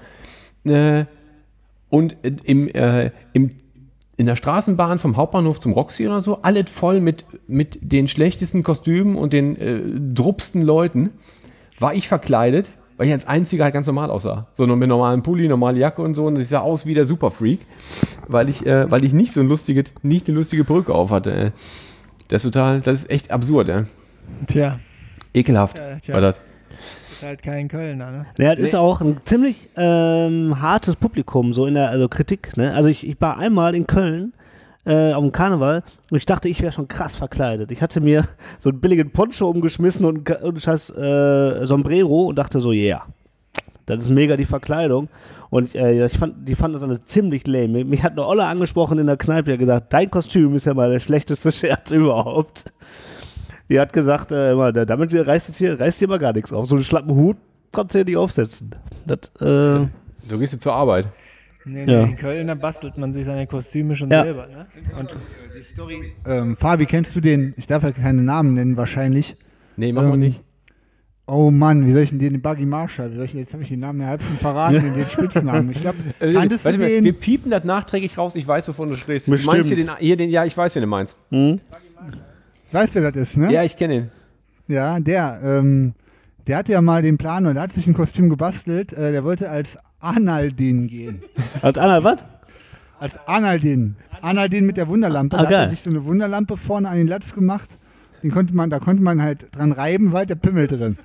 und in der Straßenbahn vom Hauptbahnhof zum Roxy oder so, alles voll mit den schlechtesten Kostümen und den druppsten Leuten, war ich verkleidet, weil ich als Einziger halt ganz normal aussah. So nur mit normalem Pulli, normale Jacke und so. Und ich sah aus wie der Superfreak, weil ich nicht eine lustige Perücke auf hatte. Das ist echt absurd, ey. Tja. Ekelhaft war das. Ist halt kein Kölner, ne? Ja, das ist auch ein ziemlich hartes Publikum, so in der Kritik. Ne? Also ich war einmal in Köln auf dem Karneval und ich dachte, ich wäre schon krass verkleidet. Ich hatte mir so einen billigen Poncho umgeschmissen und ein scheiß Sombrero und dachte so, yeah, das ist mega die Verkleidung. Und die fanden das alle ziemlich lame. Mich hat eine Olle angesprochen in der Kneipe, die hat gesagt, dein Kostüm ist ja mal der schlechteste Scherz überhaupt. Die hat gesagt, damit reißt hier mal gar nichts auf. So einen schlappen Hut kannst du ja nicht aufsetzen. So gehst du zur Arbeit. Nee, Ja. in Köln, da bastelt man sich seine Kostüme schon Ja. selber, ne? Und Die Story. Fabi, kennst du den? Ich darf ja keinen Namen nennen, wahrscheinlich. Nee, machen wir nicht. Oh Mann, wie soll ich denn den Buggy Marshall? Jetzt habe ich den Namen ja halb schon verraten, den Spitznamen. Ich glaube, kanntest du Warte mal, den? wir piepen das nachträglich raus. Ich weiß, wovon du sprichst. Bestimmt. Du meinst ja, ich weiß, wen du meinst. Weißt du, wer das ist, ne? Ja, ich kenne ihn. Ja, der hatte ja mal den Plan und der hat sich ein Kostüm gebastelt. Der wollte als Arnaldin gehen. Als Anna, was? Als Arnaldin. Arnaldin mit der Wunderlampe. Ah, Da hat geil. er sich so eine Wunderlampe vorne an den Latz gemacht. Da konnte man halt dran reiben, weil der Pimmel drin.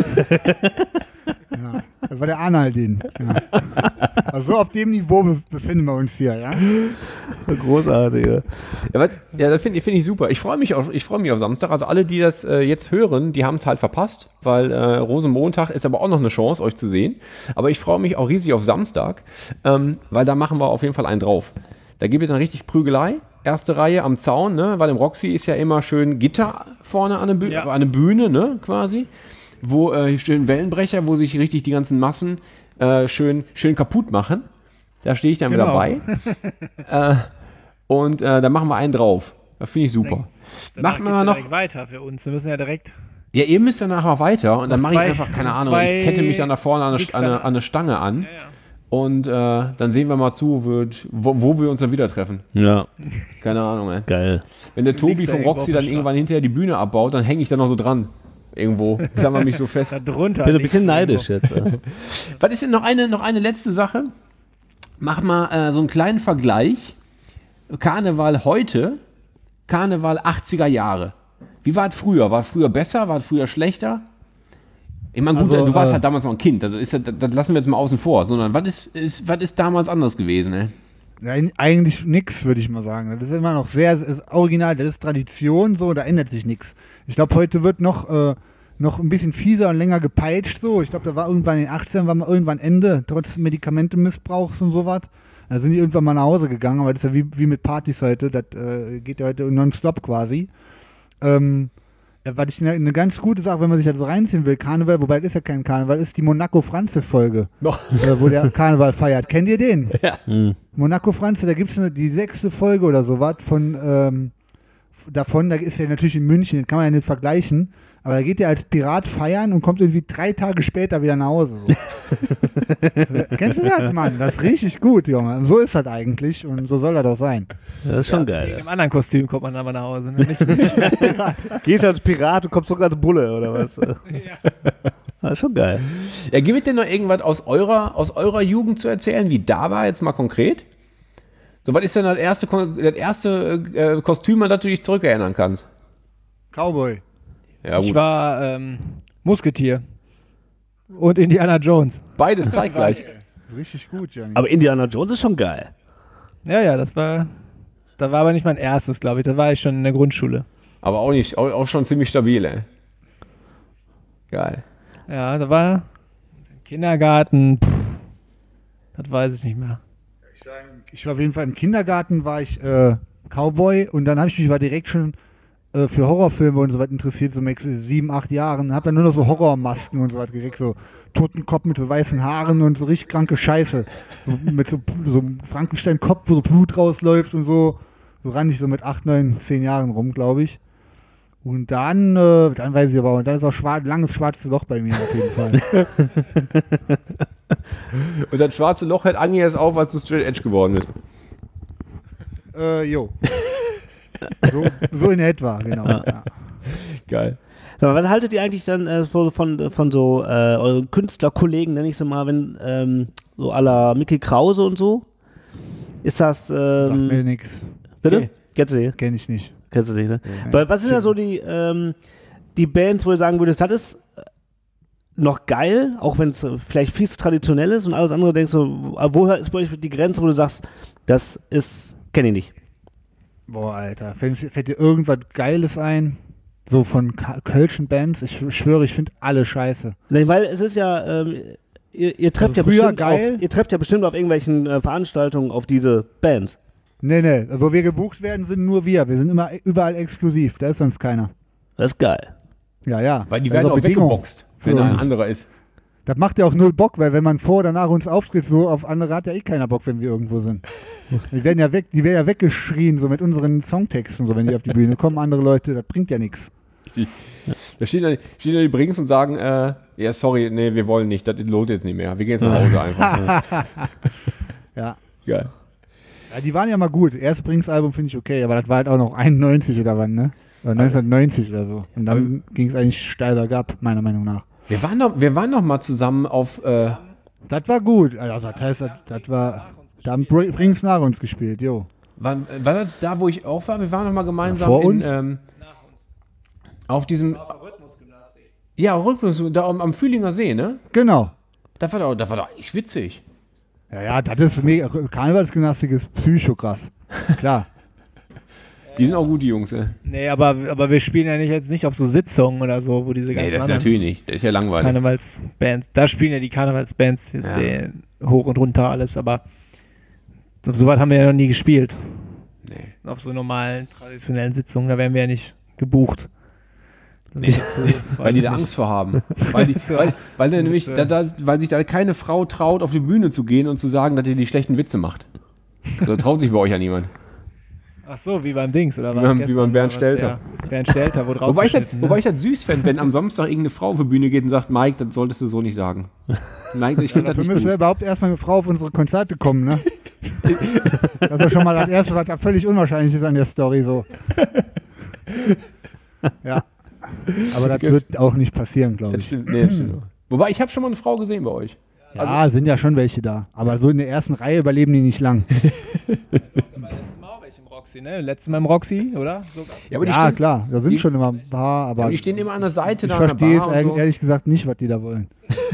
Ja, das war der Arnaldin. Ja. Also auf dem Niveau befinden wir uns hier, ja. Großartige. Ja, das finde ich super. Ich freue mich auf Samstag. Also alle, die das jetzt hören, die haben es halt verpasst, weil Rosenmontag ist aber auch noch eine Chance, euch zu sehen. Aber ich freue mich auch riesig auf Samstag, weil da machen wir auf jeden Fall einen drauf. Da gibt es dann richtig Prügelei. Erste Reihe am Zaun, ne? Weil im Roxy ist ja immer schön Gitter vorne an der Bühne, ne? Quasi. Wo hier stehen Wellenbrecher, wo sich richtig die ganzen Massen schön kaputt machen. Da stehe ich dann wieder bei. Und da machen wir einen drauf. Das finde ich super. Machen wir mal noch. Direkt weiter für uns. Wir müssen ja direkt. Ja, ihr müsst dann nachher weiter und dann mache ich zwei- einfach, keine Ahnung, zwei ich kette mich dann da vorne an Gigs eine dann. Stange an. Ja. Und dann sehen wir mal zu, wo wir uns dann wieder treffen. Ja, Keine Ahnung, ey. geil. Wenn der Tobi liegst da vom irgendwo Roxy auf dann der irgendwann hinterher die Bühne abbaut, dann hänge ich da noch so dran. Irgendwo. Klammer mich so fest. Da drunter. Bin ein liegt's bisschen irgendwo. neidisch jetzt. Was ist denn noch eine letzte Sache? Mach mal so einen kleinen Vergleich. Karneval heute, Karneval 80er Jahre. Wie war es früher? War es früher besser? War es früher schlechter? Ich meine, gut, Also, du warst halt damals noch ein Kind, also das lassen wir jetzt mal außen vor, sondern was ist damals anders gewesen, ne? Ja, eigentlich nix, würde ich mal sagen. Das ist immer noch sehr ist original, das ist Tradition, so, da ändert sich nichts. Ich glaube, heute wird noch ein bisschen fieser und länger gepeitscht, so. Ich glaube, da war irgendwann in den 80ern, war mal irgendwann Ende, trotz Medikamentenmissbrauchs und sowas. Da sind die irgendwann mal nach Hause gegangen, aber das ist ja wie mit Partys heute, das geht ja heute nonstop quasi. Was ich eine ganz gute Sache, wenn man sich halt so reinziehen will, Karneval, wobei das ist ja kein Karneval, ist die Monaco-Franze-Folge, wo der Karneval feiert. Kennt ihr den? Ja. Monaco-Franze, da gibt es die 6. Folge oder sowas davon, da ist ja natürlich in München, das kann man ja nicht vergleichen, aber da geht er als Pirat feiern und kommt irgendwie 3 Tage später wieder nach Hause. So. Kennst du das, Mann? Das ist richtig gut, Junge. So ist das eigentlich und so soll das auch sein. Das ist schon Wegen geil. dem anderen Kostüm kommt man aber nach Hause. Ne? Nicht, Gehst als Pirat und kommst sogar als Bulle, oder was? Das ist schon geil. Ja, gibt es denn noch irgendwas aus eurer Jugend zu erzählen, wie da war jetzt mal konkret? So, was ist denn das erste Kostüm, an das du dich zurückerinnern kannst? Cowboy. Ja, ich gut. war Musketier. Und Indiana Jones. Beides zeitgleich. Richtig gut, Johnny. Aber Indiana Jones ist schon geil. Ja, da war aber nicht mein erstes, glaube ich. Da war ich schon in der Grundschule. Aber auch schon ziemlich stabil, ey. Geil. Ja, da war im Kindergarten. Das weiß ich nicht mehr. Ich war auf jeden Fall im Kindergarten, war ich Cowboy und dann habe ich mich direkt schon für Horrorfilme und so was interessiert, so mit 7, 8 Jahren. Hab dann nur noch so Horrormasken und so was gekriegt, so Totenkopf mit so weißen Haaren und so richtig kranke Scheiße. So mit so einem Frankenstein-Kopf, wo so Blut rausläuft und so. So rannte ich so mit 8, 9, 10 Jahren rum, glaube ich. Und dann weiß ich aber, und dann ist auch langes schwarzes Loch bei mir auf jeden Fall. Und das schwarze Loch hält Angie erst auf, als du Straight Edge geworden bist. Jo. So in etwa, genau. Ja. Geil. Sag mal, was haltet ihr eigentlich dann von so euren Künstlerkollegen, nenne ich sie mal, wenn so à la Mickey Krause und so? Ist das. Sagt mir nix. Bitte? Okay. Kennst du die? Kenn ich nicht. Kennst du nicht, ne? Weil, was sind da so die Bands, wo du sagen würdest, das ist noch geil, auch wenn es vielleicht viel zu traditionell ist und alles andere denkst du, woher ist bei euch die Grenze, wo du sagst, das ist, kenne ich nicht. Boah, Alter, fällt dir irgendwas Geiles ein? So von Kölschen Bands? Ich schwöre, ich finde alle scheiße. Nein, weil es ist ja, ihr trefft Also ja früher bestimmt geil. ihr trefft ja bestimmt auf irgendwelchen Veranstaltungen auf diese Bands. Nee, wo wir gebucht werden, sind nur wir. Wir sind immer überall exklusiv, da ist sonst keiner. Das ist geil. Ja. Weil die Das werden ist auch Bedingung weggeboxt, für wenn da ein uns. anderer ist. Das macht ja auch null Bock, weil wenn man vor oder nach uns auftritt, so auf andere hat ja eh keiner Bock, wenn wir irgendwo sind. Die werden ja weggeschrien, so mit unseren Songtexten, so wenn die auf die Bühne kommen, andere Leute, das bringt ja nichts. Da stehen dann die Brings und sagen, ja, sorry, nee, wir wollen nicht, das lohnt jetzt nicht mehr. Wir gehen jetzt nach Hause einfach. Ja. Geil. Ja, die waren ja mal gut. Erste Brings-Album finde ich okay, aber das war halt auch noch 91 oder wann, ne? Oder 1990 oder so. Und dann ging es eigentlich steil bergab, meiner Meinung nach. Wir waren noch mal zusammen auf, Das war gut. Also das heißt, das war Da haben Brings nach uns gespielt, jo. War das da, wo ich auch war? Wir waren noch mal gemeinsam vor uns? Auf diesem... Ja, Rhythmus, da am Fühlinger See, ne? Genau. Das war doch echt witzig. Ja, das ist mega. Karnevalsgymnastik ist psycho-krass. Klar. Die sind auch gut, die Jungs, ey. Nee, aber wir spielen ja jetzt nicht auf so Sitzungen oder so, wo diese ganzen Nee, das anderen natürlich nicht. Das ist ja langweilig. Karnevalsbands. Da spielen ja die Karnevalsbands den hoch und runter alles, aber so weit haben wir ja noch nie gespielt. Nee. Auf so normalen, traditionellen Sitzungen, da werden wir ja nicht gebucht. Weil die da Angst vor haben. Weil sich da keine Frau traut, auf die Bühne zu gehen und zu sagen, dass ihr die schlechten Witze macht. So traut sich bei euch ja niemand. Ach so, wie beim Dings, oder was? Wie beim Bernd Stelter. Bernd Stelter, wo drauf Wobei ich das süß fände, wenn am Samstag irgendeine Frau auf die Bühne geht und sagt, Mike, das solltest du so nicht sagen. Mike, ich finde das Dafür nicht müsste gut. überhaupt erstmal eine Frau auf unsere Konzerte kommen, ne? Das ist schon mal das Erste, was da völlig unwahrscheinlich ist an der Story so. Ja. Aber das wird auch nicht passieren, glaube ich. Das stimmt. Wobei, ich habe schon mal eine Frau gesehen bei euch. Ja, sind ja schon welche da. Aber so in der ersten Reihe überleben die nicht lang. Letztes Mal auch welche im Roxy, ne? Letztes Mal im Roxy, oder? Sogar. Ja, aber die Ja, stehen, klar, da sind schon immer ein paar, aber die stehen immer an der Seite ich da an der verstehe Bar es und so. ehrlich gesagt nicht, was die da wollen.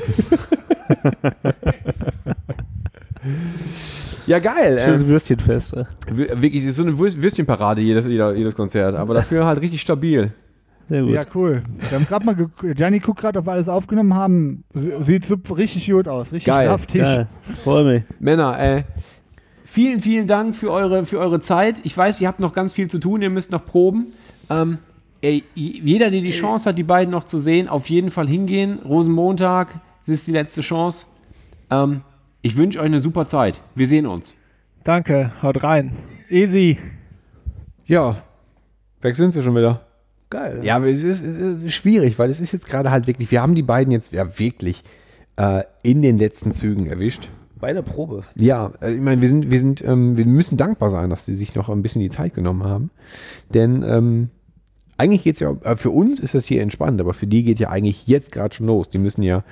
Ja, geil. Schönes Würstchenfest. Wirklich, es ist so eine Würstchenparade jedes Konzert, aber dafür halt richtig stabil. Sehr gut. Ja, cool. Wir haben gerade mal Gianni guckt gerade, ob wir alles aufgenommen haben. Sieht super, richtig gut aus, richtig Geil. saftig. Geil. Freue mich. Männer, vielen, vielen Dank für eure Zeit. Ich weiß, ihr habt noch ganz viel zu tun, ihr müsst noch proben. Jeder, der die Chance hat, die beiden noch zu sehen, auf jeden Fall hingehen. Rosenmontag, es ist die letzte Chance. Ich wünsche euch eine super Zeit. Wir sehen uns. Danke, haut rein. Easy. Ja, weg sind sie schon wieder. Geil. Ja, aber es ist schwierig, weil es ist jetzt gerade halt wirklich, wir haben die beiden jetzt wirklich in den letzten Zügen erwischt. Bei der Probe. Ja, ich meine, wir müssen dankbar sein, dass sie sich noch ein bisschen die Zeit genommen haben. Denn eigentlich geht es ja, für uns ist das hier entspannt, aber für die geht ja eigentlich jetzt gerade schon los. Die müssen ja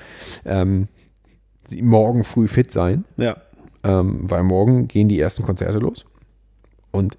morgen früh fit sein. Ja. Weil morgen gehen die ersten Konzerte los. Und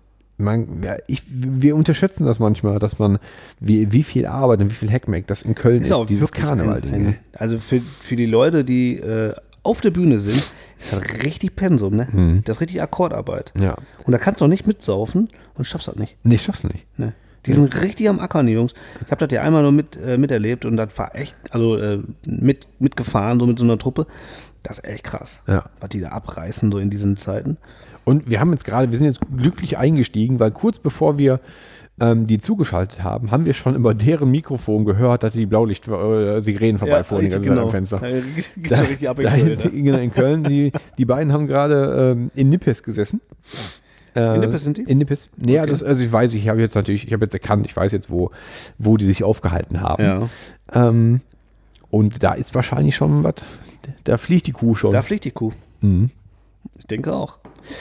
wir unterschätzen das manchmal, dass man, wie viel Arbeit und wie viel Hackmack das in Köln ist, dieses Karneval-Ding. Also für die Leute, die auf der Bühne sind, ist das richtig Pensum, ne? Mhm. Das ist richtig Akkordarbeit. Ja. Und da kannst du auch nicht mitsaufen und schaffst das nicht. Nee, ich schaff's nicht. Ne? Die sind richtig am Ackern, die Jungs. Ich habe das ja einmal nur miterlebt und das war echt, also mitgefahren, so mit so einer Truppe. Das ist echt krass, Ja. was die da abreißen, so in diesen Zeiten. Und wir sind jetzt glücklich eingestiegen, weil kurz bevor wir die zugeschaltet haben, haben wir schon über deren Mikrofon gehört, dass die Blaulicht-Sirenen vorbeifuhren am Fenster. Da geht's schon richtig ab in Köln, in Köln. Die beiden haben gerade in Nippes gesessen. In Nippes sind die? In Nippes. Nee, Okay. ich habe jetzt erkannt, ich weiß jetzt, wo die sich aufgehalten haben. Ja. Und da ist wahrscheinlich schon was, da fliegt die Kuh schon. Da fliegt die Kuh. Mhm. Ich denke auch.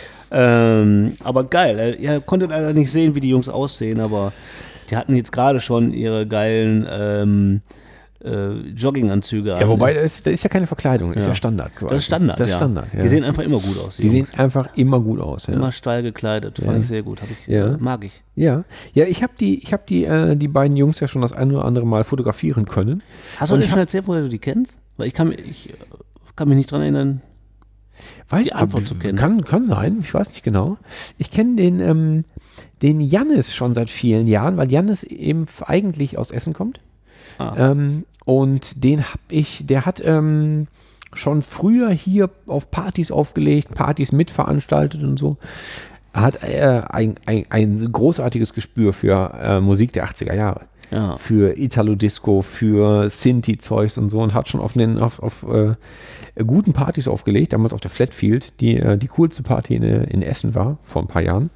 Aber geil. Ihr konntet leider nicht sehen, wie die Jungs aussehen, aber die hatten jetzt gerade schon ihre geilen Jogginganzüge an. Ja, wobei, das ist ja keine Verkleidung, das ist ja Standard quasi. Das ist Standard, Das ist ja. Standard, ja. Die sehen einfach immer gut aus. Die sehen einfach immer gut aus. Ja. immer steil gekleidet. Fand ich sehr gut. Mag ich. Ja, ich habe die beiden Jungs ja schon das ein oder andere Mal fotografieren können. Hast du Und dir ich schon erzählt, woher du die kennst? Weil ich kann mich nicht dran erinnern. Weiß die Antwort zu kennen. Kann sein, ich weiß nicht genau. Ich kenne den Jannis schon seit vielen Jahren, weil Jannis eben eigentlich aus Essen kommt. Und der hat schon früher hier auf Partys aufgelegt, Partys mitveranstaltet und so. Er hat ein großartiges Gespür für Musik der 80er Jahre. Ja. Für Italo-Disco, für Sinti-Zeugs und so und hat schon auf guten Partys aufgelegt, damals auf der Flatfield, die coolste Party in Essen war, vor ein paar Jahren.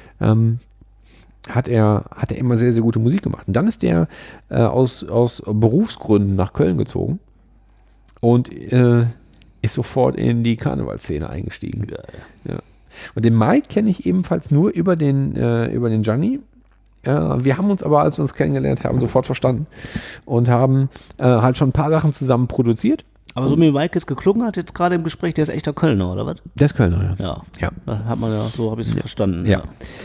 Hat er immer sehr, sehr gute Musik gemacht. Und dann ist der aus Berufsgründen nach Köln gezogen und ist sofort in die Karnevalszene eingestiegen. Geil. Ja. Und den Mike kenne ich ebenfalls nur über den Gianni. Wir haben uns aber, als wir uns kennengelernt haben, sofort verstanden und haben halt schon ein paar Sachen zusammen produziert. Aber so wie Mike jetzt geklungen hat, jetzt gerade im Gespräch, der ist echter Kölner, oder was? Der ist Kölner, ja. Ja. Ja. Da hat man ja, so habe ich es verstanden. Ja.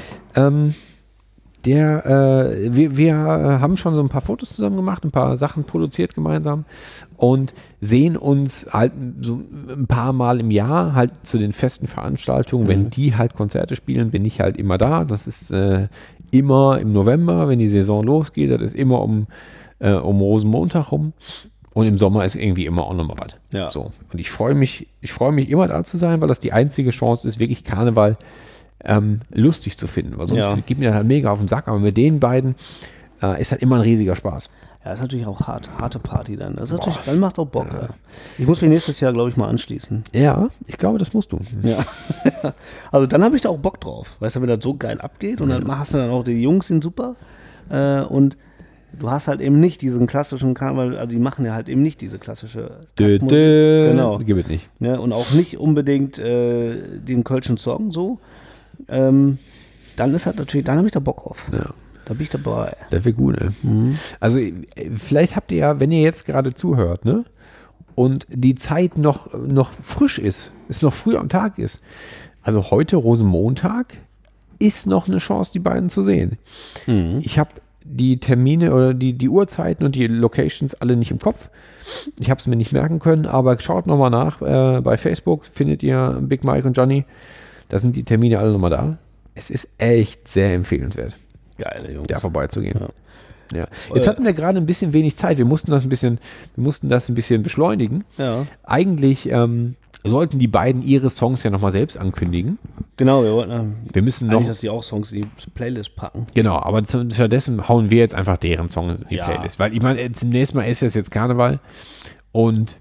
Wir haben schon so ein paar Fotos zusammen gemacht, ein paar Sachen produziert gemeinsam und sehen uns halt so ein paar Mal im Jahr halt zu den festen Veranstaltungen. Wenn die halt Konzerte spielen, bin ich halt immer da. Das ist immer im November, wenn die Saison losgeht. Das ist immer um Rosenmontag rum. Und im Sommer ist irgendwie immer auch nochmal was. Ja. So. Und ich freue mich immer da zu sein, weil das die einzige Chance ist, wirklich Karneval lustig zu finden, weil sonst geht mir halt mega auf den Sack, aber mit den beiden ist halt immer ein riesiger Spaß. Ja, ist natürlich auch harte Party dann. Das ist natürlich, dann macht auch Bock. Ja. Ich muss mich nächstes Jahr, glaube ich, mal anschließen. Ja, ich glaube, das musst du. Ja. Also dann habe ich da auch Bock drauf. Weißt du, wenn das so geil abgeht und dann hast du dann auch, die Jungs sind super und du hast halt eben nicht diesen klassischen Karneval, also die machen ja halt eben nicht diese klassische Kackmusik. Genau. Gibt es nicht. Ja, und auch nicht unbedingt den kölschen Song so. Dann ist halt natürlich, dann habe ich da Bock drauf. Ja. Da bin ich dabei. Das wäre gut, ne? Also vielleicht habt ihr ja, wenn ihr jetzt gerade zuhört, ne? Und die Zeit noch frisch ist, es noch früh am Tag ist. Also heute Rosenmontag ist noch eine Chance, die beiden zu sehen. Ich habe die Termine oder die Uhrzeiten und die Locations alle nicht im Kopf. Ich habe es mir nicht merken können, aber schaut nochmal nach. Bei Facebook findet ihr Big Mike und Johnny. Da sind die Termine alle nochmal da. Es ist echt sehr empfehlenswert, Geile Jungs. da vorbeizugehen. Ja. Jetzt hatten wir gerade ein bisschen wenig Zeit. Wir mussten das ein bisschen beschleunigen. Ja. Eigentlich sollten die beiden ihre Songs ja nochmal selbst ankündigen. Genau, wir wollten Wir müssen eigentlich, noch, dass die auch Songs in die Playlist packen. genau, aber stattdessen hauen wir jetzt einfach deren Songs in die Ja. Playlist. Weil ich meine, zunächst mal ist das jetzt Karneval und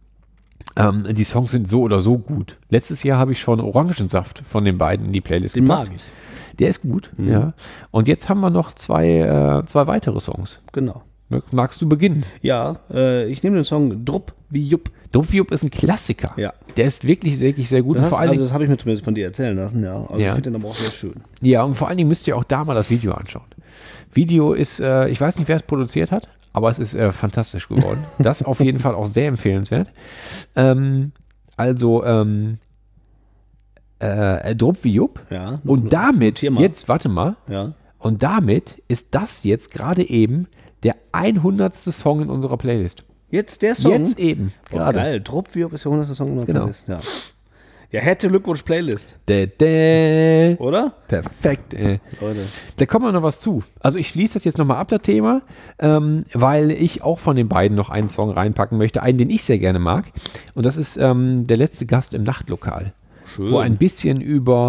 die Songs sind so oder so gut. Letztes Jahr habe ich schon Orangensaft von den beiden in die Playlist Den gepackt. mag ich. Der ist gut, ja. Und jetzt haben wir noch zwei weitere Songs. Genau. Magst du beginnen? Ja, ich nehme den Song Drupp wie Jupp. Drupp ist ein Klassiker. Ja. Der ist wirklich, wirklich sehr gut. Das, Und vor allen Dingen, das habe ich mir zumindest von dir erzählen lassen, ja. Also Ja. ich finde den aber auch sehr schön. ja, und vor allen Dingen müsst ihr auch da mal das Video anschauen. Video ist, ich weiß nicht, wer es produziert hat, aber es ist fantastisch geworden. Das auf jeden Fall auch sehr empfehlenswert. Drupp wie Jupp. Ja. Und damit, Notier mal. jetzt, warte mal, Ja. und damit ist das jetzt gerade eben der 100. Song in unserer Playlist. Jetzt der Song. Jetzt eben, Oh, gerade. geil. Drupp wie Jupp ist der 100. Song in der Genau. Playlist. Ja. Ja, hätte Glückwunsch Playlist. Oder? Perfekt, ey. Leute. Da kommt noch was zu. Also ich schließe das jetzt nochmal ab, das Thema, weil ich auch von den beiden noch einen Song reinpacken möchte, einen, den ich sehr gerne mag. Und das ist der letzte Gast im Nachtlokal, Schön. wo ein bisschen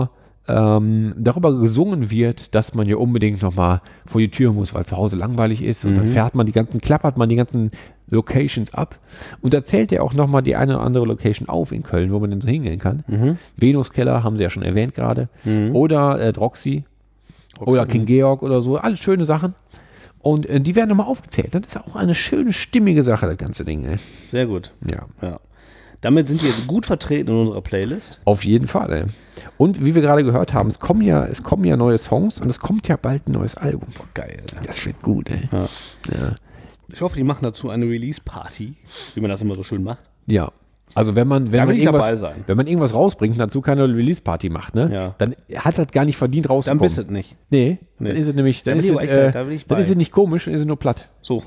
darüber gesungen wird, dass man ja unbedingt nochmal vor die Tür muss, weil zu Hause langweilig ist. Und dann klappert man die ganzen Locations ab. Und da zählt er auch nochmal die eine oder andere Location auf in Köln, wo man denn so hingehen kann. Venuskeller haben sie ja schon erwähnt gerade. Oder Droxy. Oder King Georg oder so. Alles schöne Sachen. Und die werden nochmal aufgezählt. Das ist auch eine schöne, stimmige Sache, das ganze Ding. Ey. Sehr gut. Ja. Ja. Damit sind die jetzt gut vertreten in unserer Playlist. Auf jeden Fall. Ey. Und wie wir gerade gehört haben, es kommen ja neue Songs und es kommt ja bald ein neues Album. Geil. Das wird gut, ey. Ja. Ja. Ich hoffe, die machen dazu eine Release-Party, wie man das immer so schön macht. Ja. Also wenn man will ich dabei irgendwas, sein. wenn man irgendwas rausbringt und dazu keine Release-Party macht, ne, Ja. dann hat das gar nicht verdient Dann rauszukommen. bist du es nicht. Nee, Nee. dann ist es nämlich, Da dann will ist ich es, aber echt- da will ich dann bei. ist es nicht komisch, dann ist es nur platt. So.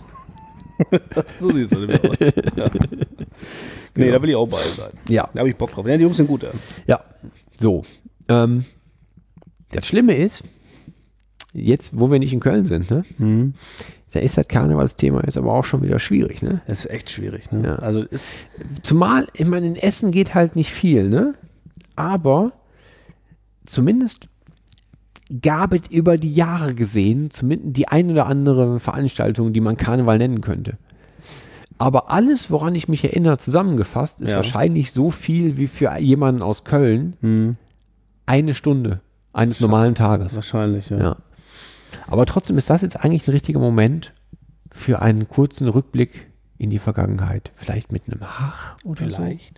So sieht es nämlich aus. Ja. Nee, da will ich auch bei sein. Ja. Da habe ich Bock drauf. Ja, die Jungs sind gut, ja. Ja. So. Das Schlimme ist, jetzt, wo wir nicht in Köln sind, ne, da ist das Karnevalsthema ist aber auch schon wieder schwierig, ne? Das ist echt schwierig, ne? Ja. Also ist. Zumal, ich meine, in Essen geht halt nicht viel, ne? Aber zumindest gab es über die Jahre gesehen, zumindest die ein oder andere Veranstaltung, die man Karneval nennen könnte. Aber alles, woran ich mich erinnere, zusammengefasst, ist Ja. wahrscheinlich so viel wie für jemanden aus Köln eine Stunde eines normalen Tages. Wahrscheinlich, ja. Ja. Aber trotzdem ist das jetzt eigentlich ein richtiger Moment für einen kurzen Rückblick in die Vergangenheit. Vielleicht mit einem Hach oder Vielleicht.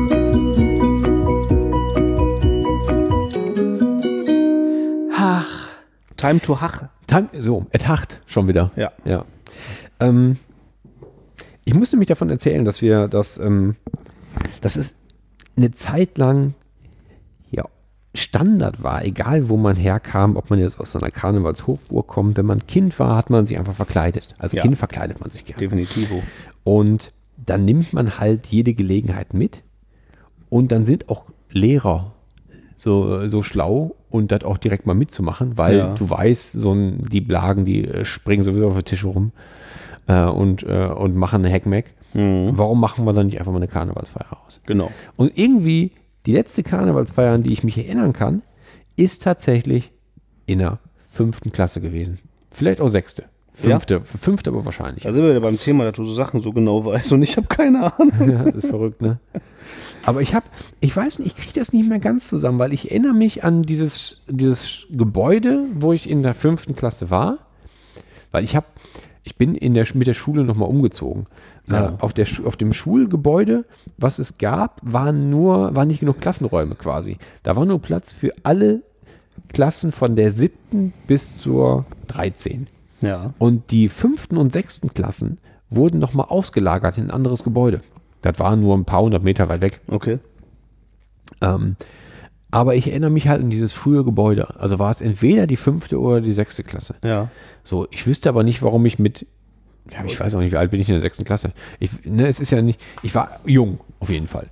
Hach. Time to Hach. So, ertacht schon wieder. Ja. Ja. Ich musste mich davon erzählen, dass dass es eine Zeit lang ja Standard war, egal wo man herkam, ob man jetzt aus einer Karnevalshochburg kommt. Wenn man Kind war, hat man sich einfach verkleidet. Als Kind verkleidet man sich gerne. Definitivo. Und dann nimmt man halt jede Gelegenheit mit. Und dann sind auch Lehrer so schlau und das auch direkt mal mitzumachen, weil du weißt, die Blagen, die springen sowieso auf die Tische rum und machen eine Heckmeck. Warum machen wir dann nicht einfach mal eine Karnevalsfeier aus? Genau. Und irgendwie die letzte Karnevalsfeier, an die ich mich erinnern kann, ist tatsächlich in der 5. Klasse gewesen. Vielleicht auch 6. Fünfte aber wahrscheinlich. Da sind wir wieder beim Thema, dass du so Sachen so genau weißt und ich habe keine Ahnung. Ja, das ist verrückt, ne? Aber ich weiß nicht, ich kriege das nicht mehr ganz zusammen, weil ich erinnere mich an dieses Gebäude, wo ich in der 5. Klasse war, weil ich bin mit der Schule nochmal umgezogen. Ja. Auf dem Schulgebäude, was es gab, waren nicht genug Klassenräume quasi. Da war nur Platz für alle Klassen von der 7. bis zur 13. Ja. Und die 5. und 6. Klassen wurden nochmal ausgelagert in ein anderes Gebäude. Das war nur ein paar 100 Meter weit weg. Okay. Aber ich erinnere mich halt an dieses frühe Gebäude. Also war es entweder die 5. oder die 6. Klasse. Ja. So, ich wüsste aber nicht, warum ich ich weiß auch nicht, wie alt bin ich in der 6. Klasse. Es ist ja nicht, ich war jung, auf jeden Fall.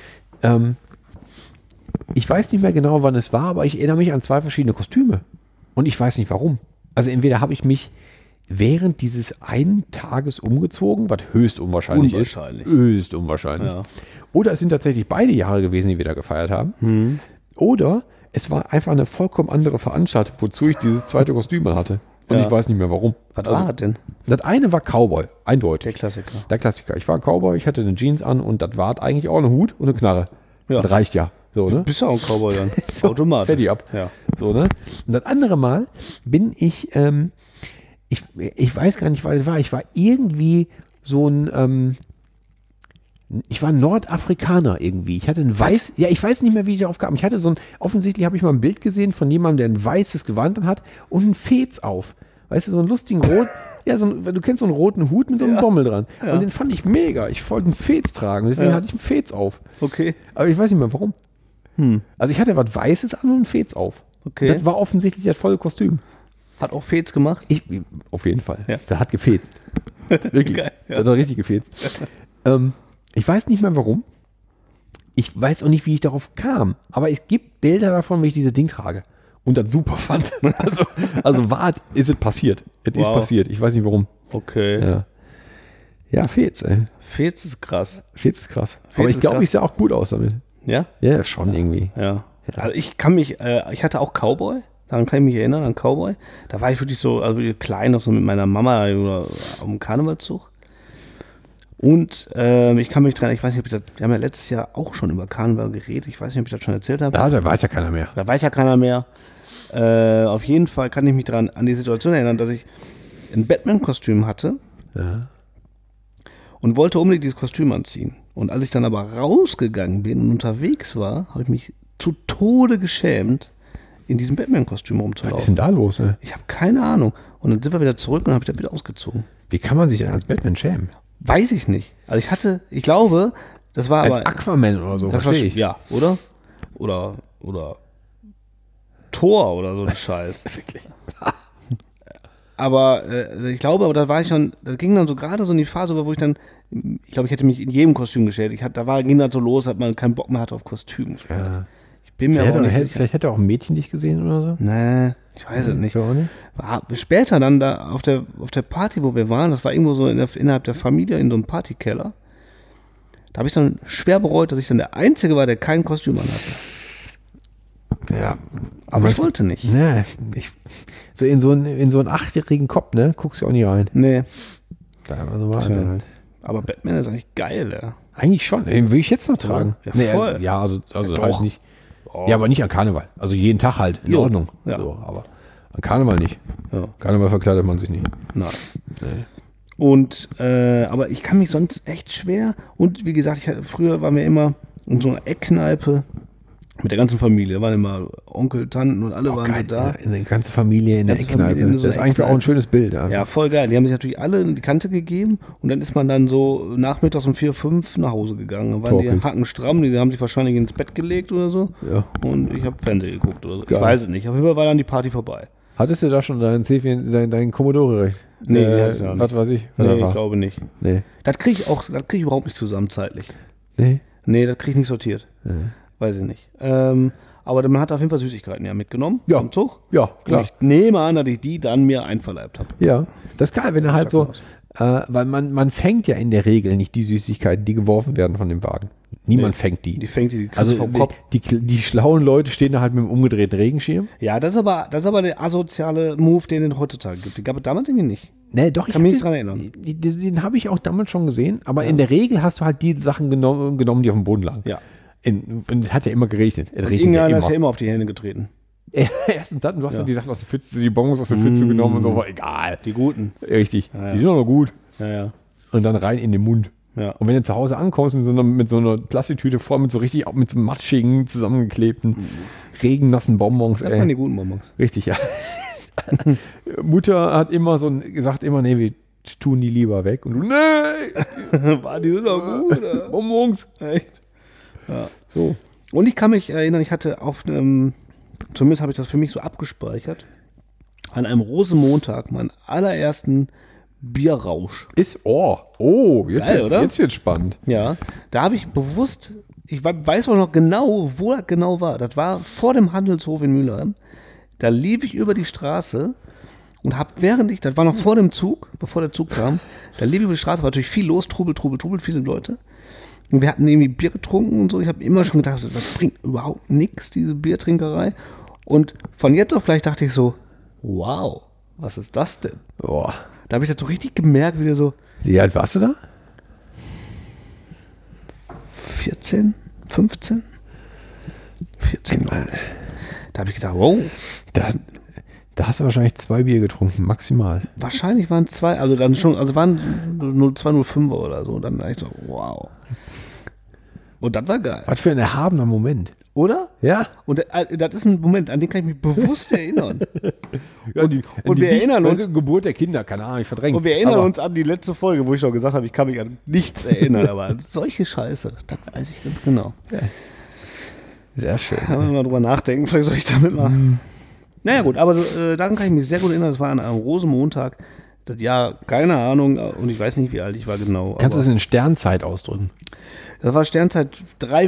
Ich weiß nicht mehr genau, wann es war, aber ich erinnere mich an 2 verschiedene Kostüme. Und ich weiß nicht warum. Also entweder habe ich mich während dieses einen Tages umgezogen, was höchst unwahrscheinlich ist. Höchst unwahrscheinlich. Ja. Oder es sind tatsächlich beide Jahre gewesen, die wir da gefeiert haben. Oder es war einfach eine vollkommen andere Veranstaltung, wozu ich dieses 2. Kostüm mal hatte. Und ich weiß nicht mehr warum. Was war das denn? Das eine war Cowboy, eindeutig. Der Klassiker. Ich war ein Cowboy, ich hatte eine Jeans an und das war eigentlich auch ein Hut und eine Knarre. Ja. Das reicht ja. So, ne? Bist du auch ein Cowboy dann? So, Automatisch. fertig ab. Ja. So, ne? Und das andere Mal bin ich weiß gar nicht, was es war. Ich war irgendwie so ich war Nordafrikaner irgendwie. Ich hatte ich weiß nicht mehr, wie ich darauf kam. Ich hatte offensichtlich habe ich mal ein Bild gesehen von jemandem, der ein weißes Gewand an hat und einen Fez auf. Weißt du, so einen lustigen du kennst so einen roten Hut mit so einem Bommel dran. Ja. Und den fand ich mega. Ich wollte einen Fez tragen. Deswegen hatte ich einen Fez auf. Okay. Aber ich weiß nicht mehr, warum. Also ich hatte was Weißes an und einen Fez auf. Okay. Das war offensichtlich das volle Kostüm. Hat auch Fez gemacht? Auf jeden Fall. Ja. Der hat gefetzt. Wirklich. Geil, ja. Der hat richtig gefetzt. Ich weiß nicht mehr warum. Ich weiß auch nicht, wie ich darauf kam. Aber es gibt Bilder davon, wie ich dieses Ding trage. Und das super fand. Also ist es passiert. Es ist passiert. Ich weiß nicht warum. Okay. Ja, Fez, ey. Fez ist krass. Fez ist krass. Aber ich glaube, ich sah auch gut aus damit. Ja? Ja, schon irgendwie. Ja. Also ich hatte auch Cowboy. Daran kann ich mich erinnern, an Cowboy. Da war ich wirklich so, also wirklich klein, noch so mit meiner Mama oder auf dem Karnevalszug. Und ich kann mich dran, ich weiß nicht, wir haben ja letztes Jahr auch schon über Karneval geredet. Ich weiß nicht, ob ich das schon erzählt habe. Da weiß ja keiner mehr. Da weiß ja keiner mehr. Auf jeden Fall kann ich mich an die Situation erinnern, dass ich ein Batman-Kostüm hatte und wollte unbedingt dieses Kostüm anziehen. Und als ich dann aber rausgegangen bin und unterwegs war, habe ich mich zu Tode geschämt, in diesem Batman-Kostüm rumzulaufen. Was ist denn da los, ey? Ich habe keine Ahnung. Und dann sind wir wieder zurück und habe ich das wieder ausgezogen. Wie kann man sich denn als Batman schämen? Weiß ich nicht. Also ich glaube, das war Als aber... Aquaman oder so, das war, verstehe ich. ja, oder? Oder Thor oder so ein Scheiß. Wirklich. Aber ich glaube, da ging dann so gerade so in die Phase, wo ich dann, ich glaube, ich hätte mich in jedem Kostüm gestellt. Ging dann so los, dass man keinen Bock mehr hatte auf Kostüm. Ja. Ich bin mir auch nicht sicher. Vielleicht hätte auch ein Mädchen dich gesehen oder so. Nee, ich weiß es nicht. Auch nicht. Später dann da auf der Party, wo wir waren, das war irgendwo so innerhalb der Familie in so einem Partykeller. Da habe ich dann schwer bereut, dass ich dann der Einzige war, der kein Kostüm an hatte. Ja. Aber ich wollte nicht. Ne, so in so einen 8-jährigen Kopf, ne, guckst du auch nie rein. Nee. So war Tja. halt. Aber Batman ist eigentlich geil, ja. Eigentlich schon. Den will ich jetzt noch tragen. Ja, voll. Ja, also doch. halt nicht. Oh. Ja, aber nicht an Karneval. Also jeden Tag halt. In Jo. Ordnung. Ja. So, aber an Karneval nicht. Ja. Karneval verkleidet man sich nicht. Nein. Nee. Und, aber ich kann mich sonst echt schwer. Und wie gesagt, früher waren wir immer in so einer Eckkneipe Mit der ganzen Familie. Da waren immer Onkel, Tanten und alle waren so da. Eine ganze Familie in der Ganze Familie Eckkneipe. in so Das ist einer eigentlich auch ein Eckkneipe. schönes Bild. Also. Ja, voll geil. Die haben sich natürlich alle die Kante gegeben und dann ist man dann so nachmittags um 4, 5 nach Hause gegangen. Dann waren die Torkel. Hacken stramm, die haben sich wahrscheinlich ins Bett gelegt oder so. Ja. Und ich habe Fernsehen geguckt oder so. Geil. Ich weiß es nicht. Auf jeden Fall war dann die Party vorbei. Hattest du da schon deinen dein Commodore recht? Nee, den hatte ich noch was nicht. weiß ich. Was Nee, das ich war. glaube nicht. Nee. Das kriege ich überhaupt nicht zusammen zeitlich. Nee. Nee, das kriege ich nicht sortiert. Weiß ich nicht. Aber man hat auf jeden Fall Süßigkeiten ja mitgenommen Ja. vom Zug. Ja, Und klar. ich nehme an, dass ich die dann mir einverleibt habe. Ja, das ist geil, wenn er halt so, Stark weil man fängt ja in der Regel nicht die Süßigkeiten, die geworfen werden von dem Wagen. Niemand fängt die. Die fängt die Also vom Kopf. die schlauen Leute stehen da halt mit dem umgedrehten Regenschirm. Ja, das ist aber der asoziale Move, den es heutzutage gibt. Den gab es damals irgendwie nicht. Nee, doch, ich Kann mich hab nicht dran erinnern. Den habe ich auch damals schon gesehen, aber in der Regel hast du halt die Sachen genommen, die auf dem Boden lagen. Ja. Und es hat ja immer geregnet. Es regnet ja Irgendeiner ist ja immer. immer auf die Hände getreten. Erstens das, und du hast ja die Sachen aus der Pfütze, die Bonbons aus der Pfütze genommen und so, war egal. Die guten. Richtig. Ja. Die sind aber gut. Ja, ja. Und dann rein in den Mund. Ja. Und wenn du zu Hause ankommst mit so einer Plastiktüte voll mit so matschigen, zusammengeklebten, regennassen Bonbons, Das waren die guten Bonbons. Richtig, ja. Mutter hat immer gesagt, nee, wir tun die lieber weg. Und du, nee, Die sind doch gut. Oder? Bonbons. Echt? Ja. So. Und ich kann mich erinnern, ich hatte zumindest habe ich das für mich so abgespeichert, an einem Rosenmontag meinen allerersten Bierrausch. Jetzt Geil, oder? jetzt wird spannend. Ja, da habe ich bewusst, weiß auch noch genau, wo das genau war. Das war vor dem Handelshof in Mülheim. Da lief ich über die Straße und habe das war noch vor dem Zug, bevor der Zug kam, da lief ich über die Straße, war natürlich viel los, Trubel, viele Leute. Und wir hatten irgendwie Bier getrunken und so. Ich habe immer schon gedacht, das bringt überhaupt nichts, diese Biertrinkerei. Und von jetzt auf gleich dachte ich so, wow, was ist das denn? Boah. Da habe ich das so richtig gemerkt, wie der so Wie alt warst du da? 14, 15? 14, glaube ich. Da habe ich gedacht, wow, Da hast du wahrscheinlich 2 Bier getrunken, maximal. wahrscheinlich waren 2, also dann schon, also waren 2,05er oder so. Und dann dachte ich so, wow. Und das war geil. Was für ein erhabener Moment. Oder? Ja. Und das ist ein Moment, an den kann ich mich bewusst erinnern. Ja, wir erinnern uns- also Geburt der Kinder, keine Ahnung, ich verdränge. Und wir erinnern uns an die letzte Folge, wo ich schon gesagt habe, ich kann mich an nichts erinnern, aber an solche Scheiße, das weiß ich ganz genau. Sehr schön. Da müssen wir mal drüber nachdenken, vielleicht soll ich damit mal. Naja, gut, aber daran kann ich mich sehr gut erinnern. Das war an einem Rosenmontag. Das Jahr, keine Ahnung, und ich weiß nicht, wie alt ich war genau. Kannst du aber das in Sternzeit ausdrücken? das war Sternzeit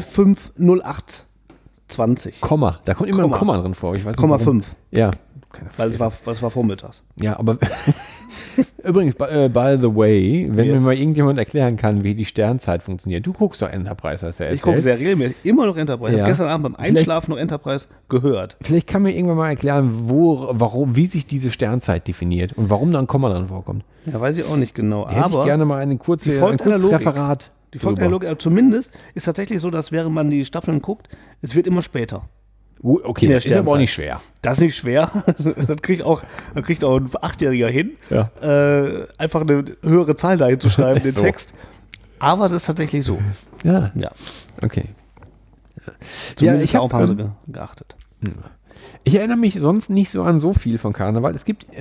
350820. Komma. Da kommt immer Komma. ein Komma drin vor. Ich weiß nicht, Komma warum. 5, Ja. weil es war vormittags. Ja, aber übrigens, by the way, wenn Yes. mir mal irgendjemand erklären kann, wie die Sternzeit funktioniert. Du guckst doch Enterprise, hast du ja Ich gucke erzählt. sehr regelmäßig, immer noch Enterprise. Ich Ja. habe gestern Abend beim Einschlafen noch Enterprise gehört. Vielleicht kann mir irgendwann mal erklären, wie sich diese Sternzeit definiert und warum da ein Komma drin vorkommt. Ja, weiß ich auch nicht genau. Hätte ich aber gerne mal ein die kurzes folgt einer Logik. Referat. die folgt drüber. der Logik, aber zumindest ist tatsächlich so, dass während man die Staffeln guckt, es wird immer später. Okay, in der das ist aber auch Sternzeit. nicht schwer. Das ist nicht schwer. Das kriegt auch ein 8-Jähriger hin, Ja. einfach eine höhere Zahl dahin zu schreiben, den So. Text. Aber das ist tatsächlich so. Ja, Ja. okay. Zumindest ich hab, darauf haben sie geachtet. Ich erinnere mich sonst nicht so an so viel von Karneval. Es gibt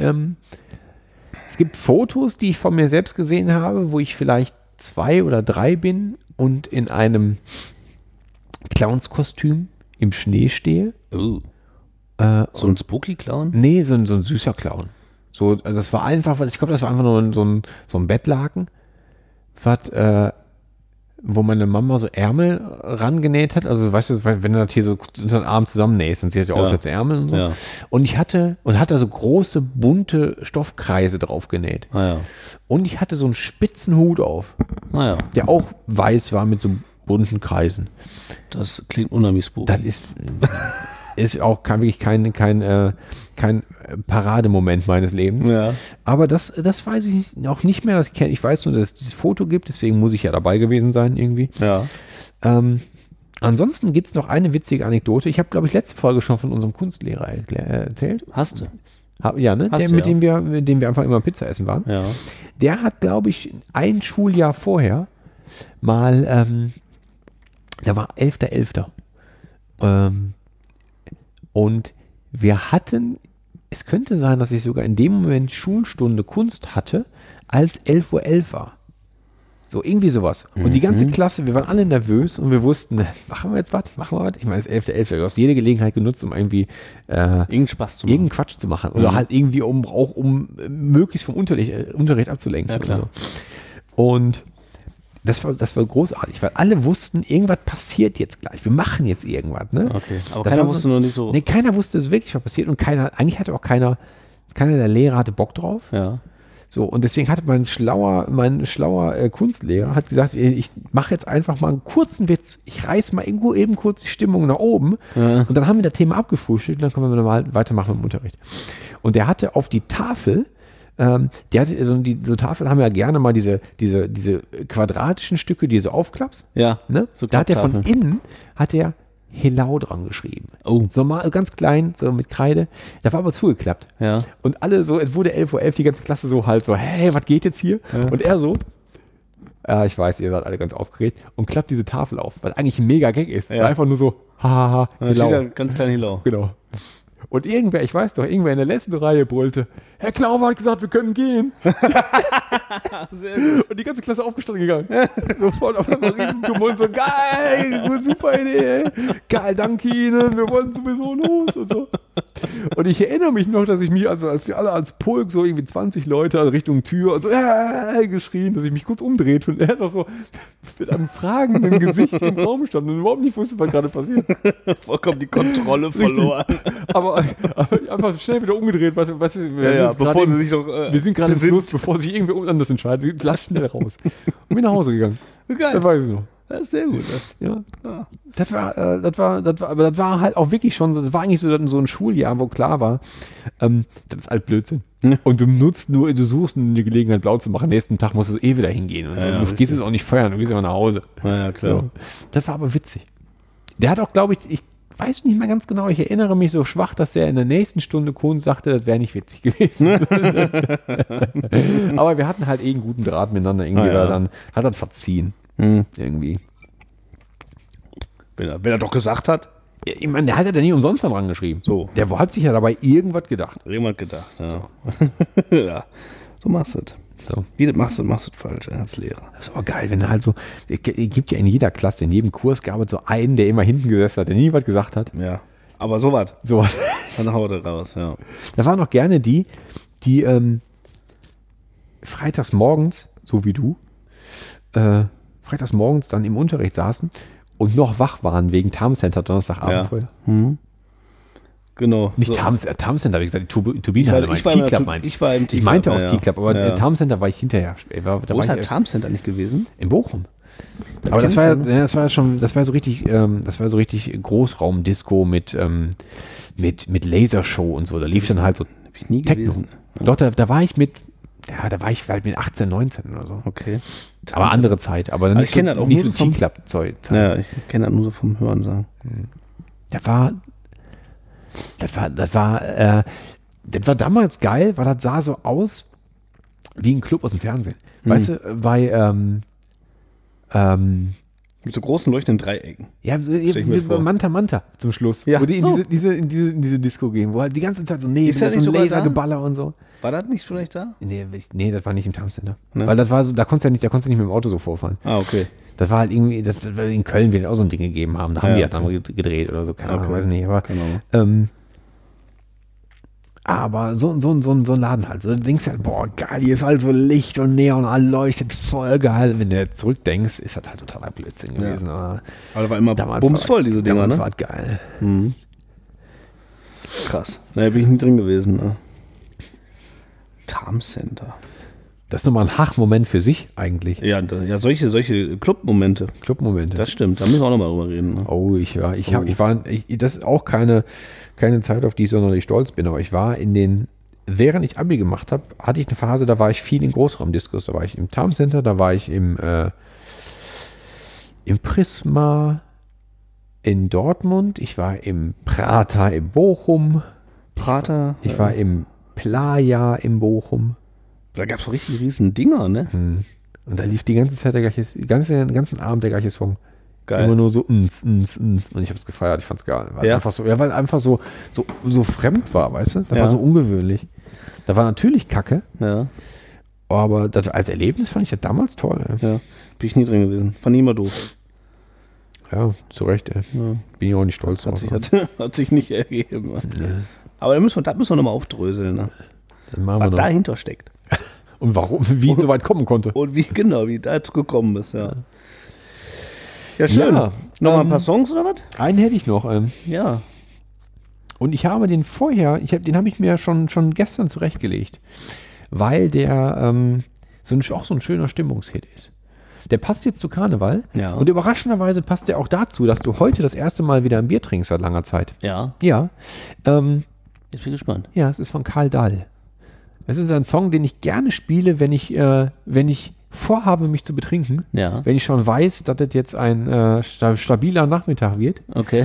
Fotos, die ich von mir selbst gesehen habe, wo ich vielleicht 2 oder 3 bin und in einem Clownskostüm im Schnee stehe. So ein Spooky-Clown? Nee, so ein süßer Clown. So, also das war einfach, ich glaube, das war einfach nur so ein Bettlaken, wo meine Mama so Ärmel rangenäht hat. Also weißt du, wenn du das hier so unter den Arm zusammennähst, dann sieht das ja aus als Ärmel und so. Ja. Und ich hatte da so große, bunte Stoffkreise drauf genäht. Naja. Und ich hatte so einen spitzen Hut auf, Naja, der auch weiß war mit so bunten Kreisen. das klingt unheimlich spooky. Das ist auch wirklich kein Parademoment meines Lebens. Ja. Aber das weiß ich auch nicht mehr. Ich weiß nur, dass es dieses Foto gibt, deswegen muss ich ja dabei gewesen sein irgendwie. Ja. Ansonsten gibt es noch eine witzige Anekdote. Ich habe, glaube ich, letzte Folge schon von unserem Kunstlehrer erzählt. Hast du? Ja, ne? Hast du, Mit ja. dem wir einfach immer Pizza essen waren. Ja. Der hat, glaube ich, ein Schuljahr vorher mal, da war 11.11. Und wir hatten, es könnte sein, dass ich sogar in dem Moment Schulstunde Kunst hatte, als 11:11 Uhr war. So, irgendwie sowas. Und die ganze Klasse, wir waren alle nervös und wir wussten, machen wir jetzt was? Ich meine, es ist 11:11 Uhr. Du hast jede Gelegenheit genutzt, um irgendwie Irgendeinen Spaß zu machen. irgendeinen Quatsch zu machen. Oder halt irgendwie, um möglichst vom Unterricht abzulenken. Ja, klar. Oder so. Und das war großartig, weil alle wussten, irgendwas passiert jetzt gleich. Wir machen jetzt irgendwas. Ne? Okay. Aber Das keiner war so- wusste noch nicht so. Nee, keiner wusste es wirklich, was passiert. Und eigentlich hatte auch keiner der Lehrer hatte Bock drauf. Ja. So, und deswegen hatte mein schlauer Kunstlehrer hat gesagt, ich mache jetzt einfach mal einen kurzen Witz. Ich reiß mal irgendwo eben kurz die Stimmung nach oben. Ja. Und dann haben wir das Thema abgefrühstückt und dann können wir normal weitermachen im Unterricht. Und der hatte auf die Tafel, so Tafeln haben ja gerne mal diese quadratischen Stücke, die du so aufklappst. Ja. Ne? So Da hat er von Klapptafeln. innen, Helau dran geschrieben. Oh. So mal ganz klein, so mit Kreide. Da war aber zugeklappt. Ja. Und alle so, es wurde 11:11 Uhr, die ganze Klasse so halt so, hey, was geht jetzt hier? Ja. Und er so, ich weiß, ihr seid alle ganz aufgeregt, und klappt diese Tafel auf, was eigentlich ein mega Gag ist. Ja. Einfach nur so, hahaha, Da steht da ganz klein Hilau. Genau. Und irgendwer in der letzten Reihe brüllte, Herr Klauber hat gesagt, wir können gehen. Sehr gut. Und die ganze Klasse aufgestanden gegangen. Sofort auf einmal Riesentumult, so geil, super Idee, geil, danke Ihnen, wir wollen sowieso los und so. Und ich erinnere mich noch, dass ich mich, also als wir alle als Pulk, so irgendwie 20 Leute Richtung Tür und so geschrien, dass ich mich kurz umdreht und er noch so mit einem fragenden Gesicht im Raum stand und überhaupt nicht wusste, was gerade passiert. Vollkommen die Kontrolle verloren. Aber einfach schnell wieder umgedreht, weißt du, Bevor du dich noch. wir sind gerade im Fluss, bevor sich irgendwer anders entscheidet. Lass schnell raus. Und bin nach Hause gegangen. Geil. Das weiß ich noch. Das ist sehr gut. Ja. Ja. Das war halt auch wirklich schon, das war eigentlich so ein Schuljahr, wo klar war, das ist halt Blödsinn. Und du suchst eine Gelegenheit, blau zu machen. Nächsten Tag musst du wieder hingehen. Und so. Ja, Du richtig. gehst jetzt auch nicht feiern, du gehst immer nach Hause. Ja, klar. So. Das war aber witzig. Der hat auch, glaube ich weiß nicht mehr ganz genau, ich erinnere mich so schwach, dass der in der nächsten Stunde Kunst sagte, das wäre nicht witzig gewesen. Aber wir hatten halt einen guten Draht miteinander. Irgendwie ja. war dann, hat er verziehen. Irgendwie. Wenn er doch gesagt hat, Ich meine, der hat ja nie umsonst dran geschrieben. So. Der hat sich ja dabei irgendwas gedacht. jemand gedacht. Ja. Ja. So machst du es. So. Wie du machst du falsch als Lehrer. Das ist auch geil, wenn er halt so, es gibt ja in jeder Klasse, in jedem Kurs gab es so einen, der immer hinten gesessen hat, der nie was gesagt hat. Ja. Aber sowas. Sowas. Dann haut er raus, ja. Da waren auch gerne die freitags morgens, so wie du, freitags morgens dann im Unterricht saßen und noch wach waren wegen Tarmcenter Donnerstagabendfeuer. Genau. Nicht so. Tarmcenter, wie gesagt, die Turbine hatte Ich war T-Club meinte ich war im Ich meinte auch ja. T-Club, aber Ja. Tarmcenter war ich hinterher. Wo ist halt Tarmcenter nicht gewesen? In Bochum. Aber das war so richtig Großraumdisco mit Lasershow und so. Da lief dann halt so Hab ich nie Techno. gewesen. Doch, da war ich mit 18, 19 oder so. Okay. Aber andere Zeit, aber Also nicht ich kenn das auch nicht nur so vom- T-Club-Zeug. Ja, ich kenne das nur so vom Hören sagen. Das war damals geil, weil das sah so aus wie ein Club aus dem Fernsehen. Weißt du, bei Mit so großen leuchtenden Dreiecken. ja, so, ich mir wie vor. bei Manta zum Schluss, Ja, wo die so. in diese Disco gehen, wo halt die ganze Zeit so Nebel, Ist der so nicht ein sogar Lasergeballer und so. War das nicht vielleicht da? Nee, das war nicht im Tarmcenter. Ne? Weil das war so, da konntest du nicht mit dem Auto so vorfahren. Ah, okay. Das war halt irgendwie, in Köln wird auch so ein Ding gegeben haben. Da haben Ja, die halt okay. dann gedreht oder so, keine Ahnung, Okay. weiß nicht. Aber, Keine Ahnung. aber so ein Laden halt. So, du denkst halt, boah, geil, hier ist halt so Licht und Neon, alles leuchtet, voll geil. Wenn du zurückdenkst, ist das halt totaler Blödsinn gewesen. Aber Aber da war immer damals bumsvoll, diese Dinger, damals ne? war es geil. Mhm. Krass. Da bin ich nie drin gewesen. Ne? Tarmcenter. Das ist nochmal ein Hach-Moment für sich eigentlich. Ja, solche Club-Momente. Club-Momente. Das stimmt. Da müssen wir auch nochmal drüber reden. Ne? Oh, das ist auch keine Zeit, auf die ich sonderlich stolz bin, aber ich war während ich Abi gemacht habe, hatte ich eine Phase, da war ich viel in Großraumdiskos. Da war ich im Tarmcenter, da war ich im Prisma in Dortmund, ich war im Prater in Bochum, Prater. ich war im Playa in Bochum. Da gab es so richtig riesen Dinger, ne? Und da lief die ganze Zeit den ganzen Abend der gleiche Song. Geil. Immer nur so und ich habe es gefeiert, ich fand's geil. Weil weil einfach so fremd war, weißt du? Das war so ungewöhnlich. Da war natürlich Kacke, aber das, als Erlebnis fand ich das damals toll. Ey. Ja, bin ich nie drin gewesen. Fand ich immer doof. Ja, zu Recht, ey. Ja. Bin ich auch nicht stolz drauf. Hat sich nicht ergeben. Aber das müssen wir nochmal aufdröseln, ne? Dann machen Was wir noch. dahinter steckt. Und warum, wie es so weit kommen konnte. Und wie dazu gekommen ist, ja. Ja, schön. Ja, Nochmal ein paar Songs oder was? Einen hätte ich noch. Ja. Und ich habe den vorher, den habe ich mir schon gestern zurechtgelegt, weil der auch so ein schöner Stimmungshit ist. Der passt jetzt zu Karneval. Ja. Und überraschenderweise passt der auch dazu, dass du heute das erste Mal wieder ein Bier trinkst seit langer Zeit. Ja. Ja. Jetzt bin ich gespannt. Ja, es ist von Karl Dall. Es ist ein Song, den ich gerne spiele, wenn ich vorhabe, mich zu betrinken. Ja. Wenn ich schon weiß, dass das jetzt ein stabiler Nachmittag wird. Okay.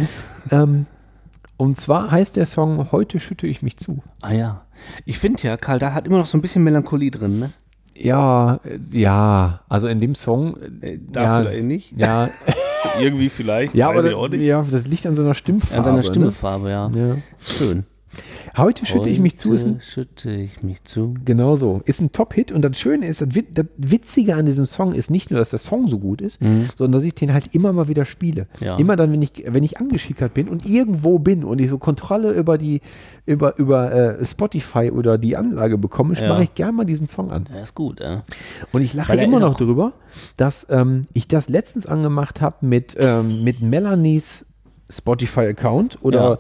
Und zwar heißt der Song Heute schütte ich mich zu. Ah ja. Ich finde ja, Karl Dahl hat immer noch so ein bisschen Melancholie drin, ne? Ja, also in dem Song. Vielleicht nicht. Ja, Irgendwie vielleicht. ja, weiß aber ich auch nicht. ja, das liegt an seiner Stimmfarbe. An seiner Stimmefarbe, ja. Ne? Schön. Heute schütte ich mich zu. Ist ein, schütte ich mich zu. genau so. Ist ein Top-Hit und das Schöne ist, das Witzige an diesem Song ist nicht nur, dass der Song so gut ist, sondern dass ich den halt immer mal wieder spiele. Ja. Immer dann, wenn ich angeschickert bin und irgendwo bin und ich so Kontrolle über Spotify oder die Anlage bekomme, mache ich gerne mal diesen Song an. Ja, ist gut, ja. Und ich lache Weil er immer ist noch auch- drüber, dass ich das letztens angemacht habe mit Melanies Spotify-Account oder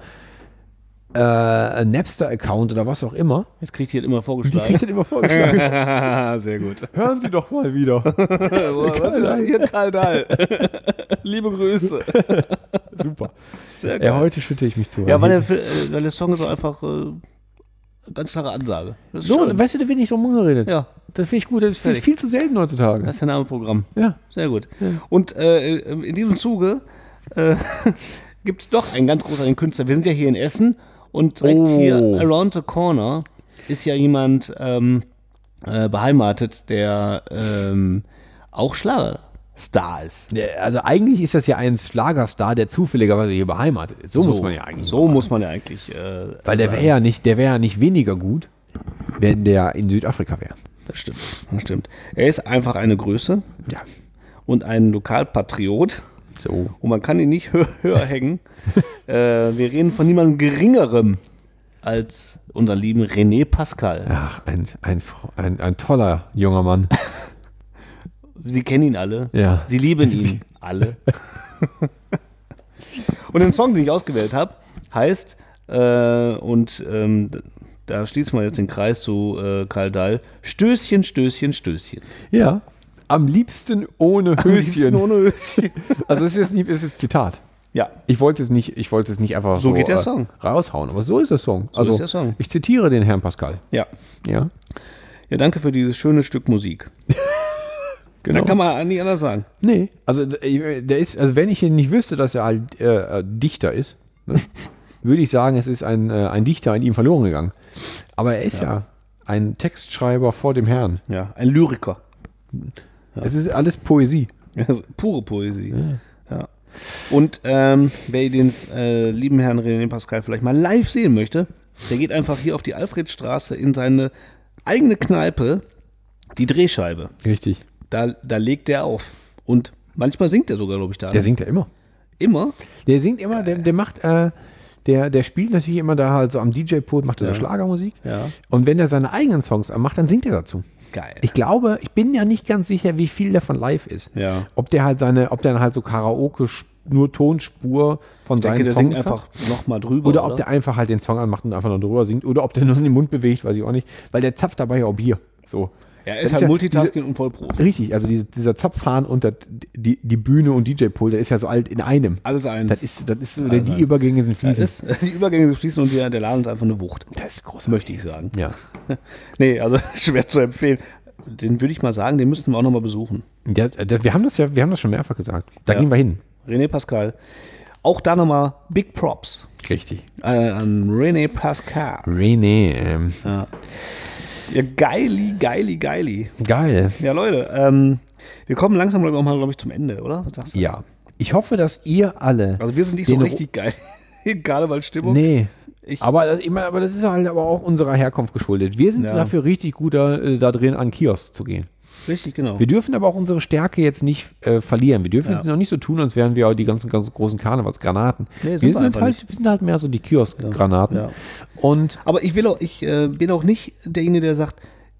Napster-Account oder was auch immer. Jetzt kriegt ihr das immer Die vorgeschlagen. kriegt das immer vorgeschlagen. Sehr gut. Hören Sie doch mal wieder. Was ist denn hier, Karl Dahl? Liebe Grüße. Super. Sehr geil. Ja, heute schütte ich mich zu. Ja, weil der Song ist auch einfach ganz klare Ansage. Das ist so, schön. weißt du, da wird nicht so rumgeredet. Ja, Das finde ich gut. Das ist Fertig. viel zu selten heutzutage. das ist der Name-Programm. Ja. Sehr gut. Und in diesem Zuge gibt es doch einen ganz großartigen Künstler. Wir sind ja hier in Essen und direkt hier around the corner ist ja jemand beheimatet, der auch Schlagerstar ist. Ja, also eigentlich ist das ja ein Schlagerstar, der zufälligerweise hier beheimatet ist. So muss man ja eigentlich So sagen. muss man ja eigentlich. Weil der wäre ja nicht weniger gut, wenn der in Südafrika wäre. Das stimmt. Das stimmt. Er ist einfach eine Größe Ja. und ein Lokalpatriot. So. Und man kann ihn nicht höher hängen. Wir reden von niemandem Geringerem als unser lieben René Pascal. Ach, ein toller junger Mann. Sie kennen ihn alle. Ja. Sie lieben ihn alle. Und den Song, den ich ausgewählt habe, heißt, da schließen wir jetzt den Kreis zu Karl Dahl, Stößchen, Stößchen, Stößchen. Ja. Am liebsten ohne Am liebsten Höschen. ohne Höschen. Also es ist Zitat. Ja, Ich wollte es nicht einfach So geht der Song. raushauen, aber so ist der Song. Also ist der Song. ich zitiere den Herrn Pascal. ja. Ja. Ja, danke für dieses schöne Stück Musik. Genau. Da kann man nicht anders sagen. Nee, also der ist, also wenn ich nicht wüsste, dass er halt Dichter ist, ne, würde ich sagen, es ist ein Dichter in ihm verloren gegangen. Aber er ist ja ein Textschreiber vor dem Herrn. Ja, ein Lyriker. Es ist alles Poesie. Also, pure Poesie. Ja. Und wer den lieben Herrn René Pascal vielleicht mal live sehen möchte, der geht einfach hier auf die Alfredstraße in seine eigene Kneipe, die Drehscheibe. Richtig. Da legt der auf. Und manchmal singt er sogar, glaube ich, da. Der singt ja immer. Immer? Der singt immer, der macht, der spielt natürlich immer da halt so am DJ-Pult, macht er so Schlagermusik. Ja. Und wenn er seine eigenen Songs macht, dann singt er dazu. Geil. Ich glaube, ich bin ja nicht ganz sicher, wie viel davon live ist. Ja. Ob der halt so Karaoke, nur Tonspur von Ich denke, seinen der Songs singt hat. einfach nochmal drüber. Oder ob der einfach halt den Song anmacht und einfach nur drüber singt. Oder ob der nur den Mund bewegt, weiß ich auch nicht. Weil der zapft dabei ja auch Bier. So. Ja, er Das ist halt ja Multitasking und Vollprofi. Richtig, also dieser Zapfhahn und die Bühne und DJ-Pult, der ist ja so alt in einem. Alles eins. Das ist so, Alles die eins. Übergänge sind Das fließend. ist, die Übergänge fließen und der Laden ist einfach eine Wucht. Das ist großartig. Möchte ich sagen. Ja. Nee, also schwer zu empfehlen. Den würde ich mal sagen, den müssten wir auch nochmal besuchen. Wir haben das schon mehrfach gesagt. Da Ja. gehen wir hin. René Pascal. Auch da nochmal Big Props Richtig. an René Pascal. René, Ja, geili. geil. Ja, Leute, wir kommen langsam auch mal, glaube ich, zum Ende, oder? Was sagst du? Ja. Ich hoffe, dass ihr alle. Also wir sind nicht so Den richtig geil in Karnevalsstimmung. Nee. Ich- Aber das ist halt aber auch unserer Herkunft geschuldet. Wir sind Ja. dafür richtig gut da drin, an den Kiosk zu gehen. Richtig, genau. Wir dürfen aber auch unsere Stärke jetzt nicht verlieren. Wir dürfen Ja. jetzt noch nicht so tun, als wären wir auch die ganzen ganz großen Karnevalsgranaten. Nee, sind wir einfach nicht. Wir sind halt mehr so die Kioskgranaten. Ja. Und Aber ich bin auch nicht derjenige, der sagt,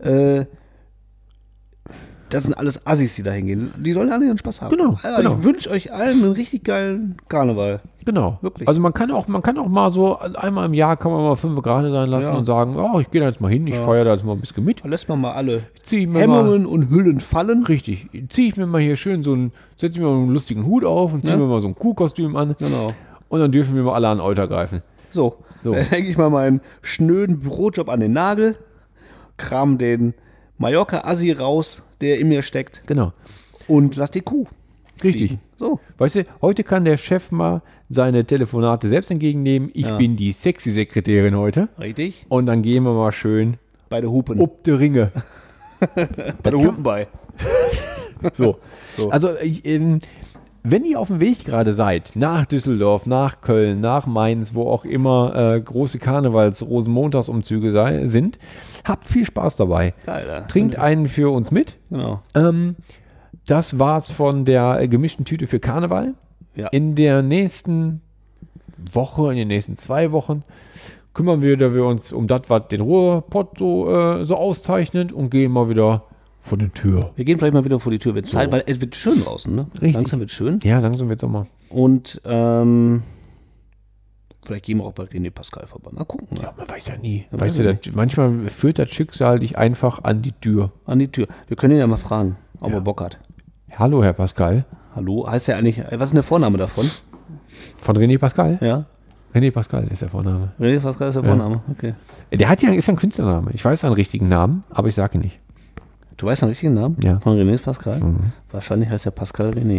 das sind alles Assis, die da hingehen. Die sollen alle ihren Spaß haben. Genau, Aber genau. Ich wünsche euch allen einen richtig geilen Karneval. genau. Wirklich. Also man kann auch mal so, einmal im Jahr kann man mal 5 Grad sein lassen Ja. und sagen, oh, ich gehe da jetzt mal hin, ich feiere da jetzt mal ein bisschen mit. Da lässt man mal alle Zieh mir mal, Hemmungen und Hüllen fallen. richtig, ziehe ich mir mal hier schön setze ich mir mal einen lustigen Hut auf und ziehe Ja. mir mal so ein Kuhkostüm an. Genau. Und dann dürfen wir mal alle an den Euter greifen. So, So. dann hänge ich mal meinen schnöden Bürojob an den Nagel, kram den Mallorca-Assi raus, der in mir steckt, Genau. und lass die Kuh. Richtig. fliegen. So, Weißt du, heute kann der Chef mal seine Telefonate selbst entgegennehmen. Ich Ja. bin die sexy Sekretärin heute. richtig. Und dann gehen wir mal schön Bei der Hupen. ob die Ringe. Bei der Hupen bei. So. So. Also, wenn ihr auf dem Weg gerade seid, nach Düsseldorf, nach Köln, nach Mainz, wo auch immer große Karnevals-Rosenmontagsumzüge sind, habt viel Spaß dabei. Geil, ja. Trinkt einen für uns mit. Genau. Das war's von der gemischten Tüte für Karneval. Ja. In der nächsten Woche, in den nächsten 2 Wochen, kümmern wir uns um das, was den Ruhrpott so auszeichnet, und gehen mal wieder vor die Tür. Wir gehen vielleicht mal wieder vor die Tür. Wird Zeit, weil es wird schön draußen, ne? Richtig. Langsam wird schön. Ja, langsam wird's auch mal. Und vielleicht gehen wir auch bei René Pascal vorbei. Mal gucken. Ja. Man weiß ja nie. Ja, Weißt weiß du, ich manchmal führt das Schicksal dich einfach an die Tür. An die Tür. Wir können ihn ja mal fragen, ob Ja. er Bock hat. Hallo, Herr Pascal. Hallo? Heißt er eigentlich, was ist denn der Vorname davon? Von René Pascal? Ja? René Pascal ist der Vorname. René Pascal ist der Vorname. Okay. Der ist ein Künstlername. Ich weiß seinen richtigen Namen, aber ich sage ihn nicht. Du weißt den richtigen Namen? Ja. Von René Pascal? Mhm. Wahrscheinlich heißt er Pascal René.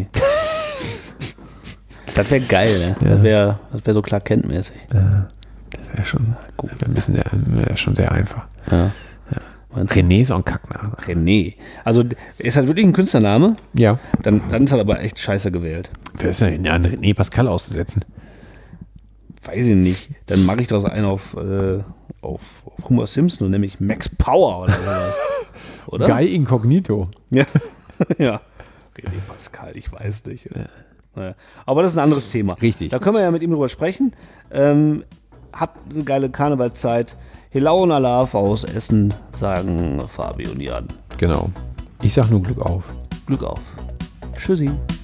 Das wäre geil, ne? Ja. Das wär so Clark Kent-mäßig. Das wäre schon, wär schon sehr einfach. Ja. Meinst du? René ist auch ein Kackname. René. Also ist halt wirklich ein Künstlername, Ja. dann ist halt aber echt scheiße gewählt. Wer ist denn an René Pascal auszusetzen? Weiß ich nicht. Dann mache ich daraus einen auf Homer Simpson und nämlich Max Power oder sowas. Oder? Guy Incognito. Ja. Ja. René Pascal, ich weiß nicht. Naja. Aber das ist ein anderes Thema. Richtig. Da können wir ja mit ihm drüber sprechen. Habt eine geile Karnevalszeit. Helau und Alaf aus Essen, sagen Fabi und Jan. Genau. Ich sag nur Glück auf. Glück auf. Tschüssi.